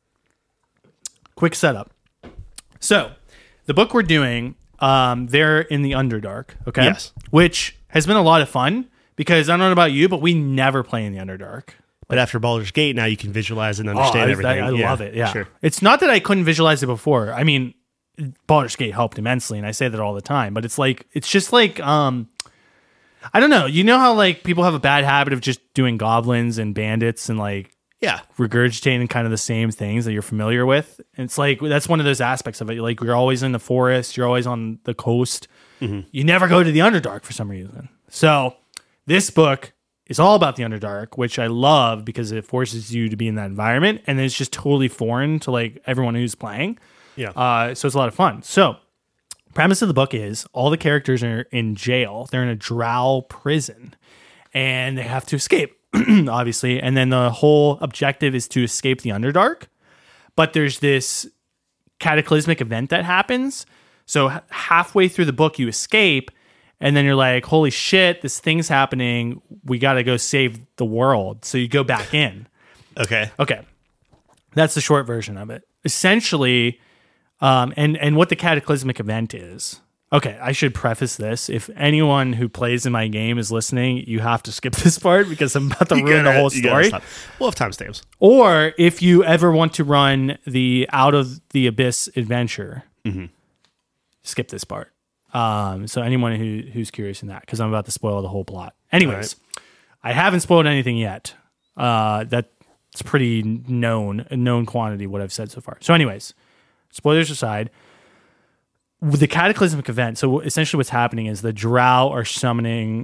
Speaker 1: Quick setup. So, the book we're doing, um, they're in the Underdark, okay?
Speaker 2: Yes.
Speaker 1: Which has been a lot of fun because I don't know about you, but we never play in the Underdark.
Speaker 2: But after Baldur's Gate, now you can visualize and understand
Speaker 1: oh, I,
Speaker 2: everything.
Speaker 1: I, I
Speaker 2: yeah,
Speaker 1: love it, yeah.
Speaker 2: Sure.
Speaker 1: It's not that I couldn't visualize it before. I mean, Baldur's Gate helped immensely, and I say that all the time, but it's like, it's just like, um, I don't know. You know how like people have a bad habit of just doing goblins and bandits and like
Speaker 2: Yeah.
Speaker 1: regurgitating kind of the same things that you're familiar with. And it's like, that's one of those aspects of it. Like you're always in the forest, you're always on the coast. Mm-hmm. You never go to the Underdark for some reason. So this book is all about the Underdark, which I love because it forces you to be in that environment. And it's just totally foreign to like everyone who's playing.
Speaker 2: Yeah.
Speaker 1: Uh, so it's a lot of fun. So premise of the book is all the characters are in jail. They're in a drow prison and they have to escape. Obviously, and then the whole objective is to escape the Underdark. But there's this cataclysmic event that happens. So h- halfway through the book, you escape, and then you're like, "Holy shit, this thing's happening! We got to go save the world." So you go back in.
Speaker 2: Okay.
Speaker 1: Okay, that's the short version of it. Essentially, um, and and what the cataclysmic event is. Okay, I should preface this. If anyone who plays in my game is listening, you have to skip this part because I'm about to
Speaker 2: You
Speaker 1: ruin
Speaker 2: gotta-
Speaker 1: the whole
Speaker 2: you gotta
Speaker 1: story.
Speaker 2: stop. We'll have timestamps.
Speaker 1: Or if you ever want to run the Out of the Abyss adventure,
Speaker 2: Mm-hmm.
Speaker 1: skip this part. Um, so anyone who who's curious in that, because I'm about to spoil the whole plot. Anyways, I haven't spoiled anything yet. Uh, that's pretty known, a known quantity what I've said so far. So anyways, spoilers aside, with the cataclysmic event, so essentially what's happening is the drow are summoning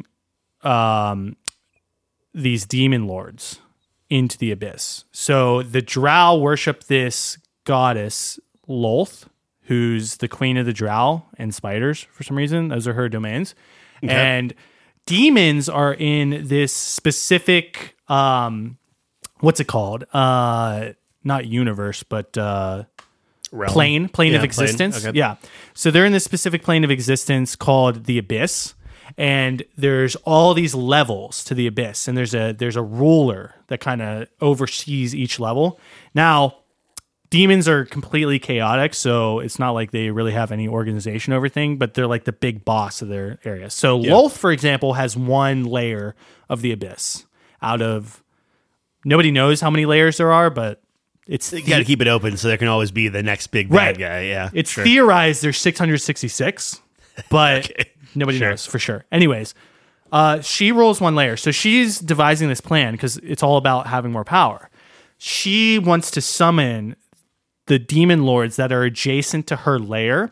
Speaker 1: um, these demon lords into the abyss. So the drow worship this goddess, Lolth, who's the queen of the drow and spiders for some reason. Those are her domains.
Speaker 2: Okay.
Speaker 1: And demons are in this specific, um, what's it called? Uh, not universe, but... Uh,
Speaker 2: Realm.
Speaker 1: plane plane
Speaker 2: Yeah,
Speaker 1: of
Speaker 2: plane.
Speaker 1: existence.
Speaker 2: Okay.
Speaker 1: Yeah. So they're in this specific plane of existence called the Abyss, and there's all these levels to the Abyss, and there's a there's a ruler that kind of oversees each level. Now, demons are completely chaotic, so it's not like they really have any organization over things, but they're like the big boss of their area. So
Speaker 2: Yeah.
Speaker 1: Lolth, for example, has one layer of the Abyss out of nobody knows how many layers there are, but it's
Speaker 2: You got to keep it open so there can always be the next big bad
Speaker 1: Right.
Speaker 2: guy. Yeah.
Speaker 1: It's
Speaker 2: sure.
Speaker 1: theorized there's six hundred sixty-six, but
Speaker 2: Okay.
Speaker 1: nobody
Speaker 2: Sure.
Speaker 1: knows for sure. Anyways, uh, she rolls one layer. So she's devising this plan because it's all about having more power. She wants to summon the demon lords that are adjacent to her layer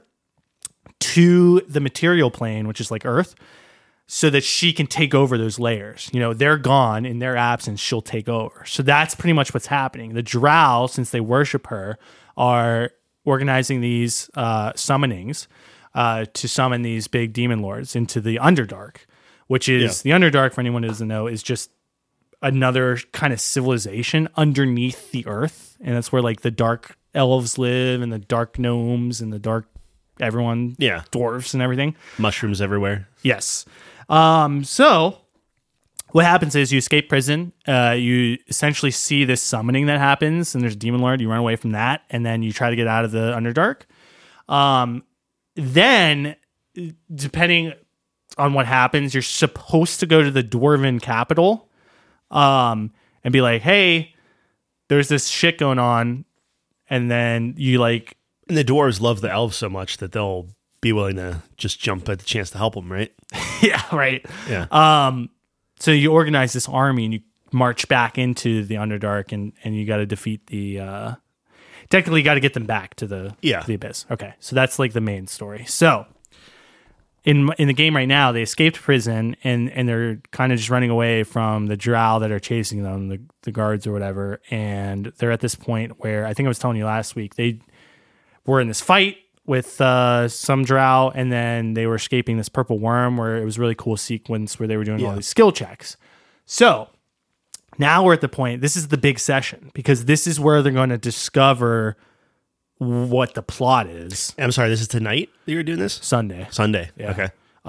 Speaker 1: to the material plane, which is like Earth, so that she can take over those layers. You know, they're gone. In their absence, she'll take over. So that's pretty much what's happening. The drow, since they worship her, are organizing these uh, summonings uh, to summon these big demon lords into the Underdark, which is the Underdark, for anyone who doesn't know, is just another kind of civilization underneath the earth. And that's where like the dark elves live and the dark gnomes and the dark everyone,
Speaker 2: Yeah.
Speaker 1: dwarves and everything.
Speaker 2: Mushrooms everywhere.
Speaker 1: Yes. Um, so what happens is you escape prison. Uh, you essentially see this summoning that happens, and there's a demon lord. You run away from that, and then you try to get out of the Underdark. Um, then, depending on what happens, you're supposed to go to the Dwarven capital um, and be like, hey, there's this shit going on. And then you like
Speaker 2: And the dwarves love the elves so much that they'll be willing to just jump at the chance to help them, right?
Speaker 1: Yeah, right.
Speaker 2: Yeah.
Speaker 1: Um, so you organize this army and you march back into the Underdark, and, and you got to defeat the. Uh, technically, you got to get them back to the
Speaker 2: Yeah.
Speaker 1: to the abyss. Okay, so that's like the main story. So in in the game right now, they escaped prison and and they're kind of just running away from the drow that are chasing them, the the guards or whatever. And they're at this point where I think I was telling you last week they were in this fight with uh, some drow, and then they were escaping this purple worm where it was a really cool sequence where they were doing
Speaker 2: Yeah.
Speaker 1: all these skill checks. So now we're at the point, this is the big session, because this is where they're going to discover what the plot is.
Speaker 2: I'm sorry, this is tonight that you're doing this?
Speaker 1: Sunday.
Speaker 2: Sunday.
Speaker 1: Yeah.
Speaker 2: Okay.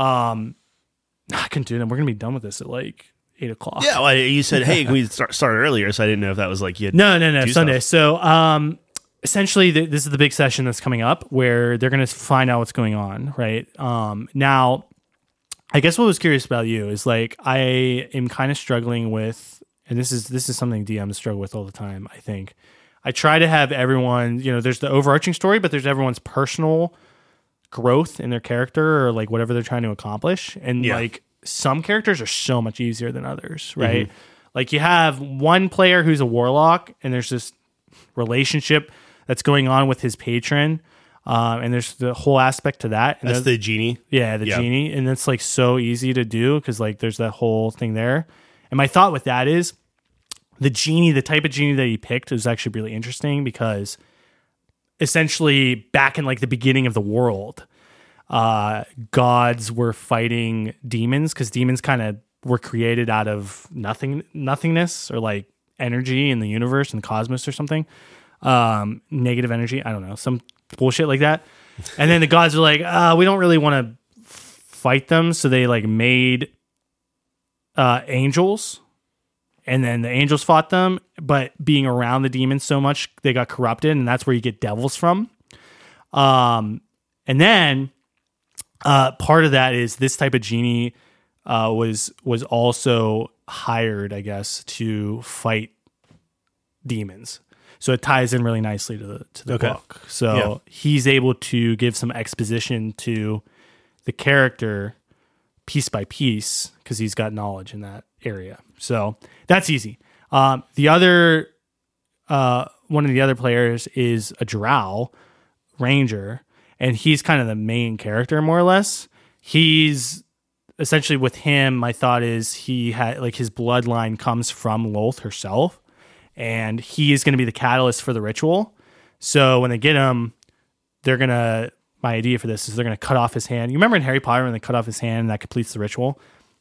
Speaker 1: I can do that. We're going to be done with this at like eight o'clock.
Speaker 2: Yeah, well, you said, hey, can we start, start earlier? So I didn't know if that was like you had
Speaker 1: No, no, no.
Speaker 2: do
Speaker 1: Sunday.
Speaker 2: stuff.
Speaker 1: So, um, essentially, th- this is the big session that's coming up where they're going to find out what's going on, right? Um, now, I guess what was curious about you is like I am kind of struggling with, and this is this is something D Ms struggle with all the time. I think I try to have everyone, you know, there's the overarching story, but there's everyone's personal growth in their character or like whatever they're trying to accomplish, and
Speaker 2: Yeah.
Speaker 1: like some characters are so much easier than others, right? Like you have one player who's a warlock, and there's this relationship that's going on with his patron, um, and there's the whole aspect to that. And
Speaker 2: That's
Speaker 1: there's-
Speaker 2: the genie.
Speaker 1: yeah, the
Speaker 2: Yeah.
Speaker 1: genie, and it's like so easy to do because like there's that whole thing there. And my thought with that is the genie, the type of genie that he picked was actually really interesting because essentially back in like the beginning of the world, uh, gods were fighting demons because demons kind of were created out of nothing, nothingness or like energy in the universe and the cosmos or something. Um, negative energy, I don't know, some bullshit like that. And then the gods are like, uh, we don't really want to fight them, so they like made uh, angels, and then the angels fought them. But being around the demons so much, they got corrupted, and that's where you get devils from. Um, and then uh, part of that is this type of genie uh, was was also hired, I guess, to fight demons. So it ties in really nicely to the to the
Speaker 2: Okay.
Speaker 1: book. So
Speaker 2: Yeah.
Speaker 1: he's able to give some exposition to the character piece by piece because he's got knowledge in that area. So that's easy. Um, the other uh, one of the other players is a drow ranger, and he's kind of the main character more or less. He's essentially with him. My thought is he had like his bloodline comes from Lolth herself. And he is going to be the catalyst for the ritual. So when they get him, they're going to, my idea for this is they're going to cut off his hand. You remember in Harry Potter when they cut off his hand and that completes the ritual?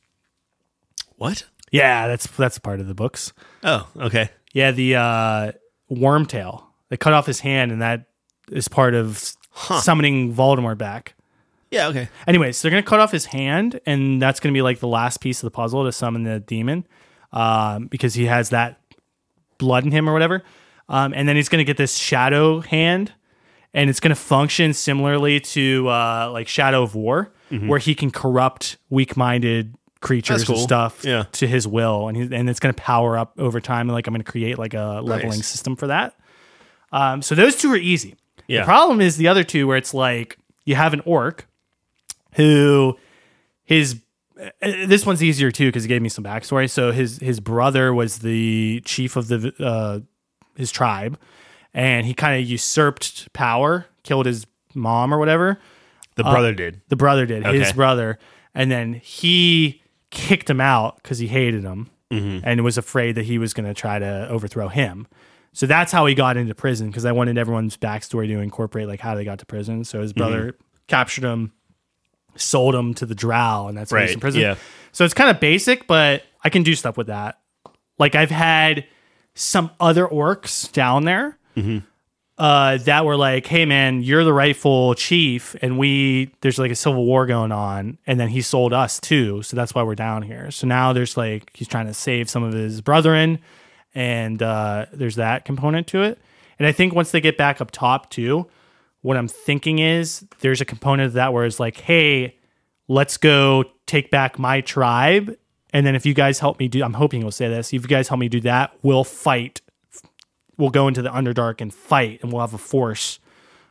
Speaker 2: What?
Speaker 1: Yeah, that's that's a part of the books.
Speaker 2: Oh, okay.
Speaker 1: Yeah, the uh, Wormtail. They cut off his hand and that is part of
Speaker 2: Huh.
Speaker 1: summoning Voldemort back.
Speaker 2: Yeah, okay.
Speaker 1: Anyways, they're going to cut off his hand, and that's going to be like the last piece of the puzzle to summon the demon um, because he has that blood in him or whatever. Um, and then he's going to get this shadow hand, and it's going to function similarly to uh, like Shadow of War, where he can corrupt weak-minded creatures
Speaker 2: That's cool.
Speaker 1: and stuff
Speaker 2: Yeah.
Speaker 1: to his will. And, he, and it's going to power up over time. And like I'm going to create like a leveling
Speaker 2: Nice.
Speaker 1: system for that. Um, so those two are easy.
Speaker 2: Yeah.
Speaker 1: The problem is the other two where it's like you have an orc who his uh, this one's easier too because he gave me some backstory. So his his brother was the chief of the uh, his tribe, and he kind of usurped power, killed his mom or whatever.
Speaker 2: The brother did.
Speaker 1: The brother did, his
Speaker 2: Okay.
Speaker 1: brother, and then he kicked him out because he hated him and was afraid that he was going to try to overthrow him. So that's how he got into prison because I wanted everyone's backstory to incorporate like how they got to prison. So his brother captured him, sold him to the drow, and that's why he's in
Speaker 2: Right,
Speaker 1: prison.
Speaker 2: yeah.
Speaker 1: So it's kind of basic, but I can do stuff with that. Like I've had some other orcs down there uh, that were like, "Hey man, you're the rightful chief, and we there's like a civil war going on, and then he sold us too, so that's why we're down here." So now there's like he's trying to save some of his brethren, and uh, there's that component to it. And I think once they get back up top too, what I'm thinking is there's a component of that where it's like, "Hey, let's go take back my tribe." And then if you guys help me do, I'm hoping he'll say this, if you guys help me do that, we'll fight. We'll go into the Underdark and fight, and we'll have a force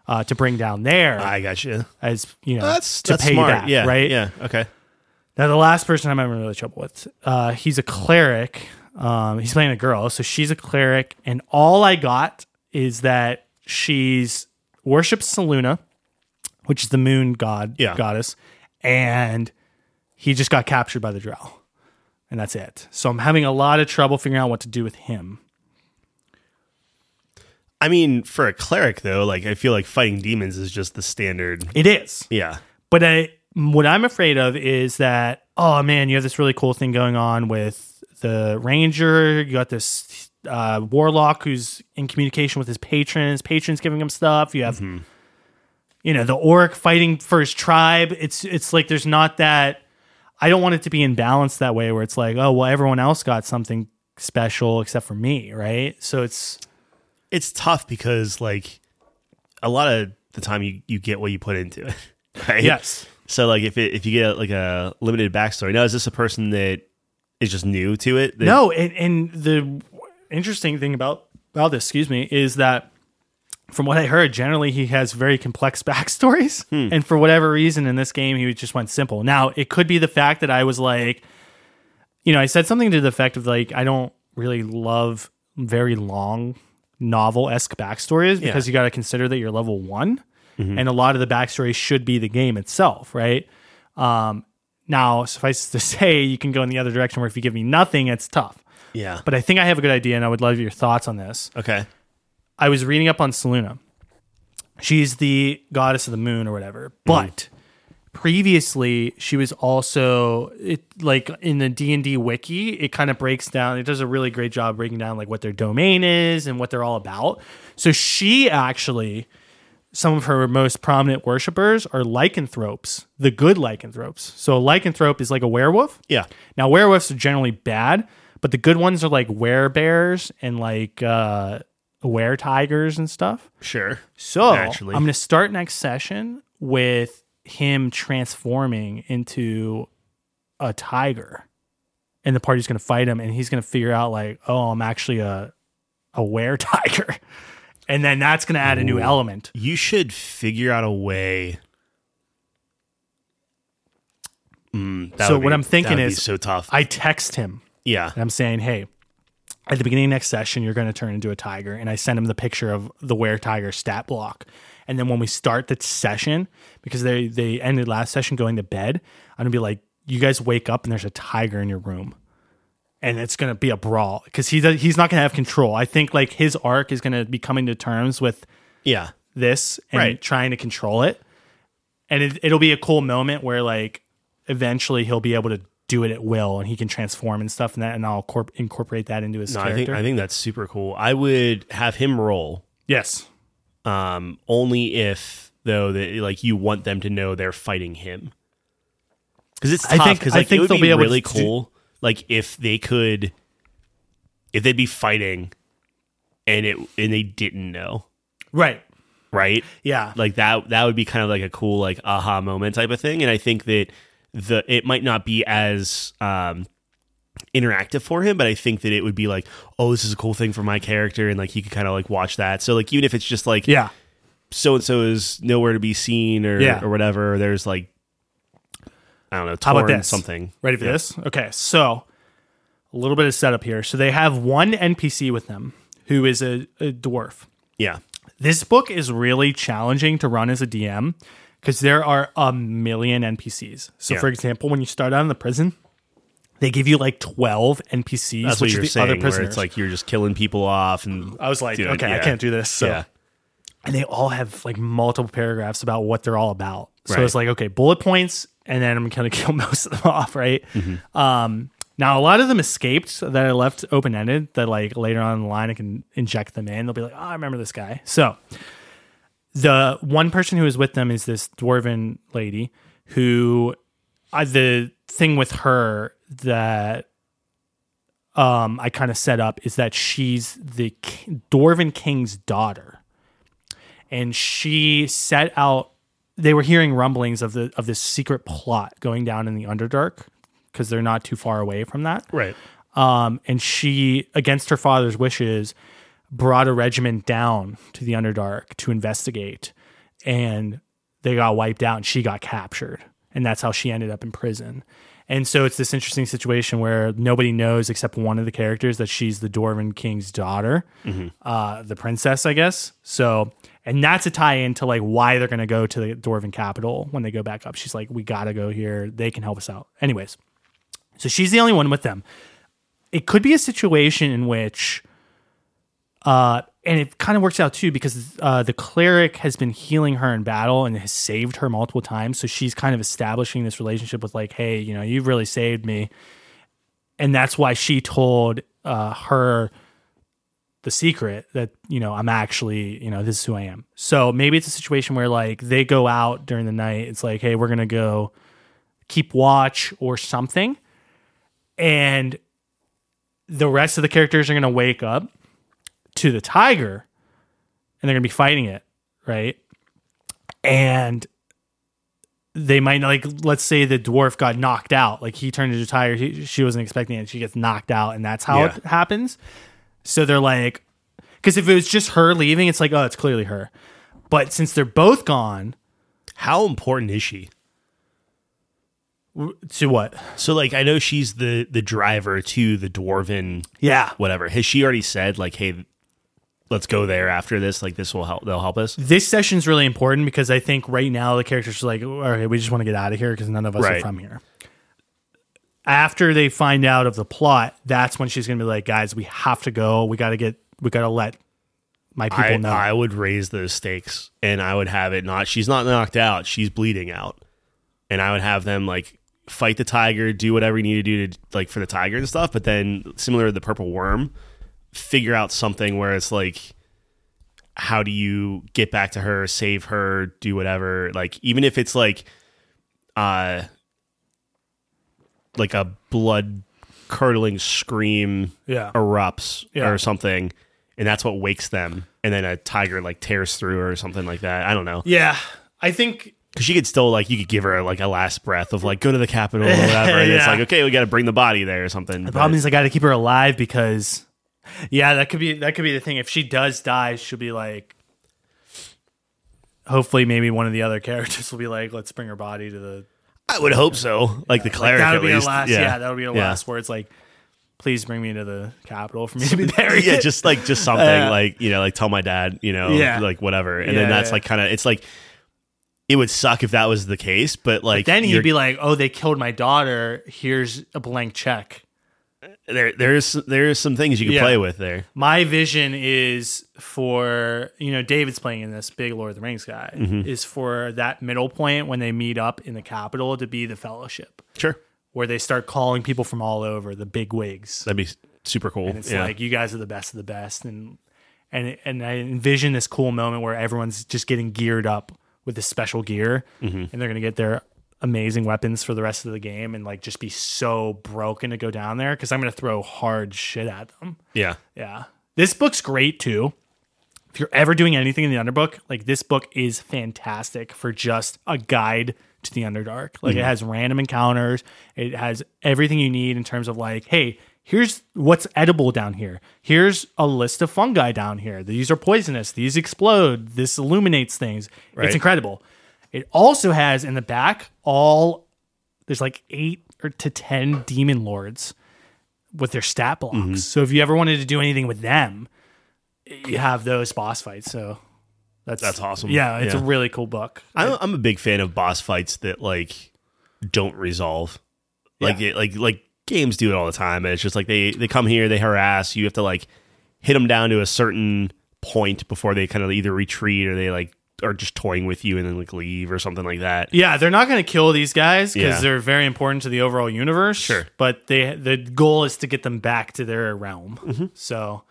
Speaker 1: uh, to bring down there.
Speaker 2: I got you.
Speaker 1: As you know,
Speaker 2: That's
Speaker 1: to
Speaker 2: that's
Speaker 1: pay
Speaker 2: smart.
Speaker 1: back,
Speaker 2: yeah,
Speaker 1: right?
Speaker 2: Yeah. Okay.
Speaker 1: Now, the last person I'm having really trouble with, uh, he's a cleric. Um, he's playing a girl, so she's a cleric, and all I got is that she's worships Selûne, which is the moon god
Speaker 2: Yeah.
Speaker 1: goddess, and he just got captured by the Drow, and that's it. So I'm having a lot of trouble figuring out what to do with him.
Speaker 2: I mean, for a cleric though, like I feel like fighting demons is just the standard.
Speaker 1: It is,
Speaker 2: Yeah.
Speaker 1: but I, what I'm afraid of is that, oh man, you have this really cool thing going on with the ranger. You got this uh, warlock who's in communication with his patrons. Patrons giving him stuff. You have, mm-hmm. you know, the orc fighting for his tribe. It's it's like there's not that. I don't want it to be in balance that way, where it's like, oh well, everyone else got something special except for me, right? So it's
Speaker 2: it's tough because like a lot of the time you you get what you put into it, right?
Speaker 1: Yes.
Speaker 2: So like if it, if you get like a limited backstory, now is this a person that is just new to it? That-
Speaker 1: no, and, and the interesting thing about about this, excuse me, is that from what I heard, generally he has very complex backstories, hmm. and for whatever reason in this game he just went simple. Now it could be the fact that I was like, you know, I said something to the effect of like, I don't really love very long novel-esque backstories because yeah. you got to consider that you're level one, mm-hmm. and a lot of the backstory should be the game itself, right? Um, Now, suffice to say, you can go in the other direction where if you give me nothing, it's tough.
Speaker 2: Yeah.
Speaker 1: But I think I have a good idea, and I would love your thoughts on this.
Speaker 2: Okay.
Speaker 1: I was reading up on Selûne. She's the goddess of the moon or whatever. But mm. previously, she was also, it, like in the D and D wiki, it kind of breaks down. It does a really great job breaking down like what their domain is and what they're all about. So she actually... some of her most prominent worshipers are lycanthropes, the good lycanthropes. So a lycanthrope is like a werewolf.
Speaker 2: Yeah.
Speaker 1: Now, werewolves are generally bad, but the good ones are like werebears and like uh, were-tigers and stuff.
Speaker 2: Sure.
Speaker 1: So
Speaker 2: Naturally.
Speaker 1: I'm going to start next session with him transforming into a tiger. And the party's going to fight him, and he's going to figure out like, oh, I'm actually a, a were-tiger. And then that's going to add a new
Speaker 2: Ooh.
Speaker 1: element.
Speaker 2: You should figure out a way. Mm, that
Speaker 1: so
Speaker 2: would
Speaker 1: what
Speaker 2: be,
Speaker 1: I'm thinking
Speaker 2: that would
Speaker 1: is,
Speaker 2: be so tough.
Speaker 1: I text him.
Speaker 2: Yeah,
Speaker 1: and I'm saying, hey, at the beginning of next session, you're going to turn into a tiger. And I send him the picture of the were-tiger stat block. And then when we start the session, because they they ended last session going to bed, I'm going to be like, you guys wake up and there's a tiger in your room. And it's going to be a brawl because he does, he's not going to have control. I think like his arc is going to be coming to terms with
Speaker 2: yeah
Speaker 1: this and
Speaker 2: right.
Speaker 1: trying to control it. And it, it'll be a cool moment where like eventually he'll be able to do it at will and he can transform and stuff and that. And I'll corp- incorporate that into his
Speaker 2: no,
Speaker 1: character.
Speaker 2: I think, I think that's super cool. I would have him roll.
Speaker 1: Yes.
Speaker 2: Um, only if though that like you want them to know they're fighting him. Because it's tough.
Speaker 1: I think,
Speaker 2: Because
Speaker 1: I
Speaker 2: like,
Speaker 1: think
Speaker 2: it would
Speaker 1: they'll
Speaker 2: be,
Speaker 1: be able
Speaker 2: really
Speaker 1: to
Speaker 2: cool.
Speaker 1: Do-
Speaker 2: Like if they could, if they'd be fighting, and it and they didn't know,
Speaker 1: right,
Speaker 2: right,
Speaker 1: yeah,
Speaker 2: like that that would be kind of like a cool like aha moment type of thing. And I think that the it might not be as um, interactive for him, but I think that it would be like, oh, this is a cool thing for my character, and like he could kind of like watch that. So like even if it's just like
Speaker 1: yeah,
Speaker 2: so and so is nowhere to be seen or
Speaker 1: yeah.
Speaker 2: or whatever, there's like. I don't know.
Speaker 1: How about this?
Speaker 2: Something.
Speaker 1: Ready for
Speaker 2: yeah.
Speaker 1: this? Okay, so a little bit of setup here. So they have one N P C with them who is a, a dwarf.
Speaker 2: Yeah.
Speaker 1: This book is really challenging to run as a D M because there are a million N P Cs. So,
Speaker 2: yeah.
Speaker 1: for example, when you start out in the prison, they give you like twelve N P Cs,
Speaker 2: That's
Speaker 1: which
Speaker 2: what you're
Speaker 1: are the
Speaker 2: saying,
Speaker 1: other prisoners.
Speaker 2: Where it's like you're just killing people off, and
Speaker 1: I was like,
Speaker 2: dude,
Speaker 1: okay,
Speaker 2: yeah.
Speaker 1: I can't do this. So.
Speaker 2: Yeah.
Speaker 1: And they all have like multiple paragraphs about what they're all about. So
Speaker 2: right.
Speaker 1: it's like, okay, bullet points, and then I'm going to kill most of them off, right?
Speaker 2: Mm-hmm.
Speaker 1: Um, now, a lot of them escaped that I left open-ended that like later on in the line I can inject them in. They'll be like, oh, I remember this guy. So the one person who is with them is this dwarven lady who uh, the thing with her that um, I kind of set up is that she's the K- Dwarven King's daughter. And she set out, they were hearing rumblings of the of this secret plot going down in the Underdark because they're not too far away from that.
Speaker 2: Right.
Speaker 1: Um, and she, against her father's wishes, brought a regiment down to the Underdark to investigate. and they got wiped out and she got captured. And that's how she ended up in prison. And so it's this interesting situation where nobody knows except one of the characters that she's the Dwarven King's daughter, mm-hmm. uh, the princess, I guess. So, and that's a tie into like why they're going to go to the Dwarven capital when they go back up. She's like, we got to go here. They can help us out. Anyways, so she's the only one with them. It could be a situation in which, uh, and it kind of works out too because uh, the cleric has been healing her in battle and has saved her multiple times. So she's kind of establishing this relationship with like, hey, you know, you've really saved me. And that's why she told uh, her the secret that, you know, I'm actually, you know, this is who I am. So maybe it's a situation where like they go out during the night. It's like, hey, we're going to go keep watch or something. And the rest of the characters are going to wake up to the tiger and they're gonna be fighting it, right? And they might like, let's say the dwarf got knocked out, like he turned into a tiger, he, she wasn't expecting it, she gets knocked out, and that's how yeah. it happens. So they're like, because if it was just her leaving, it's like, oh, it's clearly her. But since they're both gone,
Speaker 2: how important is she?
Speaker 1: To what?
Speaker 2: So like, I know she's the the driver to the Dwarven,
Speaker 1: yeah,
Speaker 2: whatever. Has she already said like, hey, let's go there after this, like this will help, they'll help us?
Speaker 1: This session's really important because I think right now the characters are like, okay, we just want to get out of here because none of us
Speaker 2: right.
Speaker 1: are from here. After they find out of the plot, that's when she's gonna be like, guys, we have to go, we gotta get we gotta let my people
Speaker 2: I,
Speaker 1: know.
Speaker 2: I would raise those stakes and I would have it not, she's not knocked out, she's bleeding out, and I would have them like fight the tiger, do whatever you need to do to like for the tiger and stuff, but then similar to the purple worm, figure out something where it's like, how do you get back to her, save her, do whatever, like even if it's like uh like a blood curdling scream
Speaker 1: yeah.
Speaker 2: erupts
Speaker 1: yeah.
Speaker 2: or something, and that's what wakes them, and then a tiger like tears through her or something like that. I don't know.
Speaker 1: Yeah, I think
Speaker 2: because she could still like, you could give her like a last breath of like, go to the capital or whatever, and yeah. it's like, okay, we got to bring the body there or something.
Speaker 1: The but, problem is I got to keep her alive because yeah, that could be that could be the thing. If she does die, she'll be like, hopefully maybe one of the other characters will be like, let's bring her body to the.
Speaker 2: I would hope so. Like yeah, the cleric,
Speaker 1: like that would
Speaker 2: at
Speaker 1: be
Speaker 2: least.
Speaker 1: Her last,
Speaker 2: yeah.
Speaker 1: yeah, that would be the
Speaker 2: yeah.
Speaker 1: last where it's like, please bring me to the capital for me to be buried.
Speaker 2: yeah, just like just something
Speaker 1: uh,
Speaker 2: like, you know, like tell my dad, you know,
Speaker 1: yeah.
Speaker 2: like whatever, and
Speaker 1: yeah,
Speaker 2: then that's
Speaker 1: yeah.
Speaker 2: like kind of, it's like, it would suck if that was the case, but like,
Speaker 1: but then he'd be like, oh, they killed my daughter. Here's a blank check.
Speaker 2: There, there's there's some things you can
Speaker 1: yeah.
Speaker 2: play with there.
Speaker 1: My vision is for, you know, David's playing in this, big Lord of the Rings guy,
Speaker 2: mm-hmm.
Speaker 1: is for that middle point when they meet up in the capital to be the Fellowship.
Speaker 2: Sure.
Speaker 1: Where they start calling people from all over, the big wigs.
Speaker 2: That'd be super cool.
Speaker 1: And it's
Speaker 2: yeah.
Speaker 1: like, you guys are the best of the best. And and and I envision this cool moment where everyone's just getting geared up with this special gear, mm-hmm. and they're going to get their amazing weapons for the rest of the game and like just be so broken to go down there because I'm going to throw hard shit at them.
Speaker 2: Yeah.
Speaker 1: Yeah. This book's great too. If you're ever doing anything in the Underbook, like this book is fantastic for just a guide to the Underdark. Like mm-hmm. it has random encounters. It has everything you need in terms of like, hey, here's what's edible down here. Here's a list of fungi down here. These are poisonous. These explode. This illuminates things.
Speaker 2: Right.
Speaker 1: It's incredible. It also has in the back all, there's like eight or to ten demon lords with their stat blocks. Mm-hmm. So if you ever wanted to do anything with them, you have those boss fights. So that's
Speaker 2: that's awesome.
Speaker 1: Yeah, it's
Speaker 2: yeah.
Speaker 1: a really cool book.
Speaker 2: I'm, I'm a big fan of boss fights that like don't resolve. Like
Speaker 1: yeah.
Speaker 2: it, like like games do it all the time, and it's just like they they come here, they harass you. You have to like hit them down to a certain point before they kind of either retreat or they like are just toying with you and then like leave or something like that.
Speaker 1: Yeah, they're not going to kill these guys because
Speaker 2: Yeah.
Speaker 1: they're very important to the overall universe.
Speaker 2: Sure.
Speaker 1: But they the goal is to get them back to their realm.
Speaker 2: Mm-hmm.
Speaker 1: So,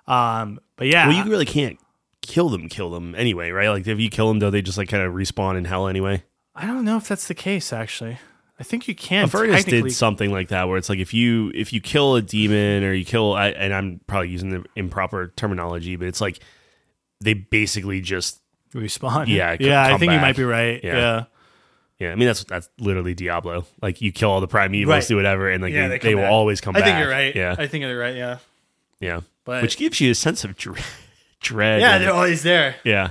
Speaker 1: um, but yeah.
Speaker 2: Well, you really can't kill them, kill them anyway, right? Like if you kill them, though, they just like kind of respawn in hell anyway.
Speaker 1: I don't know if that's the case, actually. I think you can.
Speaker 2: Avernus
Speaker 1: technically
Speaker 2: did something like that where it's like if you if you kill a demon or you kill, I, and I'm probably using the improper terminology, but it's like they basically just
Speaker 1: respawn.
Speaker 2: Yeah, c-
Speaker 1: yeah. I
Speaker 2: come
Speaker 1: think you
Speaker 2: back.
Speaker 1: might be right.
Speaker 2: Yeah.
Speaker 1: Yeah.
Speaker 2: Yeah, I mean that's that's literally Diablo. Like you kill all the primevals,
Speaker 1: Right.
Speaker 2: do whatever, and like
Speaker 1: Yeah,
Speaker 2: they,
Speaker 1: they come
Speaker 2: they will
Speaker 1: back.
Speaker 2: always come
Speaker 1: I
Speaker 2: back.
Speaker 1: think you're right.
Speaker 2: Yeah,
Speaker 1: I think you're right. Yeah.
Speaker 2: yeah.
Speaker 1: But
Speaker 2: Which gives you a sense of dre- dread.
Speaker 1: yeah,
Speaker 2: and-
Speaker 1: they're always there.
Speaker 2: yeah.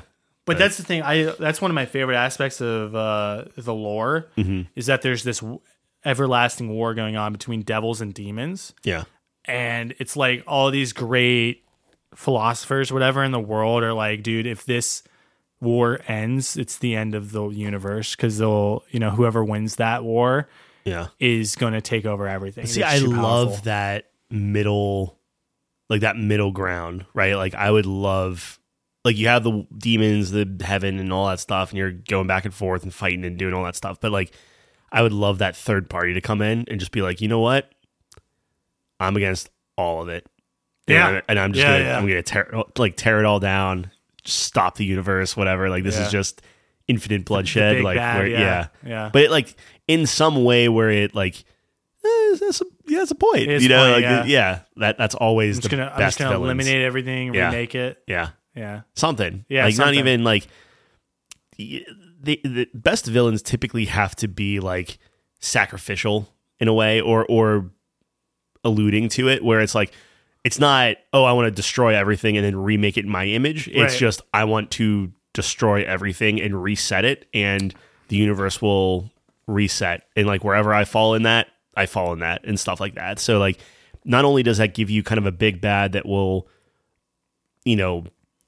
Speaker 1: But that's the thing. I that's one of my favorite aspects of uh, the lore
Speaker 2: Mm-hmm.
Speaker 1: is that there's this w- everlasting war going on between devils and demons,
Speaker 2: Yeah.
Speaker 1: and it's like all these great philosophers, whatever, in the world are like, dude, if this war ends, it's the end of the universe because they'll, you know, whoever wins that war
Speaker 2: Yeah.
Speaker 1: is going to take over everything.
Speaker 2: See,
Speaker 1: It's
Speaker 2: I
Speaker 1: too
Speaker 2: love
Speaker 1: powerful.
Speaker 2: that middle, like that middle ground, right? Like I would love, like you have the demons, the heaven, and all that stuff, and you're going back and forth and fighting and doing all that stuff. But like, I would love that third party to come in and just be like, you know what? I'm against all of it. And
Speaker 1: Yeah.
Speaker 2: I'm- and I'm just
Speaker 1: Yeah,
Speaker 2: gonna,
Speaker 1: yeah.
Speaker 2: I'm gonna tear, like tear it all down, stop the universe, whatever. Like this
Speaker 1: Yeah.
Speaker 2: is just infinite bloodshed.
Speaker 1: big
Speaker 2: Like
Speaker 1: bad,
Speaker 2: where,
Speaker 1: yeah.
Speaker 2: yeah,
Speaker 1: Yeah.
Speaker 2: But it, like in some way where it like. Eh, that's a, yeah, that's a point.
Speaker 1: It is
Speaker 2: You know,
Speaker 1: a
Speaker 2: like
Speaker 1: point,
Speaker 2: yeah.
Speaker 1: yeah.
Speaker 2: that that's always
Speaker 1: I'm
Speaker 2: the
Speaker 1: just gonna, I'm
Speaker 2: best
Speaker 1: just gonna
Speaker 2: villains.
Speaker 1: eliminate everything,
Speaker 2: Yeah.
Speaker 1: remake it.
Speaker 2: Yeah,
Speaker 1: Yeah.
Speaker 2: something.
Speaker 1: Yeah,
Speaker 2: like not
Speaker 1: something.
Speaker 2: even like y- the the best villains typically have to be like sacrificial in a way, or or alluding to it, where it's like it's not, oh, I want to destroy everything and then remake it in my image. It's
Speaker 1: Right.
Speaker 2: just I want to destroy everything and reset it, and the universe will reset. And like wherever I fall in that, I fall in that and stuff like that. So like not only does that give you kind of a big bad that will, you know,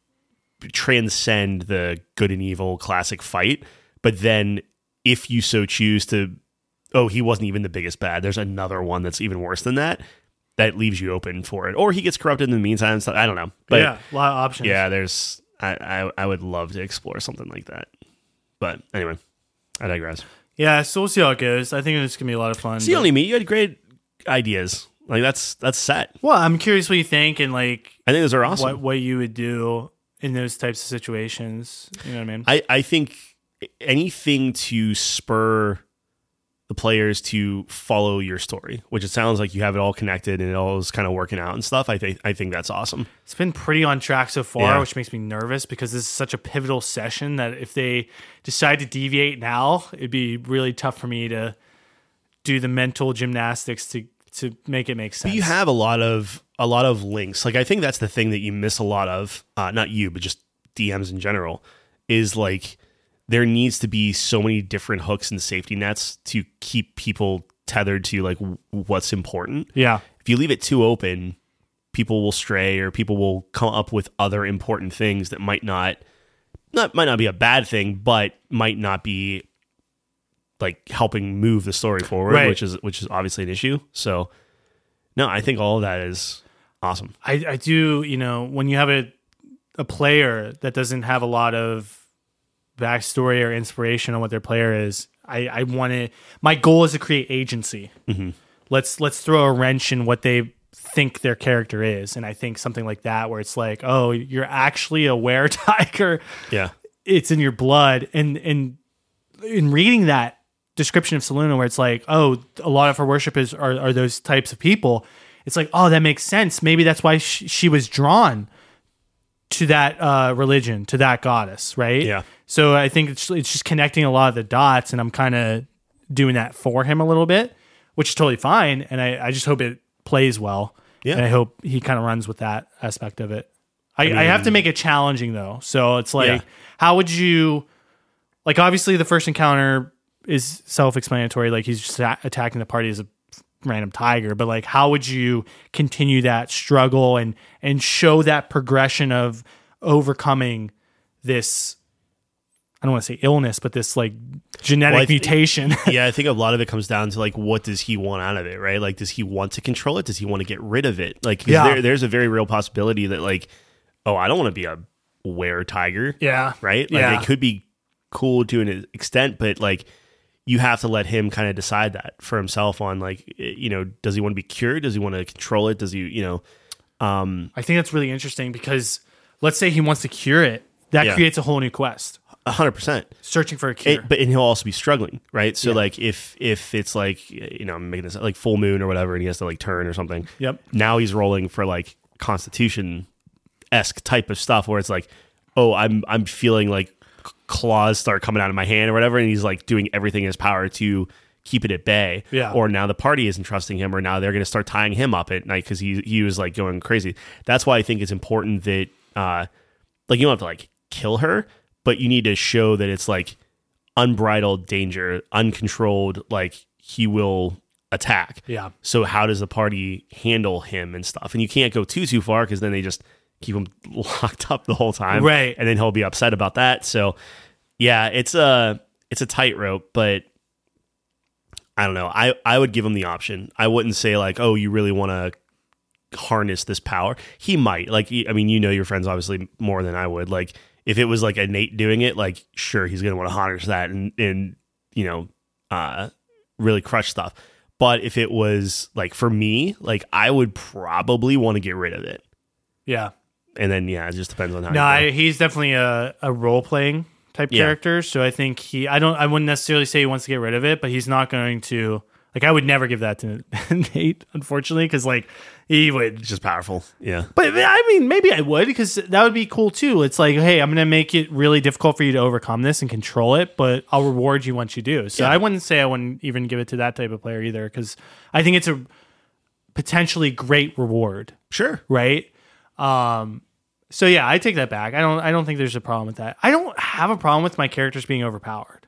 Speaker 2: transcend the good and evil classic fight, but then if you so choose to, oh, he wasn't even the biggest bad, there's another one that's even worse than that, that leaves you open for it. Or he gets corrupted in the meantime. So I don't know. But
Speaker 1: yeah, a lot of options.
Speaker 2: yeah, there's, I, I, I would love to explore something like that. But anyway, I digress.
Speaker 1: Yeah, so we'll see how it goes. I think it's gonna be a lot of fun.
Speaker 2: See,
Speaker 1: but-
Speaker 2: only me. You had great ideas. Like that's that's set.
Speaker 1: well, I'm curious what you think and like
Speaker 2: I think those are awesome.
Speaker 1: what what you would do in those types of situations. You know what I mean?
Speaker 2: I, I think anything to spur the players to follow your story, which it sounds like you have it all connected and it all is kind of working out and stuff. I think I think that's awesome.
Speaker 1: It's been pretty on track so far,
Speaker 2: Yeah.
Speaker 1: which makes me nervous because this is such a pivotal session that if they decide to deviate now, it'd be really tough for me to do the mental gymnastics to to make it make sense.
Speaker 2: But you have a lot of a lot of links. Like I think that's the thing that you miss a lot of. Uh, not you, but just D Ms in general. Is like there needs to be so many different hooks and safety nets to keep people tethered to like w- what's important.
Speaker 1: yeah.
Speaker 2: If you leave it too open, people will stray or people will come up with other important things that might not not might not be a bad thing, but might not be like helping move the story forward,
Speaker 1: Right.
Speaker 2: which is which is obviously an issue. So no, I think all of that is awesome.
Speaker 1: I, I do, you know, when you have a a player that doesn't have a lot of backstory or inspiration on what their player is, I, I want to. My goal is to create agency.
Speaker 2: Mm-hmm.
Speaker 1: Let's let's throw a wrench in what they think their character is, and I think something like that, where it's like, oh, you're actually a were tiger.
Speaker 2: Yeah.
Speaker 1: It's in your blood, and and in reading that description of Seluna, where it's like, oh, a lot of her worship is are, are those types of people. It's like, oh, that makes sense. Maybe that's why she, she was drawn to that uh, religion, to that goddess, right?
Speaker 2: Yeah.
Speaker 1: So I think it's it's just connecting a lot of the dots, and I'm kind of doing that for him a little bit, which is totally fine. And I, I just hope it plays well.
Speaker 2: Yeah.
Speaker 1: And I hope he kind of runs with that aspect of it. I, I,
Speaker 2: mean-
Speaker 1: have to make it challenging though. So it's like,
Speaker 2: Yeah.
Speaker 1: how would you, like, obviously the first encounter is self-explanatory. Like he's just a- attacking the party as a random tiger, but like, how would you continue that struggle and, and show that progression of overcoming this, I don't want to say illness, but this like genetic
Speaker 2: Well, I thi-
Speaker 1: mutation.
Speaker 2: Yeah, I think a lot of it comes down to like, what does he want out of it, right? Like, does he want to control it? Does he want to get rid of it? Like, 'cause
Speaker 1: Yeah.
Speaker 2: there, there's a very real possibility that like, oh, I don't want to be a were tiger,
Speaker 1: yeah.
Speaker 2: right? Like,
Speaker 1: Yeah.
Speaker 2: it could be cool to an extent, but like, you have to let him kind of decide that for himself on like, you know, does he want to be cured? Does he want to control it? Does he, you know, um,
Speaker 1: I think that's really interesting because let's say he wants to cure it. That
Speaker 2: Yeah.
Speaker 1: creates a whole new quest.
Speaker 2: a hundred percent.
Speaker 1: Searching for a cure.
Speaker 2: It, but and he'll also be struggling, right? So
Speaker 1: Yeah.
Speaker 2: like if if it's like, you know, I'm making this like full moon or whatever, and he has to like turn or something.
Speaker 1: Yep.
Speaker 2: Now he's rolling for like Constitution esque type of stuff where it's like, oh, I'm I'm feeling like c- claws start coming out of my hand or whatever, and he's like doing everything in his power to keep it at bay.
Speaker 1: Yeah.
Speaker 2: Or now the party isn't trusting him, or now they're going to start tying him up at night because he he was like going crazy. That's why I think it's important that uh like you don't have to like kill her, but you need to show that it's like unbridled danger, uncontrolled, like he will attack.
Speaker 1: Yeah.
Speaker 2: So how does the party handle him and stuff? And you can't go too too far because then they just keep him locked up the whole time,
Speaker 1: Right.
Speaker 2: and then he'll be upset about that. So yeah, it's a it's a tightrope, but I don't know. I I would give him the option. I wouldn't say like, oh, you really want to harness this power. He might. Like, I mean, you know your friends obviously more than I would. Like, if it was like a Nate doing it, like, sure, he's gonna want to harness that and and you know, uh, really crush stuff. But if it was like for me, like I would probably want to get rid of it.
Speaker 1: Yeah.
Speaker 2: And then yeah, it just depends on how.
Speaker 1: No,
Speaker 2: you
Speaker 1: I, he's definitely a, a role playing type
Speaker 2: Yeah.
Speaker 1: character. So I think he, I don't, I wouldn't necessarily say he wants to get rid of it, but he's not going to. Like, I would never give that to Nate, unfortunately, because like he would.
Speaker 2: It's just powerful. Yeah.
Speaker 1: But I mean, maybe I would, because that would be cool too. It's like, hey, I'm going to make it really difficult for you to overcome this and control it, but I'll reward you once you do. So
Speaker 2: Yeah.
Speaker 1: I wouldn't say I wouldn't even give it to that type of player either, because I think it's a potentially great reward,
Speaker 2: Sure.
Speaker 1: right? Um, so yeah, I take that back. I don't. I don't think there's a problem with that. I don't have a problem with my characters being overpowered.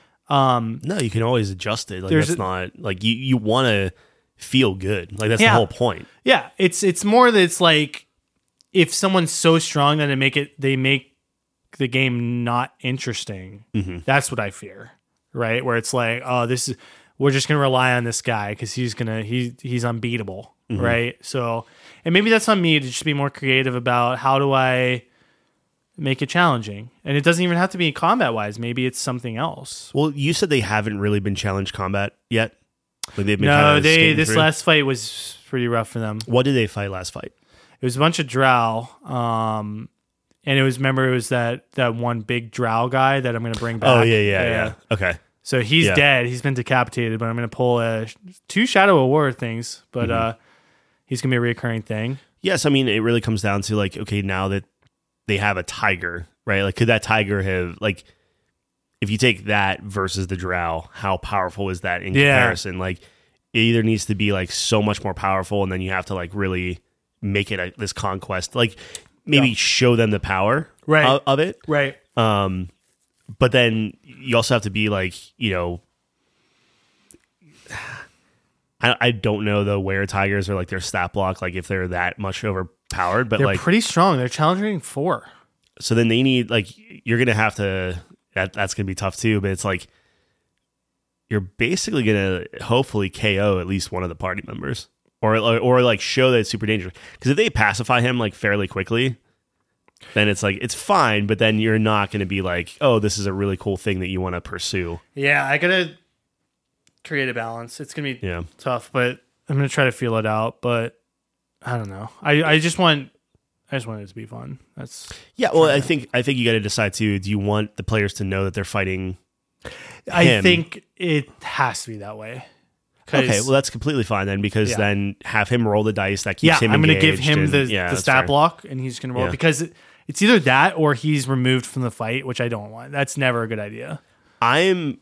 Speaker 1: Um,
Speaker 2: No, you can always adjust it. Like
Speaker 1: There's
Speaker 2: that's
Speaker 1: a-
Speaker 2: not like you. You want to feel good. Like that's
Speaker 1: Yeah.
Speaker 2: the whole point.
Speaker 1: yeah, it's it's more that it's like if someone's so strong that they make it, they make the game not interesting.
Speaker 2: Mm-hmm.
Speaker 1: That's what I fear, right? Where it's like, oh, this is we're just gonna rely on this guy because he's gonna he he's unbeatable,
Speaker 2: Mm-hmm.
Speaker 1: right? So, and maybe that's on me to just be more creative about how do I make it challenging, and it doesn't even have to be combat wise. Maybe it's something else.
Speaker 2: Well, you said they haven't really been challenged combat yet. Like they've been
Speaker 1: No,
Speaker 2: kinda
Speaker 1: they
Speaker 2: skating
Speaker 1: this
Speaker 2: through?
Speaker 1: last fight was pretty rough for them.
Speaker 2: What did they fight last fight?
Speaker 1: It was a bunch of drow, um, and it was remember it was that that one big drow guy that I'm going to bring back.
Speaker 2: Oh yeah, yeah, yeah. Okay.
Speaker 1: So he's
Speaker 2: Yeah.
Speaker 1: dead. He's been decapitated, but I'm going to pull uh, two Shadow of War things, but
Speaker 2: Mm-hmm.
Speaker 1: uh, he's going to be a reoccurring thing.
Speaker 2: Yes, I mean it really comes down to like, okay, now that they have a tiger, right? Like, could that tiger have like, if you take that versus the drow, how powerful is that in
Speaker 1: Yeah.
Speaker 2: comparison? Like, it either needs to be like so much more powerful, and then you have to like really make it a, this conquest, like maybe
Speaker 1: Yeah.
Speaker 2: show them the power
Speaker 1: Right.
Speaker 2: of, of it.
Speaker 1: Right.
Speaker 2: Um, but then you also have to be like, you know, I, I don't know the where tigers are like their stat block, like if they're that much overpowered, but
Speaker 1: They're
Speaker 2: like,
Speaker 1: pretty strong. They're challenging four.
Speaker 2: so then they need like, you're going to have to, that that's going to be tough too, but it's like, you're basically going to hopefully K O at least one of the party members or, or, or like show that it's super dangerous. Because if they pacify him like fairly quickly, then it's like, it's fine, but then you're not going to be like, oh, this is a really cool thing that you want to pursue.
Speaker 1: Yeah, I got to create a balance. It's going to be
Speaker 2: Yeah.
Speaker 1: tough, but I'm going to try to feel it out, but I don't know. I, I just want I just want it to be fun. That's
Speaker 2: Yeah, well, I think I think you got to decide too. Do you want the players to know that they're fighting?
Speaker 1: I
Speaker 2: him?
Speaker 1: think it has to be that way. 'Cause-
Speaker 2: Okay, well, that's completely fine then, because
Speaker 1: Yeah.
Speaker 2: then have him roll the dice. That keeps
Speaker 1: yeah,
Speaker 2: him.
Speaker 1: I'm going to give
Speaker 2: engaged
Speaker 1: him
Speaker 2: and-
Speaker 1: the,
Speaker 2: yeah,
Speaker 1: the
Speaker 2: that's
Speaker 1: stat
Speaker 2: fair.
Speaker 1: block, and he's going to roll
Speaker 2: Yeah.
Speaker 1: because it, it's either that or he's removed from the fight, which I don't want. That's never a good idea.
Speaker 2: I'm.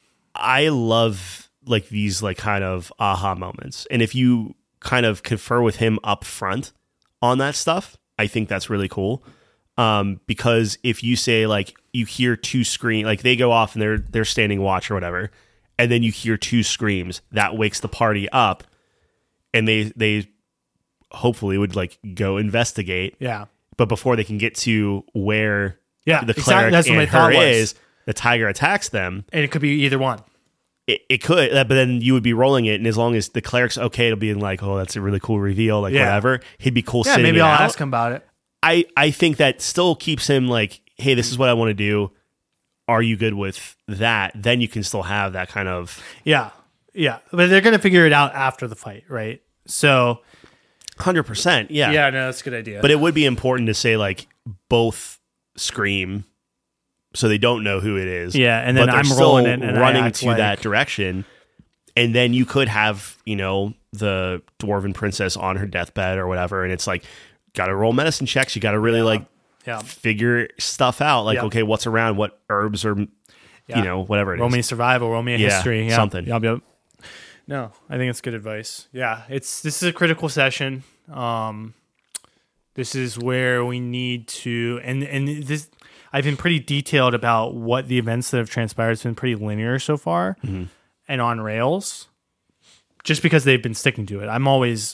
Speaker 2: I love like these like kind of aha moments, and if you kind of confer with him up front on that stuff, I think that's really cool. Um, because if you say like you hear two scream, like they go off and they're they're standing watch or whatever, and then you hear two screams, that wakes the party up, and they they hopefully would like go investigate.
Speaker 1: Yeah,
Speaker 2: But before they can get to where
Speaker 1: yeah,
Speaker 2: the
Speaker 1: exactly.
Speaker 2: cleric
Speaker 1: That's what my
Speaker 2: and
Speaker 1: thought
Speaker 2: her
Speaker 1: was.
Speaker 2: is, the tiger attacks them.
Speaker 1: And it could be either one.
Speaker 2: It, it could, uh, but then you would be rolling it, and as long as the cleric's okay, it'll be like, oh, that's a really cool reveal, like
Speaker 1: Yeah.
Speaker 2: whatever. He'd be cool.
Speaker 1: Yeah,
Speaker 2: sitting
Speaker 1: maybe
Speaker 2: it
Speaker 1: I'll
Speaker 2: out.
Speaker 1: ask him about it.
Speaker 2: I I think that still keeps him like, hey, this is what I want to do. Are you good with that? Then you can still have that kind of
Speaker 1: Yeah, yeah, but they're going to figure it out after the fight, right? So
Speaker 2: hundred percent. Yeah,
Speaker 1: yeah, no, that's a good idea.
Speaker 2: But it would be important to say like both scream, so they don't know who it is.
Speaker 1: Yeah, and then
Speaker 2: but they're
Speaker 1: I'm
Speaker 2: still
Speaker 1: rolling it and I
Speaker 2: running
Speaker 1: act
Speaker 2: to
Speaker 1: like-
Speaker 2: that direction, and then you could have you know the dwarven princess on her deathbed or whatever, and it's like got to roll medicine checks. You got to really like
Speaker 1: yeah,
Speaker 2: figure stuff out. Like
Speaker 1: Yeah.
Speaker 2: okay, what's around? What herbs or
Speaker 1: Yeah.
Speaker 2: you know whatever it is.
Speaker 1: roll me survival, roll me a
Speaker 2: Yeah,
Speaker 1: history, yeah,
Speaker 2: something.
Speaker 1: Yep, yep. No, I think it's good advice. Yeah, it's this is a critical session. Um, this is where we need to, and and this. I've been pretty detailed about what the events that have transpired. It's been pretty linear so far
Speaker 2: mm-hmm.
Speaker 1: and on rails, just because they've been sticking to it. I'm always,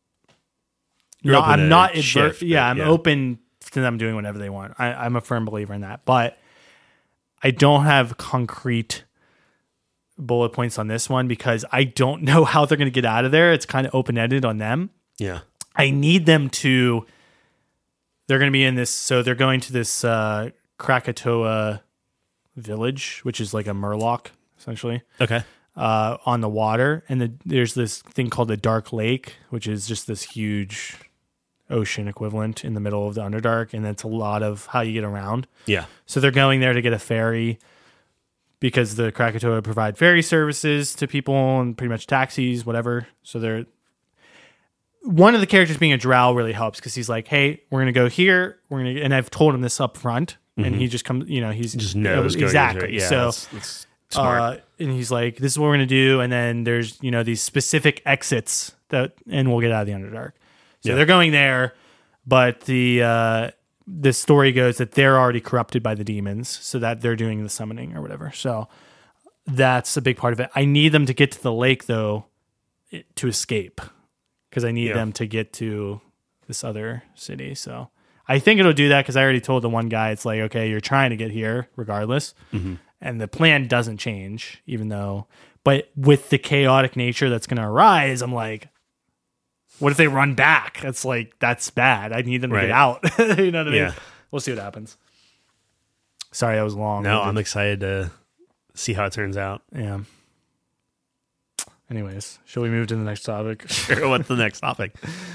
Speaker 2: You're
Speaker 1: no,
Speaker 2: open
Speaker 1: I'm
Speaker 2: to
Speaker 1: not, adver-
Speaker 2: shift,
Speaker 1: yeah,
Speaker 2: but
Speaker 1: I'm
Speaker 2: yeah.
Speaker 1: open to them doing whatever they want. I, I'm a firm believer in that, but I don't have concrete bullet points on this one because I don't know how they're going to get out of there. It's kind of open-ended on them.
Speaker 2: Yeah.
Speaker 1: I need them to, they're going to be in this, so they're going to this uh, Krakatoa village, which is like a Murloc, essentially,
Speaker 2: Okay.
Speaker 1: uh, on the water. And the, there's this thing called the Dark Lake, which is just this huge ocean equivalent in the middle of the Underdark. And that's a lot of how you get around.
Speaker 2: Yeah.
Speaker 1: So they're going there to get a ferry because the Krakatoa provide ferry services to people and pretty much taxis, whatever. So they're, one of the characters being a drow really helps because he's like, hey, we're going to go here. We're going to, and I've told him this up front and he just comes, you know, he's
Speaker 2: Just knows going
Speaker 1: exactly.
Speaker 2: into it. Yeah,
Speaker 1: so,
Speaker 2: that's, that's smart.
Speaker 1: uh, and he's like, this is what we're going to do. And then there's, you know, these specific exits that, and we'll get out of the Underdark. So
Speaker 2: Yeah.
Speaker 1: they're going there, but the, uh, the story goes that they're already corrupted by the demons, so that they're doing the summoning or whatever. So that's a big part of it. I need them to get to the lake though, it- to escape, because I need
Speaker 2: Yeah.
Speaker 1: them to get to this other city. So I think it'll do that because I already told the one guy, it's like, okay, you're trying to get here regardless,
Speaker 2: Mm-hmm.
Speaker 1: and the plan doesn't change, even though. But with the chaotic nature that's going to arise, I'm like, what if they run back? It's like, that's bad. I need them to
Speaker 2: Right.
Speaker 1: get out. You know what I mean?
Speaker 2: Yeah.
Speaker 1: We'll see what happens. Sorry, that was long.
Speaker 2: No, I'm excited to see how it turns out.
Speaker 1: Yeah. Anyways, shall we move to the next topic?
Speaker 2: What's the next topic?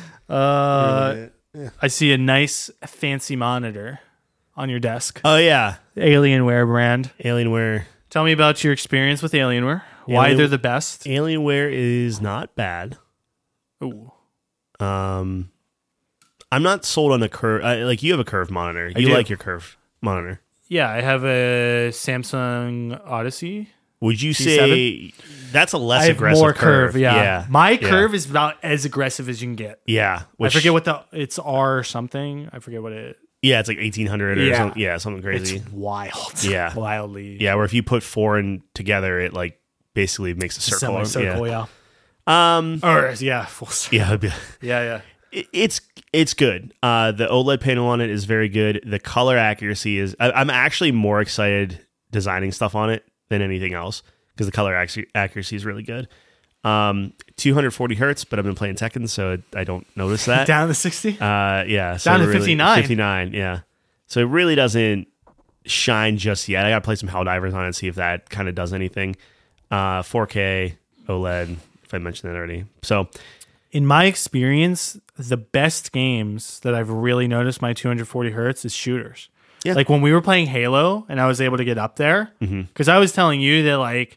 Speaker 1: Uh, I see a nice fancy monitor on your desk.
Speaker 2: Oh, yeah.
Speaker 1: Alienware brand.
Speaker 2: Alienware.
Speaker 1: Tell me about your experience with Alienware. Why
Speaker 2: Alien-
Speaker 1: they're the best.
Speaker 2: Alienware is not bad.
Speaker 1: Ooh.
Speaker 2: Um, I'm not sold on the curve. I, like, you have a curved monitor. You
Speaker 1: do.
Speaker 2: like your curved monitor.
Speaker 1: Yeah, I have a Samsung Odyssey.
Speaker 2: Would you
Speaker 1: G seven?
Speaker 2: say that's a less
Speaker 1: I have
Speaker 2: aggressive
Speaker 1: more curve. Yeah.
Speaker 2: Yeah.
Speaker 1: My
Speaker 2: Yeah.
Speaker 1: curve is about as aggressive as you can get.
Speaker 2: Yeah.
Speaker 1: I
Speaker 2: Which,
Speaker 1: forget what the, it's R something. I forget what it,
Speaker 2: Yeah, it's like eighteen hundred or
Speaker 1: Yeah.
Speaker 2: something. Yeah, something crazy.
Speaker 1: it's wild.
Speaker 2: Yeah.
Speaker 1: Wildly.
Speaker 2: Yeah, where if you put four in together, it like basically makes a circle.
Speaker 1: Semi-circle, yeah.
Speaker 2: Yeah. Um.
Speaker 1: Or, yeah, full circle.
Speaker 2: Yeah. it'd be-
Speaker 1: Yeah, yeah.
Speaker 2: it- It's it's good. Uh, the OLED panel on it is very good. The color accuracy is. I, I'm actually more excited designing stuff on it than anything else because the color ac- accuracy is really good. Um, two hundred forty hertz, but I've been playing Tekken, so I don't notice that.
Speaker 1: Down to sixty?
Speaker 2: Uh, yeah, so
Speaker 1: Down to
Speaker 2: it really-
Speaker 1: fifty-nine.
Speaker 2: fifty-nine, yeah. So it really doesn't shine just yet. I got to play some Helldivers on it and see if that kind of does anything. Uh, four K OLED, if I mentioned that already. So
Speaker 1: In my experience, the best games that I've really noticed my two hundred forty hertz is shooters.
Speaker 2: Yeah.
Speaker 1: Like when we were playing Halo and I was able to get up there, because I was telling you that like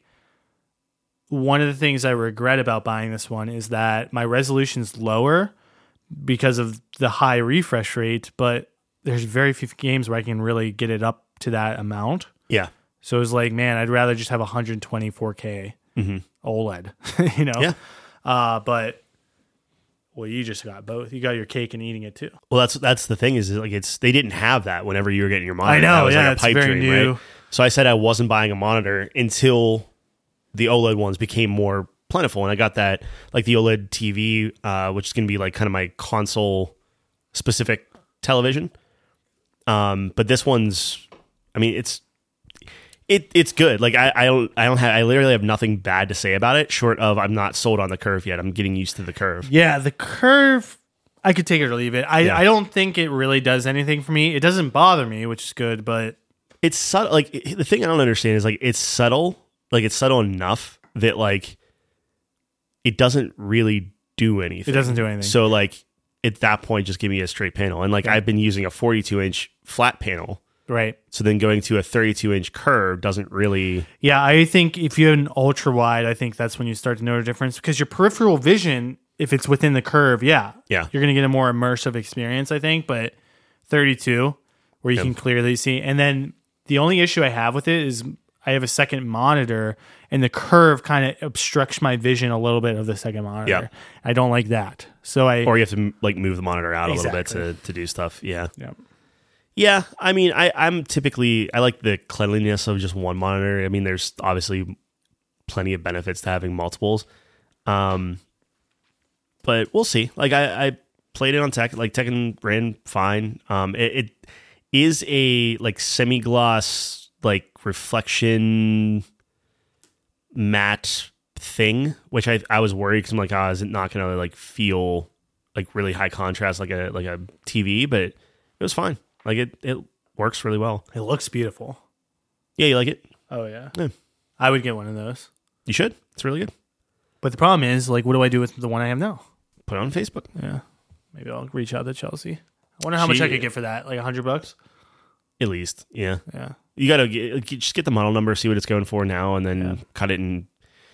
Speaker 1: one of the things I regret about buying this one is that my resolution's lower because of the high refresh rate, but there's very few games where I can really get it up to that amount.
Speaker 2: yeah,
Speaker 1: So it was like, man, I'd rather just have one twenty-four K OLED, you know?
Speaker 2: Yeah.
Speaker 1: Uh, but, well, you just got both. You got your cake and eating it too.
Speaker 2: well, that's that's the thing is like it's they didn't have that whenever you were getting your monitor.
Speaker 1: I know,
Speaker 2: that was
Speaker 1: yeah,
Speaker 2: like a
Speaker 1: it's
Speaker 2: pipe
Speaker 1: very
Speaker 2: dream,
Speaker 1: new.
Speaker 2: right? So I said I wasn't buying a monitor until the OLED ones became more plentiful, and I got that like the OLED T V, uh, which is going to be like kind of my console specific television. Um, but this one's, I mean, it's it it's good. Like I, I don't I don't have I literally have nothing bad to say about it, short of I'm not sold on the curve yet. I'm getting used to the curve.
Speaker 1: Yeah, the curve, I could take it or leave it. I,
Speaker 2: Yeah.
Speaker 1: I don't think it really does anything for me. It doesn't bother me, which is good, but
Speaker 2: It's subtle. Like it- the thing I don't understand is like it's subtle. Like it's subtle enough that like it doesn't really do anything.
Speaker 1: it doesn't do anything.
Speaker 2: So like at that point, just give me a straight panel. And like I've been using a forty-two inch flat panel.
Speaker 1: right.
Speaker 2: So then going to a thirty-two inch curve doesn't really.
Speaker 1: Yeah, I think if you have an ultra wide, I think that's when you start to know the difference because your peripheral vision, if it's within the curve, yeah,
Speaker 2: Yeah.
Speaker 1: you're going to get a more immersive experience, I think. But thirty-two, where you
Speaker 2: Yep.
Speaker 1: can clearly see, and then the only issue I have with it is I have a second monitor, and the curve kind of obstructs my vision a little bit of the second monitor.
Speaker 2: Yeah.
Speaker 1: I don't like that, so I
Speaker 2: Or you have to like move the monitor out a little
Speaker 1: Exactly.
Speaker 2: bit to, to do stuff. Yeah.
Speaker 1: yeah.
Speaker 2: Yeah, I mean, I, I'm typically, I like the cleanliness of just one monitor. I mean, there's obviously plenty of benefits to having multiples. Um, but we'll see. Like, I, I played it on Tekken. Like, Tekken ran fine. Um, it, it is a, like, semi-gloss, like, reflection matte thing, which I I was worried because I'm like, oh, is it not going to, like, feel, like, really high contrast like a like a T V? But it was fine. Like, it, it works really well.
Speaker 1: It looks beautiful.
Speaker 2: Yeah, you like it?
Speaker 1: Oh, yeah.
Speaker 2: Yeah.
Speaker 1: I would get one of those.
Speaker 2: You should. It's really good.
Speaker 1: But the problem is, like, what do I do with the one I have now?
Speaker 2: Put it on Facebook.
Speaker 1: Yeah. Maybe I'll reach out to Chelsea. I wonder how much
Speaker 2: She-
Speaker 1: I could get for that. Like a hundred bucks?
Speaker 2: At least, yeah.
Speaker 1: Yeah.
Speaker 2: You got to get, just get the model number, see what it's going for now, and then
Speaker 1: Yeah.
Speaker 2: cut it. And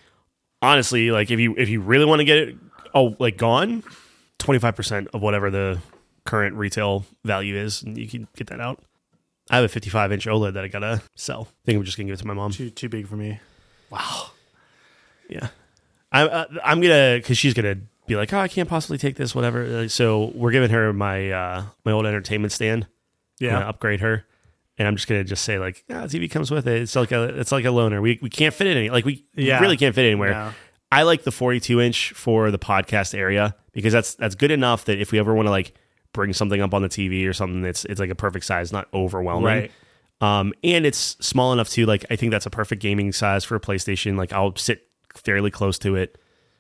Speaker 2: honestly, like, if you if you really want to get it, oh, like, gone, twenty-five percent of whatever the current retail value is, and you can get that out. I have a fifty-five inch OLED that I got to sell. I think I'm just going to give it to my mom.
Speaker 1: Too too big for me. Wow.
Speaker 2: Yeah. I, uh, I'm going to, because she's going to be like, oh, I can't possibly take this, whatever. Uh, So we're giving her my uh, my old entertainment stand. I'm
Speaker 1: Yeah.
Speaker 2: gonna upgrade her, and I'm just gonna just say like, ah, T V comes with it. It's like a it's like a loaner. We we can't fit it any like we
Speaker 1: Yeah.
Speaker 2: really can't fit it anywhere.
Speaker 1: No.
Speaker 2: I like the forty-two inch for the podcast area because that's that's good enough that if we ever want to like bring something up on the T V or something, it's it's like a perfect size, not overwhelming.
Speaker 1: Right.
Speaker 2: Um, and it's small enough too. Like I think that's a perfect gaming size for a PlayStation. Like I'll sit fairly close to it.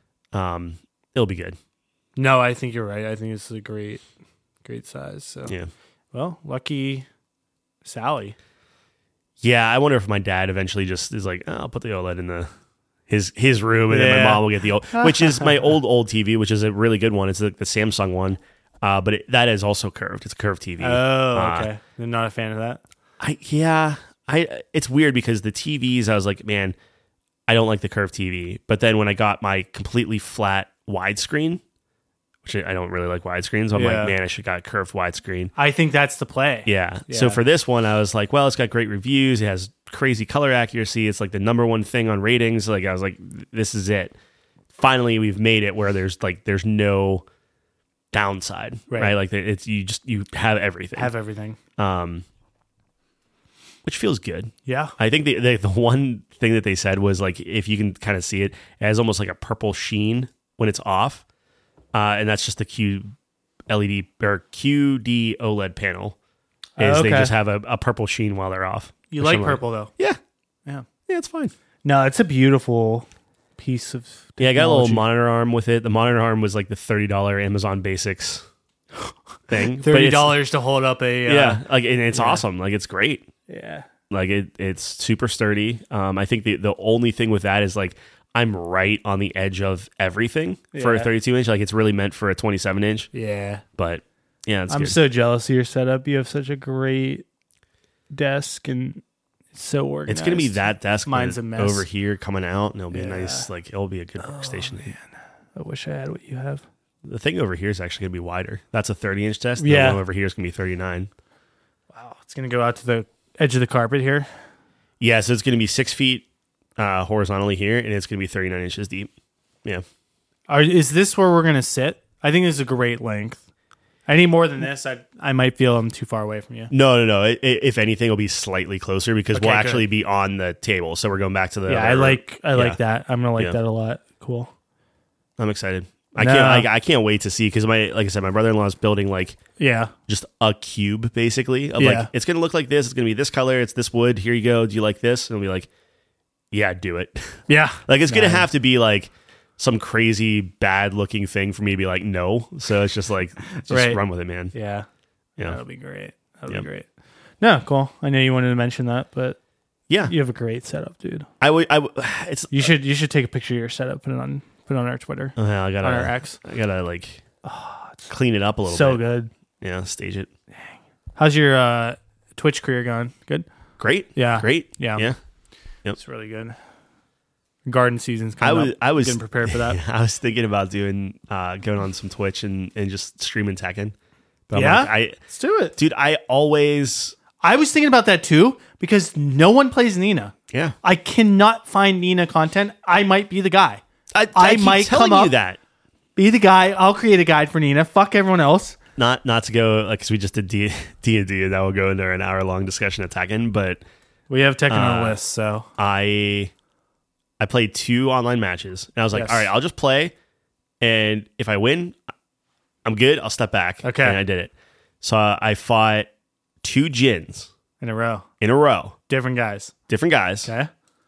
Speaker 2: Um, it'll be good.
Speaker 1: No, I think you're right. I think it's a great, great size. So,
Speaker 2: Yeah.
Speaker 1: well, lucky Sally.
Speaker 2: Yeah, I wonder if my dad eventually just is like, oh, I'll put the OLED in the his his room, and then my
Speaker 1: Yeah.
Speaker 2: mom will get the old, which is my old old T V, which is a really good one. It's the, the Samsung one, uh, but it, that is also curved. It's a curved T V.
Speaker 1: Oh,
Speaker 2: Uh,
Speaker 1: okay. I'm not a fan of that.
Speaker 2: I yeah, I it's weird because the T Vs, I was like, man, I don't like the curved T V. But then when I got my completely flat widescreen, which I don't really like widescreens, so I'm
Speaker 1: Yeah.
Speaker 2: like, man, I should got curved widescreen.
Speaker 1: I think that's the play.
Speaker 2: Yeah.
Speaker 1: Yeah.
Speaker 2: So for this one, I was like, well, it's got great reviews. It has crazy color accuracy. It's like the number one thing on ratings. Like I was like, this is it. Finally, we've made it where there's like there's no downside, right?
Speaker 1: Right.
Speaker 2: Like it's you just you have everything,
Speaker 1: Have everything.
Speaker 2: um, which feels good.
Speaker 1: Yeah.
Speaker 2: I think the, the the one thing that they said was like if you can kind of see it, it has almost like a purple sheen when it's off, uh, and that's just the Q L E D or Q D OLED panel. Is
Speaker 1: Oh,
Speaker 2: they
Speaker 1: okay.
Speaker 2: just have a, a purple sheen while they're off.
Speaker 1: You
Speaker 2: Or
Speaker 1: like
Speaker 2: something
Speaker 1: purple, though.
Speaker 2: Yeah,
Speaker 1: Yeah.
Speaker 2: yeah, it's fine.
Speaker 1: No, it's a beautiful piece of
Speaker 2: Yeah, I got a little
Speaker 1: technology.
Speaker 2: monitor arm with it. The monitor arm was like the thirty dollar Amazon Basics thing. But
Speaker 1: thirty
Speaker 2: it's-
Speaker 1: dollars to hold up a... Uh,
Speaker 2: Yeah, like and it's
Speaker 1: yeah.
Speaker 2: awesome. Like it's great.
Speaker 1: Yeah.
Speaker 2: Like it, it's super sturdy. Um, I think the the only thing with that is like I'm right on the edge of everything for a
Speaker 1: Yeah.
Speaker 2: thirty-two inch. Like it's really meant for a twenty-seven inch.
Speaker 1: Yeah.
Speaker 2: But yeah, it's
Speaker 1: I'm
Speaker 2: good.
Speaker 1: so jealous of your setup. You have such a great desk and it's so organized.
Speaker 2: it's gonna be that desk
Speaker 1: Mine's
Speaker 2: but
Speaker 1: a mess.
Speaker 2: over here coming out, and it'll be
Speaker 1: Yeah.
Speaker 2: nice. Like it'll be a good workstation.
Speaker 1: I wish I had what you have.
Speaker 2: The thing over here is actually gonna be wider. That's a thirty inch desk.
Speaker 1: Yeah.
Speaker 2: The one over here is gonna be thirty-nine.
Speaker 1: Wow. It's going to go out to the edge of the carpet here.
Speaker 2: Yeah, so it's gonna be six feet uh, horizontally here, and it's gonna be thirty-nine inches deep. Yeah.
Speaker 1: Are, is this where we're going to sit? I think this is a great length. Any more than this, I I might feel I'm too far away from you.
Speaker 2: No, no, no. It, it, if anything, it'll be slightly closer because
Speaker 1: Okay,
Speaker 2: we'll
Speaker 1: good.
Speaker 2: actually be on the table. So we're going back to the.
Speaker 1: Yeah,
Speaker 2: other
Speaker 1: I
Speaker 2: room.
Speaker 1: like I
Speaker 2: Yeah.
Speaker 1: like that. I'm gonna like
Speaker 2: Yeah.
Speaker 1: that a lot. Cool.
Speaker 2: I'm excited. I
Speaker 1: No.
Speaker 2: can't. I, I can't wait to see because my like I said, my brother-in-law is building like
Speaker 1: Yeah.
Speaker 2: just a cube basically of
Speaker 1: Yeah.
Speaker 2: like it's gonna look like this. It's gonna be this color. It's this wood. Here you go. Do you like this? And we'll be like, yeah, do it.
Speaker 1: Yeah.
Speaker 2: Like it's gonna
Speaker 1: Yeah.
Speaker 2: have to be like some crazy bad looking thing for me to be like no. So it's just like just
Speaker 1: Right.
Speaker 2: run with it, man.
Speaker 1: Yeah.
Speaker 2: Yeah,
Speaker 1: That'll be great. That'll
Speaker 2: Yep.
Speaker 1: be great. No, cool. I know you wanted to mention that, but
Speaker 2: yeah.
Speaker 1: you have a great setup, dude.
Speaker 2: I would. I would. It's.
Speaker 1: You should you should take a picture of your setup, put it on put it on our Twitter,
Speaker 2: Oh, yeah, I gotta.
Speaker 1: on our X.
Speaker 2: I gotta like clean it up a little
Speaker 1: So
Speaker 2: bit.
Speaker 1: good.
Speaker 2: Yeah, stage it.
Speaker 1: How's your uh, Twitch career going? Good.
Speaker 2: Great.
Speaker 1: Yeah.
Speaker 2: Great.
Speaker 1: Yeah.
Speaker 2: Yeah.
Speaker 1: It's really good. Garden season's
Speaker 2: I
Speaker 1: coming
Speaker 2: was
Speaker 1: up.
Speaker 2: I was
Speaker 1: Getting prepared for that.
Speaker 2: I was thinking about doing uh going on some Twitch and, and just streaming Tekken. But I'm
Speaker 1: Yeah?
Speaker 2: like, I
Speaker 1: Let's do it.
Speaker 2: dude, I always
Speaker 1: I was thinking about that too because no one plays Nina.
Speaker 2: yeah.
Speaker 1: I cannot find Nina content. I might be the guy.
Speaker 2: I,
Speaker 1: I
Speaker 2: keep
Speaker 1: might
Speaker 2: telling
Speaker 1: come
Speaker 2: you
Speaker 1: up-
Speaker 2: that.
Speaker 1: Be the guy. I'll create a guide for Nina. Fuck everyone else.
Speaker 2: not not to go like because we just did D and D, and that will go into an hour long discussion of Tekken. But
Speaker 1: we have Tekken on
Speaker 2: uh,
Speaker 1: our list, so
Speaker 2: I I played two online matches, and I was like,
Speaker 1: Yes.
Speaker 2: all right, I'll just play, and if I win, I'm good. I'll step back.
Speaker 1: Okay.
Speaker 2: And I did it. So I fought two Jins
Speaker 1: in a row,
Speaker 2: in a row,
Speaker 1: different guys.
Speaker 2: different guys,
Speaker 1: Okay.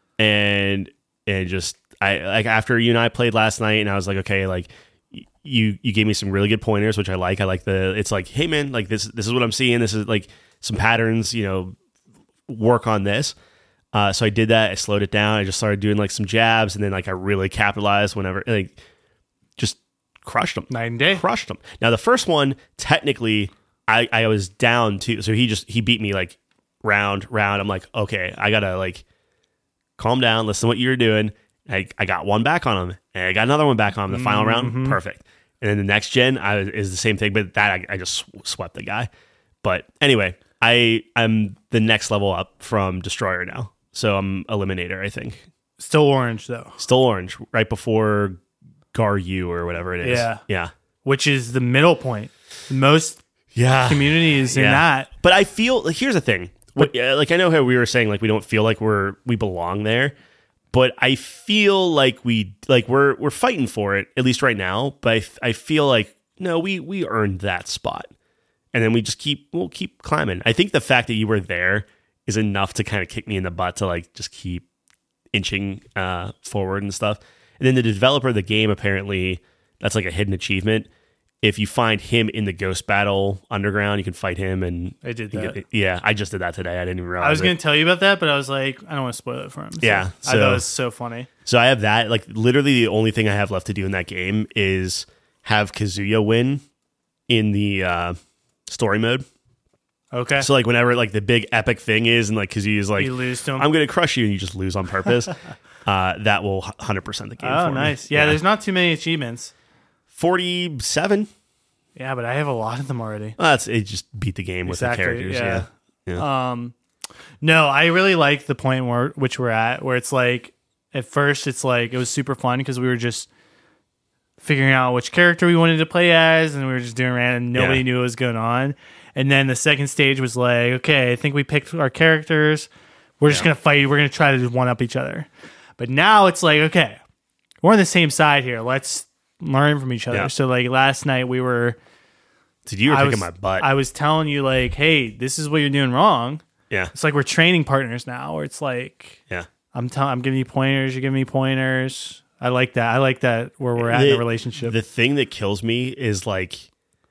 Speaker 2: and and just I like after you and I played last night, and I was like, okay, like y- you you gave me some really good pointers, which I like. I like the it's like, hey man, like this this is what I'm seeing. This is like some patterns, you know, work on this. Uh, so I did that. I slowed it down. I just started doing like some jabs, and then like I really capitalized whenever like just crushed them.
Speaker 1: Night and day.
Speaker 2: Crushed him. Now the first one, technically, I, I was down too. So he just he beat me like round round. I'm like, okay, I gotta like calm down, listen to what you're doing. I, I got one back on him, and I got another one back on him. The final
Speaker 1: Mm-hmm.
Speaker 2: round, perfect. And then the next gen I, is the same thing, but that I, I just sw- swept the guy. But anyway, I I'm the next level up from Destroyer now, so I'm Eliminator. I think
Speaker 1: Still orange though,
Speaker 2: still orange, right before Garyu or whatever it is.
Speaker 1: Yeah.
Speaker 2: yeah.
Speaker 1: which is the middle point. Most
Speaker 2: Yeah.
Speaker 1: communities in
Speaker 2: Yeah.
Speaker 1: that.
Speaker 2: But I feel like here's the thing. What, uh, like I know how we were saying like we don't feel like we're we belong there, but I feel like we like we're we're fighting for it at least right now. But I, f- I feel like no, we we earned that spot, and then we just keep we'll keep climbing. I think the fact that you were there is enough to kind of kick me in the butt to like just keep inching uh, forward and stuff. And then the developer of the game apparently that's like a hidden achievement. If you find him in the ghost battle underground, you can fight him. And
Speaker 1: I did
Speaker 2: and
Speaker 1: that.
Speaker 2: get- yeah, I just did that today. I didn't even realize.
Speaker 1: I was
Speaker 2: it.
Speaker 1: going to tell you about that, but I was like, I don't want to spoil it for him. So
Speaker 2: Yeah,
Speaker 1: I
Speaker 2: so-
Speaker 1: thought it was so funny.
Speaker 2: So I have that. Like literally, the only thing I have left to do in that game is have Kazuya win in the uh, story mode.
Speaker 1: Okay.
Speaker 2: So like whenever like the big epic thing is, and like Kazuya's like,
Speaker 1: you lose to him.
Speaker 2: I'm gonna crush you, and you just lose on purpose. uh, that will one hundred percent the game.
Speaker 1: Oh,
Speaker 2: for me.
Speaker 1: nice. Yeah, there's not too many achievements.
Speaker 2: forty-seven.
Speaker 1: Yeah, but I have a lot of them already.
Speaker 2: Well, that's it. Just beat the game
Speaker 1: Exactly,
Speaker 2: with the characters.
Speaker 1: yeah.
Speaker 2: Yeah. yeah.
Speaker 1: Um, no, I really like the point where which we're at, where it's like at first it's like it was super fun because we were just figuring out which character we wanted to play as, and we were just doing random. Nobody
Speaker 2: Yeah.
Speaker 1: knew what was going on. And then the second stage was like, okay, I think we picked our characters. We're just
Speaker 2: Yeah.
Speaker 1: gonna fight. We're gonna try to one up each other. But now it's like, okay, we're on the same side here. Let's learn from each other.
Speaker 2: Yeah.
Speaker 1: So like last night we were.
Speaker 2: Dude, you were
Speaker 1: I
Speaker 2: kicking
Speaker 1: was,
Speaker 2: my butt.
Speaker 1: I was telling you like, hey, this is what you're doing wrong.
Speaker 2: yeah.
Speaker 1: It's like we're training partners now. Where it's like
Speaker 2: Yeah.
Speaker 1: I'm telling, I'm giving you pointers, you're giving me pointers. I like that. I like that where we're at in
Speaker 2: The-
Speaker 1: a relationship.
Speaker 2: The thing that kills me is like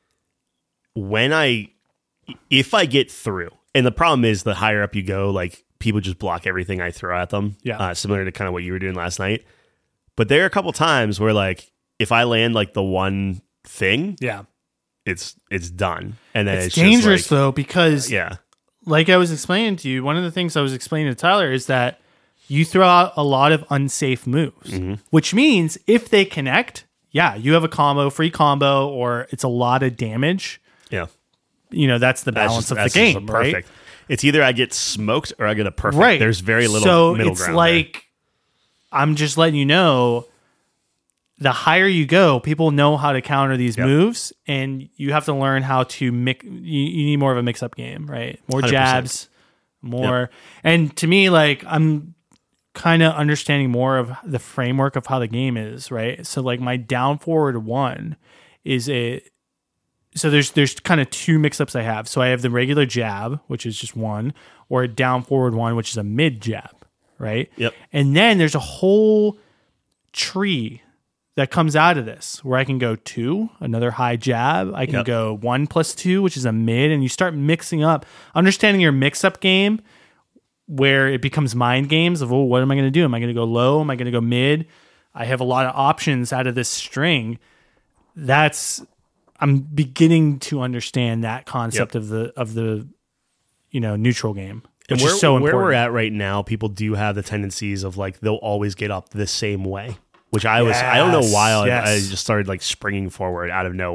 Speaker 2: when I, if I get through, and the problem is the higher up you go, like people just block everything I throw at them.
Speaker 1: Yeah.
Speaker 2: Uh, similar to kind of what you were doing last night. But there are a couple times where like if I land like the one thing,
Speaker 1: yeah,
Speaker 2: it's it's done, and then
Speaker 1: it's,
Speaker 2: it's,
Speaker 1: dangerous
Speaker 2: just like,
Speaker 1: though because
Speaker 2: yeah,
Speaker 1: like I was explaining to you, one of the things I was explaining to Tyler is that you throw out a lot of unsafe moves,
Speaker 2: Mm-hmm.
Speaker 1: which means if they connect, yeah, you have a combo, free combo, or it's a lot of damage.
Speaker 2: yeah.
Speaker 1: You know, that's the
Speaker 2: That's
Speaker 1: balance
Speaker 2: just-
Speaker 1: of the
Speaker 2: that's just
Speaker 1: game,
Speaker 2: a
Speaker 1: right?
Speaker 2: perfect. It's either I get smoked or I get a perfect.
Speaker 1: Right.
Speaker 2: There's very little
Speaker 1: so
Speaker 2: middle
Speaker 1: it's
Speaker 2: ground.
Speaker 1: like I'm just letting you know the higher you go, people know how to counter these
Speaker 2: Yep.
Speaker 1: moves, and you have to learn how to mix. You, you need more of a mix-up game, right? More
Speaker 2: one hundred percent.
Speaker 1: jabs, more. And to me, like I'm kind of understanding more of the framework of how the game is, right? So like my down forward one is a. So there's there's kind of two mix-ups I have. So I have the regular jab, which is just one, or a down forward one, which is a mid jab, right?
Speaker 2: Yep.
Speaker 1: And then there's a whole tree that comes out of this where I can go two, another high jab. I can
Speaker 2: Yep.
Speaker 1: go one plus two, which is a mid, and you start mixing up, understanding your mix-up game where it becomes mind games of, oh, what am I going to do? Am I going to go low? Am I going to go mid? I have a lot of options out of this string. That's I'm beginning to understand that concept
Speaker 2: Yep.
Speaker 1: of the of the you know neutral game,
Speaker 2: And
Speaker 1: which
Speaker 2: where,
Speaker 1: is so
Speaker 2: where
Speaker 1: important.
Speaker 2: we're at right now, people do have the tendencies of like they'll always get up the same way, which I was I don't know why I,
Speaker 1: Yes,
Speaker 2: I
Speaker 1: yes.
Speaker 2: just started like springing forward out of nowhere.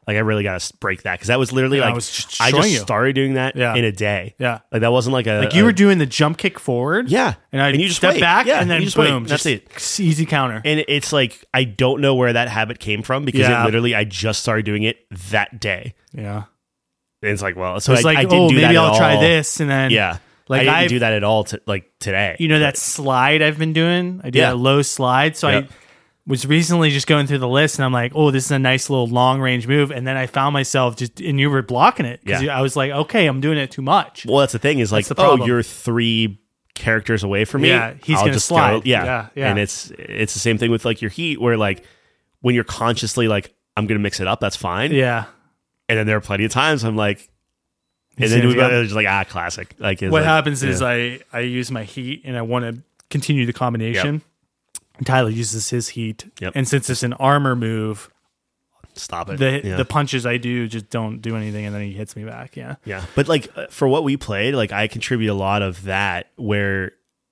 Speaker 2: Like I really got to break that because that was literally
Speaker 1: Yeah, I
Speaker 2: like
Speaker 1: was just
Speaker 2: I
Speaker 1: showing
Speaker 2: just
Speaker 1: you.
Speaker 2: started doing that
Speaker 1: Yeah.
Speaker 2: in a day.
Speaker 1: Yeah.
Speaker 2: Like that wasn't like a
Speaker 1: Like you
Speaker 2: a-
Speaker 1: were doing the jump kick forward.
Speaker 2: yeah,
Speaker 1: And I
Speaker 2: you just
Speaker 1: step
Speaker 2: wait.
Speaker 1: back
Speaker 2: yeah,
Speaker 1: and then
Speaker 2: you just
Speaker 1: boom.
Speaker 2: wait. That's it.
Speaker 1: just easy counter.
Speaker 2: And it's like I don't know where that habit came from because
Speaker 1: Yeah.
Speaker 2: it literally I just started doing it that day.
Speaker 1: yeah.
Speaker 2: And it's like, well,
Speaker 1: So
Speaker 2: so
Speaker 1: it's
Speaker 2: I,
Speaker 1: like,
Speaker 2: I didn't
Speaker 1: oh,
Speaker 2: do that
Speaker 1: maybe
Speaker 2: at
Speaker 1: I'll try
Speaker 2: all.
Speaker 1: this. And then,
Speaker 2: Yeah,
Speaker 1: like
Speaker 2: I didn't
Speaker 1: I've-
Speaker 2: do that at all. To, like today,
Speaker 1: you know, that slide I've been doing? I did
Speaker 2: Yeah.
Speaker 1: a low slide. So
Speaker 2: Yep.
Speaker 1: I was recently just going through the list and I'm like, oh, this is a nice little long range move. And then I found myself just, and you were blocking it. Because
Speaker 2: Yeah.
Speaker 1: I was like, okay, I'm doing it too much.
Speaker 2: Well, that's the thing is like,
Speaker 1: That's the
Speaker 2: oh,
Speaker 1: problem.
Speaker 2: you're three characters away from me.
Speaker 1: Yeah, he's
Speaker 2: I'll
Speaker 1: gonna
Speaker 2: just
Speaker 1: slide.
Speaker 2: Go, yeah.
Speaker 1: Yeah, yeah.
Speaker 2: And it's it's the same thing with like your heat, where like when you're consciously like, I'm gonna mix it up, that's fine.
Speaker 1: Yeah.
Speaker 2: And then there are plenty of times I'm like, and
Speaker 1: He's
Speaker 2: then
Speaker 1: gonna
Speaker 2: we
Speaker 1: go-
Speaker 2: go just like ah, classic. Like it's
Speaker 1: What
Speaker 2: like,
Speaker 1: happens is
Speaker 2: yeah.
Speaker 1: I, I use my heat and I want to continue the combination. And Tyler uses his heat.
Speaker 2: Yep.
Speaker 1: And since it's an armor move,
Speaker 2: stop it.
Speaker 1: the
Speaker 2: yeah.
Speaker 1: the punches I do just don't do anything and then he hits me back. Yeah.
Speaker 2: Yeah, but like uh, for what we played, like I contribute a lot of that. Where,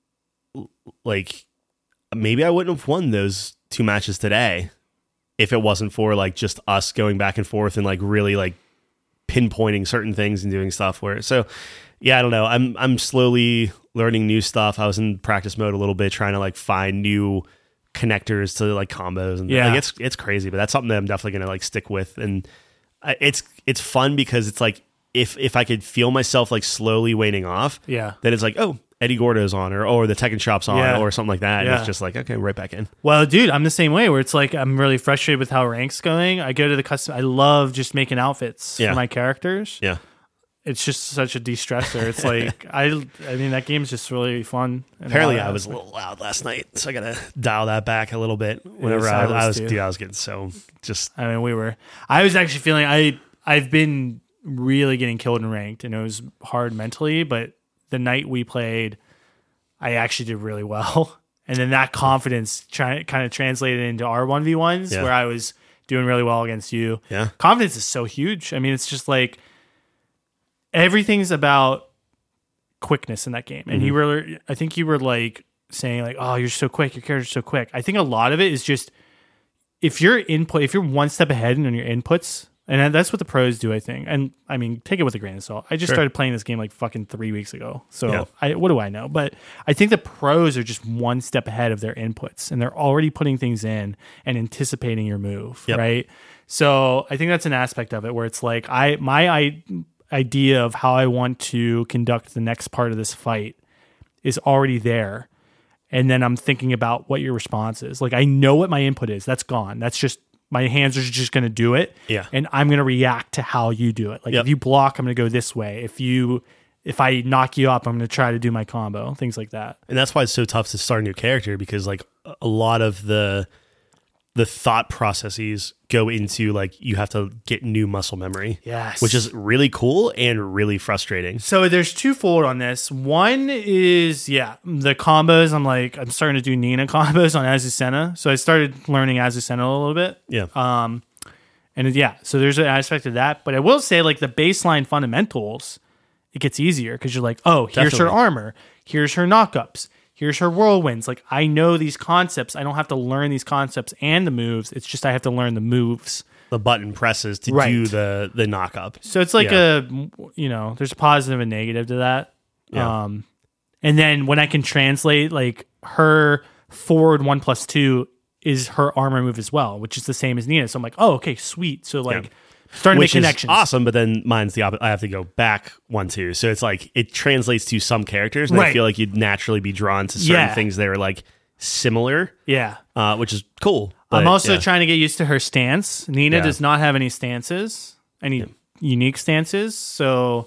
Speaker 2: l- like, maybe I wouldn't have won those two matches today if it wasn't for like just us going back and forth and like really like pinpointing certain things and doing stuff. Where so, yeah, I don't know. I'm I'm slowly learning new stuff. I was in practice mode a little bit, trying to like find new connectors to like combos and
Speaker 1: Yeah.
Speaker 2: like, it's it's crazy, but that's something that I'm definitely gonna like stick with. And I- it's it's fun because it's like if if I could feel myself like slowly waning off,
Speaker 1: Yeah.
Speaker 2: then it's like, oh, Eddie Gordo's on, or or the Tekken Shop's on,
Speaker 1: Yeah.
Speaker 2: or something like that. And
Speaker 1: Yeah.
Speaker 2: it's just like, okay, right back in.
Speaker 1: Well, dude, I'm the same way where it's like I'm really frustrated with how rank's going. I go to the custom. I love just making outfits
Speaker 2: Yeah.
Speaker 1: for my characters.
Speaker 2: Yeah.
Speaker 1: It's just such a de-stressor. It's like I, I mean, that game's just really fun. and
Speaker 2: Apparently,
Speaker 1: all
Speaker 2: I
Speaker 1: that.
Speaker 2: was a little loud last night, so I gotta dial that back a little bit. Whenever
Speaker 1: Yes,
Speaker 2: I,
Speaker 1: I
Speaker 2: was, I
Speaker 1: was
Speaker 2: was,
Speaker 1: too.
Speaker 2: dude, I was getting so just
Speaker 1: I mean, we were. I was actually feeling. I I've been really getting killed in ranked, and it was hard mentally. But the night we played, I actually did really well, and then that confidence try, kind of translated into our one v ones
Speaker 2: Yeah.
Speaker 1: where I was doing really well against you.
Speaker 2: yeah,
Speaker 1: Confidence is so huge. I mean, it's just like everything's about quickness in that game. And
Speaker 2: Mm-hmm.
Speaker 1: you were, I think you were like saying like, oh, you're so quick. Your character's so quick. I think a lot of it is just if your input, if you're one step ahead in your inputs, and that's what the pros do, I think. And I mean, take it with a grain of salt. I just
Speaker 2: Sure.
Speaker 1: started playing this game like fucking three weeks ago. So
Speaker 2: Yeah.
Speaker 1: I, what do I know? But I think the pros are just one step ahead of their inputs and they're already putting things in and anticipating your move.
Speaker 2: Yep.
Speaker 1: Right. So I think that's an aspect of it where it's like I, my I, idea of how I want to conduct the next part of this fight is already there. And then I'm thinking about what your response is. Like I know what my input is. That's gone. That's just my hands are just going to do it.
Speaker 2: Yeah.
Speaker 1: And I'm going to react to how you do it. Like
Speaker 2: Yep.
Speaker 1: if you block, I'm going to go this way. If you, if I knock you up, I'm going to try to do my combo, things like that.
Speaker 2: and that's why it's so tough to start a new character because like a lot of the the thought processes go into like you have to get new muscle memory.
Speaker 1: Yes.
Speaker 2: Which is really cool and really frustrating.
Speaker 1: So there's twofold on this. One is, yeah, the combos. I'm like, I'm starting to do Nina combos on Azucena. So I started learning Azucena a little bit.
Speaker 2: Yeah.
Speaker 1: Um, and yeah, so there's an aspect of that. But I will say, like, the baseline fundamentals, it gets easier because you're like, oh, here's her
Speaker 2: Definitely.
Speaker 1: armor. Here's her knockups. Here's her whirlwinds. Like, I know these concepts. I don't have to learn these concepts and the moves. It's just I have to learn the moves.
Speaker 2: The button presses to
Speaker 1: Right.
Speaker 2: do the the knock up.
Speaker 1: So it's like
Speaker 2: Yeah.
Speaker 1: a, you know, there's a positive and negative to that.
Speaker 2: Yeah.
Speaker 1: Um, and then when I can translate, like her forward one plus two is her armor move as well, which is the same as Nina. So I'm like, oh, okay, sweet. So like
Speaker 2: Yeah.
Speaker 1: starting
Speaker 2: Which
Speaker 1: to make
Speaker 2: is
Speaker 1: connections.
Speaker 2: awesome, but then mine's the opposite. I have to go back one, two. So it's like it translates to some characters, and I
Speaker 1: Right.
Speaker 2: feel like you'd naturally be drawn to certain
Speaker 1: Yeah.
Speaker 2: things that are like similar,
Speaker 1: Yeah.
Speaker 2: uh, which is cool.
Speaker 1: I'm
Speaker 2: But,
Speaker 1: also
Speaker 2: yeah.
Speaker 1: trying to get used to her stance. Nina
Speaker 2: Yeah.
Speaker 1: does not have any stances, any unique stances. So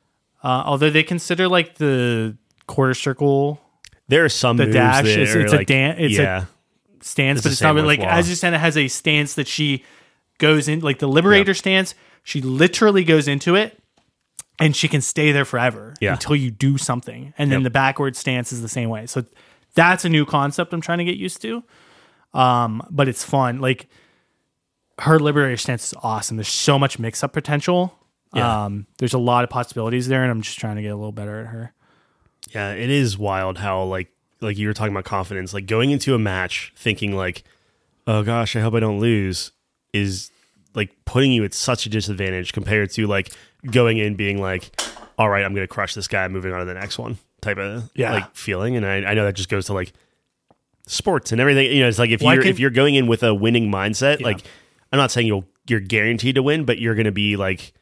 Speaker 1: uh, although they consider like the quarter circle
Speaker 2: There are some
Speaker 1: the
Speaker 2: moves
Speaker 1: dash
Speaker 2: that
Speaker 1: is-
Speaker 2: are
Speaker 1: it's a
Speaker 2: like,
Speaker 1: dan- it's a-
Speaker 2: yeah,
Speaker 1: stance,
Speaker 2: It's
Speaker 1: but
Speaker 2: the
Speaker 1: it's not
Speaker 2: same
Speaker 1: really
Speaker 2: with
Speaker 1: like
Speaker 2: Law.
Speaker 1: Azucena has a stance that she goes in, like the Liberator stance. She literally goes into it, and she can stay there forever
Speaker 2: Yeah.
Speaker 1: until you do something. And then
Speaker 2: Yep.
Speaker 1: the backward stance is the same way. So that's a new concept I'm trying to get used to. Um, but it's fun. Like her Liberator stance is awesome. There's so much mix-up potential.
Speaker 2: Yeah.
Speaker 1: Um, there's a lot of possibilities there, and I'm just trying to get a little better at her.
Speaker 2: yeah. It is wild how like like you were talking about confidence, like going into a match thinking like, oh gosh, I hope I don't lose, is like putting you at such a disadvantage compared to like going in being like, all right, I'm going to crush this guy, moving on to the next one type of
Speaker 1: Yeah.
Speaker 2: like feeling. And I, I know that just goes to like sports and everything. You know, it's like if
Speaker 1: Well, I
Speaker 2: you're
Speaker 1: can-
Speaker 2: if you're going in with a winning mindset,
Speaker 1: Yeah.
Speaker 2: like I'm not saying you'll you're guaranteed to win, but you're going to be like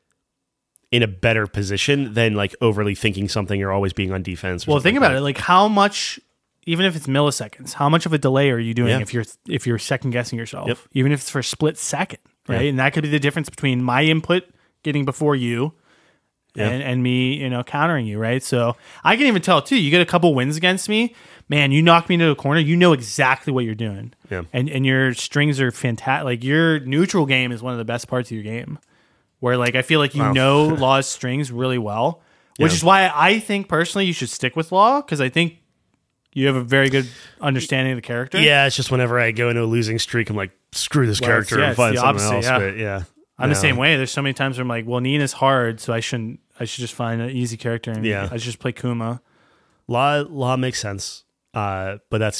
Speaker 2: in a better position than like overly thinking something or always being on defense. Or
Speaker 1: Well,
Speaker 2: something
Speaker 1: think
Speaker 2: like
Speaker 1: about
Speaker 2: that.
Speaker 1: it. Like, how much, even if it's milliseconds, how much of a delay are you doing
Speaker 2: Yeah.
Speaker 1: if you're if you're second guessing yourself?
Speaker 2: Yep.
Speaker 1: Even if it's for a split second, right?
Speaker 2: Yeah.
Speaker 1: And that could be the difference between my input getting before you
Speaker 2: Yeah.
Speaker 1: and, and me, you know, countering you, right? So I can even tell too. You get a couple wins against me, man. You knock me into a corner. You know exactly what you're doing,
Speaker 2: Yeah.
Speaker 1: and and your strings are fantastic. Like your neutral game is one of the best parts of your game, where like I feel like you
Speaker 2: Wow.
Speaker 1: know Law's strings really well, which
Speaker 2: Yeah.
Speaker 1: is why I think personally you should stick with Law, because I think you have a very good understanding of the character.
Speaker 2: Yeah, it's just whenever I go into a losing streak, I'm like, screw this
Speaker 1: Well, it's-
Speaker 2: character
Speaker 1: yeah,
Speaker 2: and
Speaker 1: it's
Speaker 2: find
Speaker 1: the
Speaker 2: something
Speaker 1: opposite,
Speaker 2: else.
Speaker 1: yeah.
Speaker 2: But yeah,
Speaker 1: I'm the
Speaker 2: No.
Speaker 1: same way. There's so many times where I'm like, well, Nina's hard, so I shouldn't. I should just find an easy character and
Speaker 2: Yeah.
Speaker 1: I should just play Kuma.
Speaker 2: Law Law makes sense, uh, but that's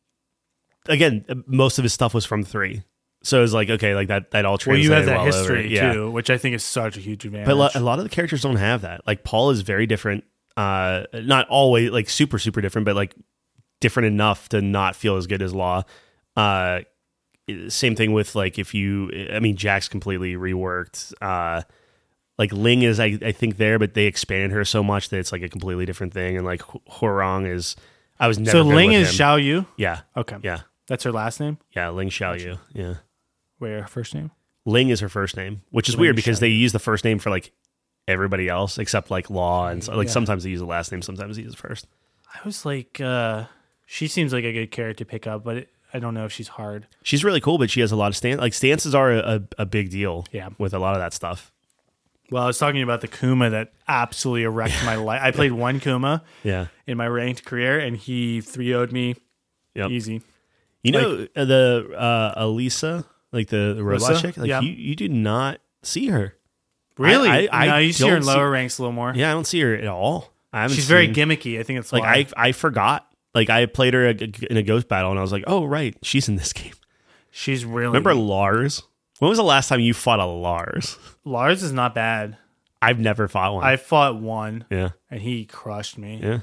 Speaker 2: again, most of his stuff was from three, so it's like okay, like that that all
Speaker 1: Well,
Speaker 2: translated
Speaker 1: you have that
Speaker 2: well
Speaker 1: history
Speaker 2: over, yeah.
Speaker 1: too, which I think is such a huge advantage.
Speaker 2: But a lot, a lot of the characters don't have that. Like Paul is very different. Uh, not always like super super different, but like different enough to not feel as good as Law. Uh, same thing with like if you, I mean, Jack's completely reworked. Uh, like Ling is, I, I think there, but they expanded her so much that it's like a completely different thing. And like Horong is, I was never.
Speaker 1: so
Speaker 2: good
Speaker 1: Ling
Speaker 2: with
Speaker 1: is
Speaker 2: him.
Speaker 1: Xiao Yu.
Speaker 2: Yeah,
Speaker 1: Okay,
Speaker 2: yeah,
Speaker 1: that's her last name.
Speaker 2: yeah. Ling Xiaoyu. Yeah,
Speaker 1: Wait, her first name.
Speaker 2: Ling is her first name, which is
Speaker 1: Ling
Speaker 2: weird because
Speaker 1: Xiaoyu.
Speaker 2: they use the first name for like everybody else except like Law and so, like
Speaker 1: Yeah.
Speaker 2: sometimes they use the last name, sometimes they use the first.
Speaker 1: I was like, uh, she seems like a good character to pick up, but it, I don't know if she's hard.
Speaker 2: She's really cool, but she has a lot of stance. Like stances are a, a, a big deal.
Speaker 1: Yeah.
Speaker 2: With a lot of that stuff.
Speaker 1: Well, I was talking about the Kuma that absolutely wrecked my life. I played one Kuma
Speaker 2: Yeah.
Speaker 1: in my ranked career, and he three oh'd me
Speaker 2: Yep.
Speaker 1: easy.
Speaker 2: You know uh, the uh, Elisa, like the, the robot
Speaker 1: Elisa?
Speaker 2: chick. Like
Speaker 1: Yeah.
Speaker 2: you, you do not see her.
Speaker 1: Really?
Speaker 2: I- I-
Speaker 1: no,
Speaker 2: I
Speaker 1: you see her in
Speaker 2: don't see-
Speaker 1: lower ranks a little more.
Speaker 2: Yeah, I don't see her at all. I haven't
Speaker 1: She's very
Speaker 2: seen-
Speaker 1: gimmicky. I think it's
Speaker 2: like
Speaker 1: why.
Speaker 2: I I forgot. Like I played her in a ghost battle, and I was like, oh right, she's in this game.
Speaker 1: She's really.
Speaker 2: Remember Lars? When was the last time you fought a Lars?
Speaker 1: Lars is not bad.
Speaker 2: I've never fought one.
Speaker 1: I fought one,
Speaker 2: yeah,
Speaker 1: and he crushed me.
Speaker 2: yeah,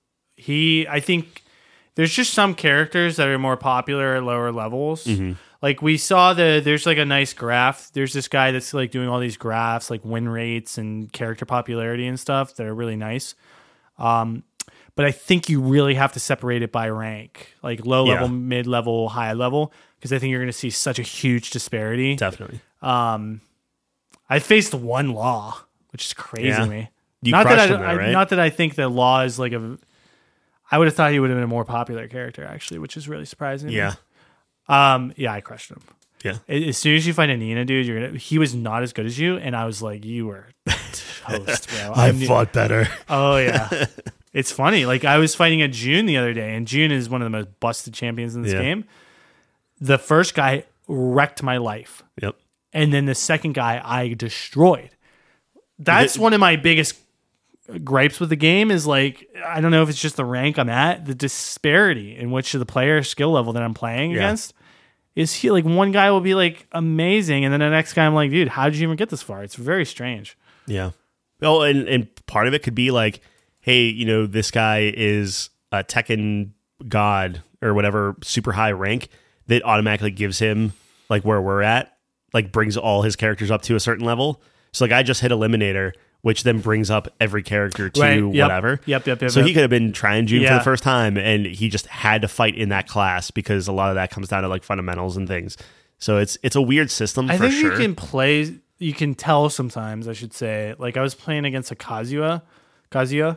Speaker 1: He, I think, there's just some characters that are more popular at lower levels.
Speaker 2: Mm-hmm.
Speaker 1: Like we saw the, there's like a nice graph. There's this guy that's like doing all these graphs, like win rates and character popularity and stuff that are really nice. Um, but I think you really have to separate it by rank, like low
Speaker 2: Yeah.
Speaker 1: level, mid level, high level, because I think you're going to see such a huge disparity.
Speaker 2: definitely.
Speaker 1: Um, I faced one Law, which is crazy
Speaker 2: Yeah.
Speaker 1: to me.
Speaker 2: You
Speaker 1: not that I,
Speaker 2: crushed him though,
Speaker 1: I-
Speaker 2: right?
Speaker 1: not that I think that Law is like a. I would have thought he would have been a more popular character actually, which is really surprising. to me.
Speaker 2: Yeah,
Speaker 1: Um. Yeah, I crushed him.
Speaker 2: yeah.
Speaker 1: A- As soon as you find a Nina, dude, you're gonna. He was not as good as you, and I was like, you were toast, bro.
Speaker 2: I
Speaker 1: knew-
Speaker 2: fought better.
Speaker 1: Oh yeah. It's funny. Like I was fighting a June the other day, and June is one of the most busted champions in this
Speaker 2: Yeah.
Speaker 1: game. The first guy wrecked my life.
Speaker 2: Yep.
Speaker 1: And then the second guy I destroyed. That's
Speaker 2: The-
Speaker 1: one of my biggest gripes with the game is like, I don't know if it's just the rank I'm at, the disparity in which the player skill level that I'm playing
Speaker 2: Yeah.
Speaker 1: against is he like one guy will be like amazing. And then the next guy I'm like, dude, how did you even get this far? It's very strange.
Speaker 2: Yeah. Oh, and, and part of it could be like, hey, you know, this guy is a Tekken god or whatever super high rank that automatically gives him like where we're at, like brings all his characters up to a certain level. So like I just hit Eliminator, which then brings up every character to
Speaker 1: Right. Yep.
Speaker 2: whatever.
Speaker 1: Yep, yep, yep,
Speaker 2: So
Speaker 1: yep.
Speaker 2: he could have been trying June for
Speaker 1: Yeah.
Speaker 2: the first time and he just had to fight in that class because a lot of that comes down to like fundamentals and things. So it's it's a weird system
Speaker 1: I
Speaker 2: for
Speaker 1: think
Speaker 2: sure.
Speaker 1: you can play, you can tell sometimes, I should say. Like I was playing against a Kazuya, Kazuya,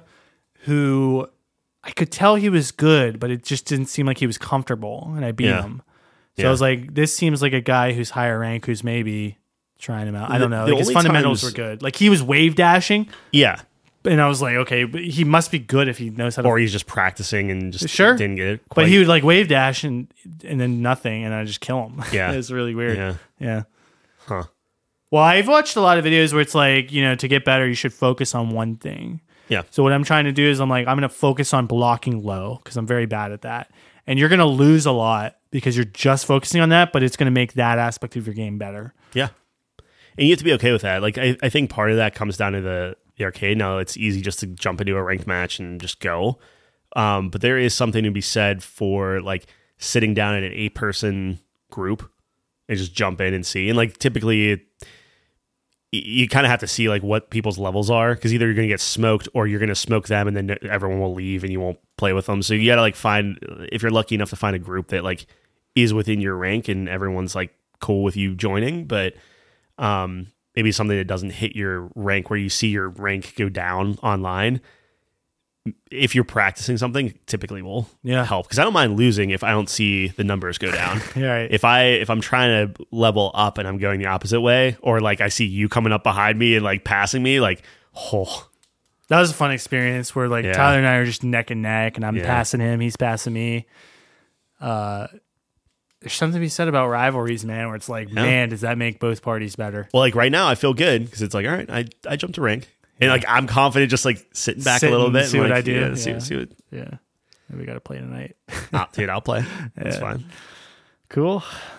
Speaker 1: who I could tell he was good, but it just didn't seem like he was comfortable, and I beat
Speaker 2: Yeah.
Speaker 1: him. So
Speaker 2: Yeah.
Speaker 1: I was like, this seems like a guy who's higher rank who's maybe trying him out. I don't
Speaker 2: The-
Speaker 1: know.
Speaker 2: the
Speaker 1: Like his
Speaker 2: only
Speaker 1: fundamentals
Speaker 2: times-
Speaker 1: were good. Like he was wave dashing,
Speaker 2: yeah.
Speaker 1: and I was like, okay, but he must be good if he knows how to.
Speaker 2: Or he's just practicing and just
Speaker 1: Sure.
Speaker 2: didn't get it.
Speaker 1: but
Speaker 2: quite.
Speaker 1: he would like wave dash and and then nothing, and I just kill him.
Speaker 2: Yeah.
Speaker 1: It was really weird.
Speaker 2: Yeah.
Speaker 1: yeah.
Speaker 2: Huh.
Speaker 1: Well, I've watched a lot of videos where it's like, you know, to get better, you should focus on one thing.
Speaker 2: Yeah.
Speaker 1: So what I'm trying to do is I'm like, I'm going to focus on blocking low because I'm very bad at that. And you're going to lose a lot because you're just focusing on that, but it's going to make that aspect of your game better.
Speaker 2: Yeah. And you have to be okay with that. Like, I, I think part of that comes down to the, the arcade. Now, it's easy just to jump into a ranked match and just go. Um, but there is something to be said for, like, sitting down in an eight-person group and just jump in and see. And, like, typically, it, you kind of have to see, like, what people's levels are, because either you're going to get smoked or you're going to smoke them and then everyone will leave and you won't play with them. So you got to, like, find, if you're lucky enough to find a group that, like, is within your rank and everyone's, like, cool with you joining, but um, maybe something that doesn't hit your rank where you see your rank go down online. If you're practicing something, typically will
Speaker 1: Yeah.
Speaker 2: help, because I don't mind losing if I don't see the numbers go down.
Speaker 1: Yeah, right.
Speaker 2: If I if I'm trying to level up and I'm going the opposite way, or like I see you coming up behind me and like passing me, like oh,
Speaker 1: That was a fun experience where like
Speaker 2: Yeah.
Speaker 1: Tyler and I are just neck and neck, and I'm
Speaker 2: Yeah.
Speaker 1: passing him, he's passing me. Uh, there's something to be said about rivalries, man, where it's like,
Speaker 2: Yeah.
Speaker 1: man, does that make both parties better?
Speaker 2: well, like right now I feel good because it's like, all right, I I jumped a rank. And like I'm confident, just like sitting back
Speaker 1: Sitting,
Speaker 2: a little bit,
Speaker 1: see
Speaker 2: and,
Speaker 1: what
Speaker 2: like,
Speaker 1: I do.
Speaker 2: yeah, see,
Speaker 1: Yeah.
Speaker 2: see what,
Speaker 1: Yeah, maybe we got to play tonight.
Speaker 2: ah, dude, I'll play. That's
Speaker 1: Yeah.
Speaker 2: fine.
Speaker 1: Cool.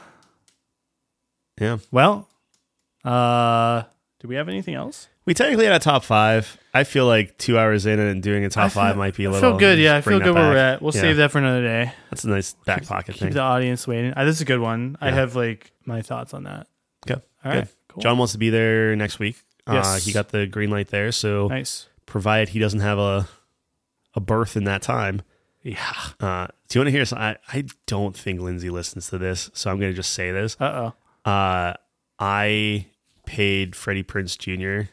Speaker 2: Yeah,
Speaker 1: Well, uh, do we have anything else?
Speaker 2: we technically had a top five. I feel like two hours in and doing a top
Speaker 1: I feel-
Speaker 2: five might be a
Speaker 1: I
Speaker 2: little.
Speaker 1: feel good. Yeah, I
Speaker 2: just bring
Speaker 1: feel good
Speaker 2: that
Speaker 1: where we're
Speaker 2: back.
Speaker 1: at. We'll
Speaker 2: Yeah.
Speaker 1: save that for another day.
Speaker 2: That's a nice back pocket
Speaker 1: Keep
Speaker 2: thing.
Speaker 1: the audience waiting. Uh, this is a good one. I
Speaker 2: Yeah.
Speaker 1: have like my thoughts on that.
Speaker 2: Okay,
Speaker 1: All
Speaker 2: good.
Speaker 1: right. Cool.
Speaker 2: John wants to be there next week. Uh,
Speaker 1: Yes.
Speaker 2: he got the green light there, so
Speaker 1: Nice.
Speaker 2: provided he doesn't have a a berth in that time.
Speaker 1: Yeah.
Speaker 2: Uh, do you want to hear? Some, I I don't think Lindsay listens to this, so I'm going to just say this.
Speaker 1: Uh oh.
Speaker 2: Uh, I paid Freddie Prinze Junior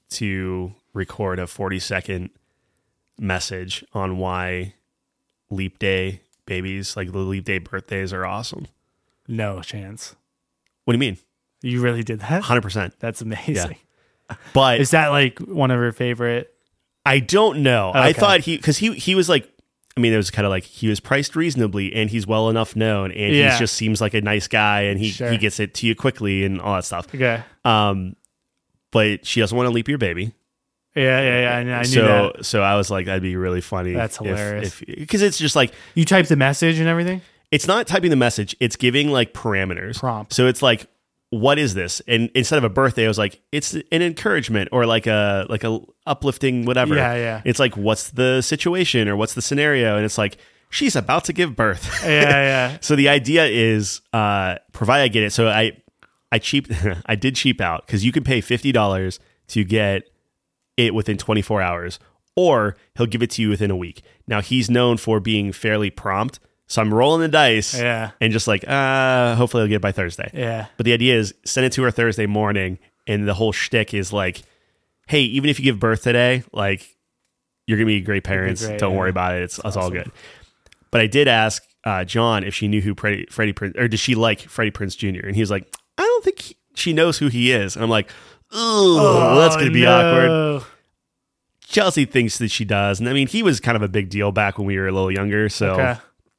Speaker 2: to record a forty second message on why Leap Day babies, like the Leap Day birthdays, are awesome.
Speaker 1: No chance.
Speaker 2: What do you mean?
Speaker 1: You really did that?
Speaker 2: one hundred percent.
Speaker 1: That's amazing.
Speaker 2: But
Speaker 1: Is that like one of her favorite?
Speaker 2: I don't know. I
Speaker 1: Okay.
Speaker 2: thought he, because he, he was like, I mean, it was kind of like he was priced reasonably and he's well enough known and
Speaker 1: Yeah.
Speaker 2: he just seems like a nice guy and he,
Speaker 1: Sure.
Speaker 2: he gets it to you quickly and all that stuff.
Speaker 1: Okay.
Speaker 2: Um, but she doesn't want to leap your baby.
Speaker 1: Yeah, yeah, yeah. I, kn- I knew
Speaker 2: so,
Speaker 1: that.
Speaker 2: so I was like, that'd be really funny.
Speaker 1: That's hilarious.
Speaker 2: If, because it's just like,
Speaker 1: You typed the message and everything?
Speaker 2: it's not typing the message, it's giving like parameters.
Speaker 1: Prompt.
Speaker 2: So it's like, what is this? And instead of a birthday, I was like, it's an encouragement or like a like a uplifting whatever.
Speaker 1: Yeah, yeah.
Speaker 2: It's like, what's the situation or what's the scenario? And it's like, she's about to give birth.
Speaker 1: Yeah, yeah.
Speaker 2: So the idea is, uh, provided I get it. So I, I cheap, I did cheap out because you can pay fifty dollars to get it within twenty-four hours, or he'll give it to you within a week. Now he's known for being fairly prompt. So I'm rolling the dice
Speaker 1: Yeah.
Speaker 2: and just like, uh, hopefully I'll get it by Thursday.
Speaker 1: Yeah.
Speaker 2: But the idea is send it to her Thursday morning, and the whole shtick is like, hey, even if you give birth today, like you're gonna be great parents.
Speaker 1: great,
Speaker 2: Don't
Speaker 1: yeah.
Speaker 2: worry about it. It's, it's all
Speaker 1: awesome.
Speaker 2: good. But I did ask uh, John if she knew who Freddie, Freddie Prinze, or does she like Freddie Prinze Junior? And he was like, I don't think he, she knows who he is. And I'm like, oh, that's gonna be
Speaker 1: no.
Speaker 2: awkward. Chelsea thinks that she does, and I mean, he was kind of a big deal back when we were a little younger. So.
Speaker 1: Okay.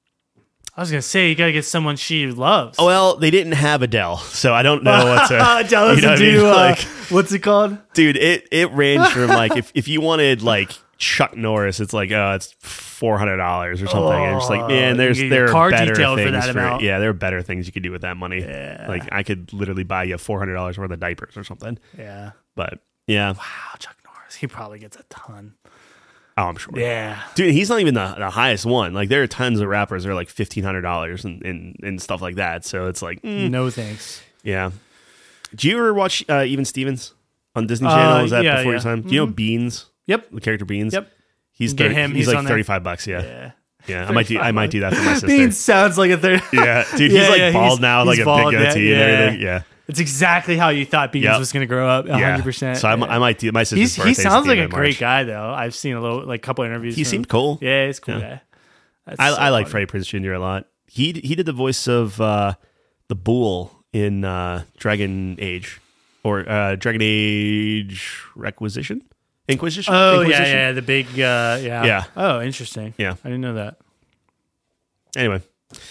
Speaker 1: I was gonna say you gotta get someone she loves.
Speaker 2: Oh, well, they didn't have Adele, so I don't know what to.
Speaker 1: Tell us
Speaker 2: you know
Speaker 1: to
Speaker 2: what I mean?
Speaker 1: do. Uh,
Speaker 2: Like,
Speaker 1: what's it called?
Speaker 2: dude, it it ranged from like if, if you wanted like Chuck Norris, it's like oh, it's four hundred dollars or something. and I'm just like, man, there's
Speaker 1: You get
Speaker 2: there
Speaker 1: your
Speaker 2: are
Speaker 1: car
Speaker 2: better
Speaker 1: detailed
Speaker 2: things
Speaker 1: for that amount.
Speaker 2: yeah, there are better things you could do with that money.
Speaker 1: Yeah.
Speaker 2: Like I could literally buy you four hundred dollars worth of diapers or something.
Speaker 1: Yeah.
Speaker 2: But yeah,
Speaker 1: Wow, Chuck Norris. He probably gets a ton.
Speaker 2: oh, I'm sure.
Speaker 1: Yeah.
Speaker 2: Dude, he's not even the, the highest one. Like there are tons of rappers that are like fifteen hundred dollars and, and and stuff like that. So it's like, mm,
Speaker 1: No thanks.
Speaker 2: yeah. Do you ever watch uh, Even Stevens on Disney
Speaker 1: Uh,
Speaker 2: Channel? Is that
Speaker 1: yeah,
Speaker 2: before
Speaker 1: yeah.
Speaker 2: your time? Do you know Beans?
Speaker 1: Yep.
Speaker 2: The character Beans?
Speaker 1: Yep.
Speaker 2: He's
Speaker 1: Get
Speaker 2: thirty,
Speaker 1: him,
Speaker 2: he's,
Speaker 1: he's
Speaker 2: like
Speaker 1: on there.
Speaker 2: thirty-five bucks, yeah.
Speaker 1: Yeah.
Speaker 2: Yeah, I might do I might do that for my sister.
Speaker 1: Beans sounds like a third.
Speaker 2: Yeah, dude,
Speaker 1: Yeah,
Speaker 2: he's like
Speaker 1: yeah,
Speaker 2: bald
Speaker 1: he's-
Speaker 2: now,
Speaker 1: he's
Speaker 2: like a
Speaker 1: bald,
Speaker 2: big
Speaker 1: yeah,
Speaker 2: goatee and
Speaker 1: yeah.
Speaker 2: everything. Yeah.
Speaker 1: It's exactly how you thought Beans
Speaker 2: Yep.
Speaker 1: was going to grow up. one
Speaker 2: Yeah.
Speaker 1: hundred percent.
Speaker 2: So I,
Speaker 1: yeah.
Speaker 2: I might do my sister's
Speaker 1: He's,
Speaker 2: birthday.
Speaker 1: he sounds like a great guy, though. I've seen a little, like, couple interviews.
Speaker 2: He
Speaker 1: from
Speaker 2: seemed
Speaker 1: him.
Speaker 2: cool.
Speaker 1: Yeah, he's a cool
Speaker 2: Yeah.
Speaker 1: guy. That's
Speaker 2: I,
Speaker 1: so
Speaker 2: I like
Speaker 1: funny.
Speaker 2: Freddie Prinze Junior a lot. He he did the voice of uh, the Bull in uh, Dragon Age or uh, Dragon Age Requisition, Inquisition.
Speaker 1: Oh, yeah,
Speaker 2: Inquisition?
Speaker 1: yeah, the big, uh, yeah.
Speaker 2: Yeah.
Speaker 1: Oh, interesting.
Speaker 2: Yeah.
Speaker 1: I didn't know that.
Speaker 2: Anyway,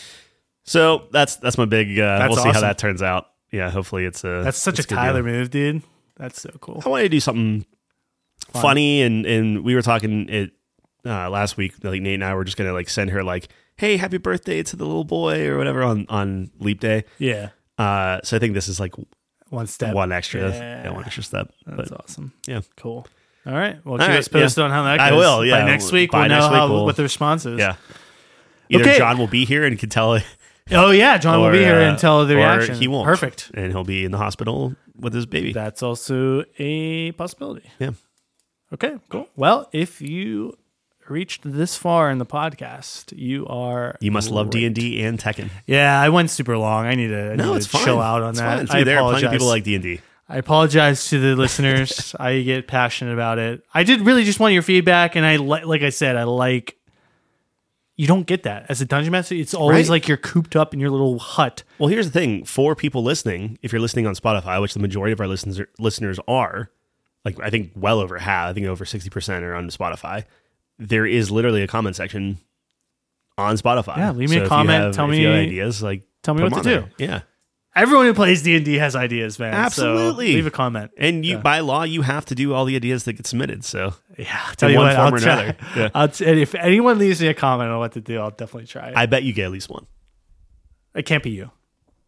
Speaker 2: so that's that's my big. Uh,
Speaker 1: That's
Speaker 2: we'll see how
Speaker 1: awesome.
Speaker 2: that turns out. Yeah, hopefully it's a.
Speaker 1: That's such
Speaker 2: it's
Speaker 1: a
Speaker 2: good
Speaker 1: Tyler
Speaker 2: deal.
Speaker 1: move, dude. That's so cool.
Speaker 2: I wanted to do something
Speaker 1: Fun.
Speaker 2: funny, and and we were talking it uh, last week. Like Nate and I were just gonna like send her like hey, happy birthday to the little boy or whatever on, on Leap Day.
Speaker 1: Yeah.
Speaker 2: Uh, so I think this is like
Speaker 1: One step.
Speaker 2: one extra,
Speaker 1: Yeah.
Speaker 2: yeah, one extra step.
Speaker 1: That's
Speaker 2: But,
Speaker 1: awesome.
Speaker 2: yeah.
Speaker 1: Cool. All right. Well,
Speaker 2: All
Speaker 1: keep
Speaker 2: right,
Speaker 1: us posted
Speaker 2: yeah.
Speaker 1: on how that
Speaker 2: I
Speaker 1: goes.
Speaker 2: will, yeah.
Speaker 1: By next week,
Speaker 2: By
Speaker 1: we'll
Speaker 2: next
Speaker 1: know
Speaker 2: week
Speaker 1: how,
Speaker 2: we'll-
Speaker 1: what the response is.
Speaker 2: Yeah. Either
Speaker 1: Okay.
Speaker 2: John will be here and can tell,
Speaker 1: Oh, yeah. John will
Speaker 2: or,
Speaker 1: be here
Speaker 2: uh,
Speaker 1: and tell the
Speaker 2: or
Speaker 1: reaction.
Speaker 2: he won't.
Speaker 1: Perfect.
Speaker 2: And he'll be in the hospital with his baby.
Speaker 1: That's also a possibility.
Speaker 2: Yeah.
Speaker 1: Okay, cool. Well, if you reached this far in the podcast, you are
Speaker 2: You must love
Speaker 1: great.
Speaker 2: D and D and Tekken.
Speaker 1: Yeah, I went super long. I need to, I
Speaker 2: No,
Speaker 1: need
Speaker 2: it's
Speaker 1: to
Speaker 2: fine.
Speaker 1: chill out on
Speaker 2: it's
Speaker 1: that.
Speaker 2: Fine.
Speaker 1: I
Speaker 2: See, there are plenty
Speaker 1: apologize.
Speaker 2: of people like D and D.
Speaker 1: I apologize to the listeners. I get passionate about it. I did really just want your feedback, and I li- like I said, I like. You don't get that as a dungeon master. It's always
Speaker 2: Right.
Speaker 1: like you're cooped up in your little hut.
Speaker 2: Well, here's the thing: for people listening, if you're listening on Spotify, which the majority of our listeners listeners are, like I think well over half, I think over sixty percent are on Spotify. There is literally a comment section on Spotify.
Speaker 1: Yeah, leave me
Speaker 2: So
Speaker 1: a
Speaker 2: if you
Speaker 1: comment,
Speaker 2: have-
Speaker 1: tell
Speaker 2: if
Speaker 1: me-
Speaker 2: you have ideas. Like,
Speaker 1: tell me
Speaker 2: put
Speaker 1: what
Speaker 2: them
Speaker 1: to
Speaker 2: on there. Yeah,
Speaker 1: Everyone who plays D and D has ideas, man.
Speaker 2: Absolutely.
Speaker 1: So leave a comment.
Speaker 2: and you
Speaker 1: Yeah.
Speaker 2: by law you have to do all the ideas that get submitted. So
Speaker 1: Yeah, I'll tell
Speaker 2: in
Speaker 1: you
Speaker 2: one
Speaker 1: what.
Speaker 2: form
Speaker 1: I'll
Speaker 2: or
Speaker 1: try.
Speaker 2: another. Yeah.
Speaker 1: I'll t- and if anyone leaves me a comment on what to do, I'll definitely try it.
Speaker 2: I bet you get at least one.
Speaker 1: it can't be you.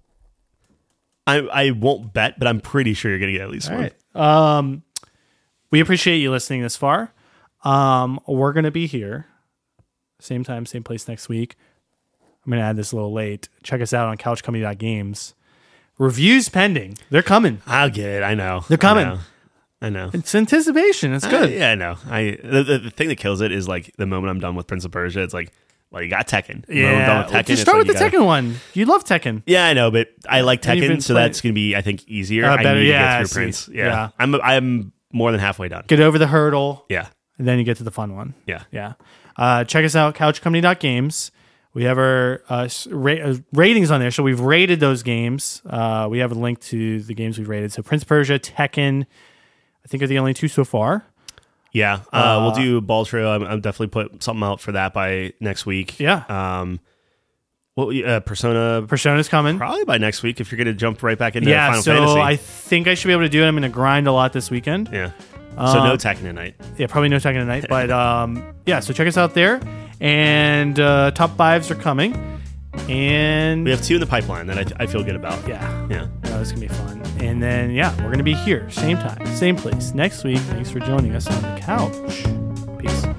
Speaker 2: I I won't bet, but I'm pretty sure you're gonna get at least
Speaker 1: All
Speaker 2: one.
Speaker 1: right. Um, we appreciate you listening this far. Um, we're gonna be here, same time, same place next week. I'm gonna add this a little late. Check us out on couch company dot games. Reviews pending. They're coming.
Speaker 2: I'll get it. I know.
Speaker 1: They're coming.
Speaker 2: I know. I know.
Speaker 1: It's anticipation. It's good.
Speaker 2: Uh, yeah, I know. I the, the, the thing that kills it is like the moment I'm done with Prince of Persia, it's like, well, you got Tekken. The moment I'm done with Tekken,
Speaker 1: Just
Speaker 2: it's
Speaker 1: start
Speaker 2: like
Speaker 1: with the
Speaker 2: you gotta-
Speaker 1: Tekken one. You love Tekken.
Speaker 2: Yeah, I know, but I like
Speaker 1: And you've been
Speaker 2: Tekken, so
Speaker 1: playing-
Speaker 2: that's gonna be, I think, easier.
Speaker 1: Uh,
Speaker 2: I
Speaker 1: better,
Speaker 2: need to
Speaker 1: yeah, I
Speaker 2: get
Speaker 1: see.
Speaker 2: through Prince. Yeah.
Speaker 1: Yeah.
Speaker 2: I'm I'm more than halfway done.
Speaker 1: Get over the hurdle,
Speaker 2: Yeah,
Speaker 1: and then you get to the fun one.
Speaker 2: yeah.
Speaker 1: Yeah. Uh, check us out, couch company dot games. We have our uh, s- ra- uh, ratings on there. So we've rated those games. Uh, we have a link to the games we've rated. So Prince of Persia, Tekken, I think are the only two so far.
Speaker 2: Yeah, uh, we'll do Baldro. I'm, I'm definitely put something out for that by next week.
Speaker 1: Yeah.
Speaker 2: Um, what uh, Persona?
Speaker 1: Persona's coming.
Speaker 2: Probably by next week if you're gonna jump right back into
Speaker 1: Yeah,
Speaker 2: Final
Speaker 1: so
Speaker 2: Fantasy.
Speaker 1: I think I should be able to do it. I'm going to grind a lot this weekend.
Speaker 2: yeah. So
Speaker 1: Um,
Speaker 2: no Tekken tonight.
Speaker 1: Yeah, probably no Tekken tonight. But um, yeah, so check us out there. And uh, top fives are coming. And
Speaker 2: We have two in the pipeline that I, I feel good about.
Speaker 1: yeah,
Speaker 2: Yeah.
Speaker 1: no, it's going to be fun. And then, yeah, we're going to be here, same time, same place, next week. Thanks for joining us on the couch. Peace.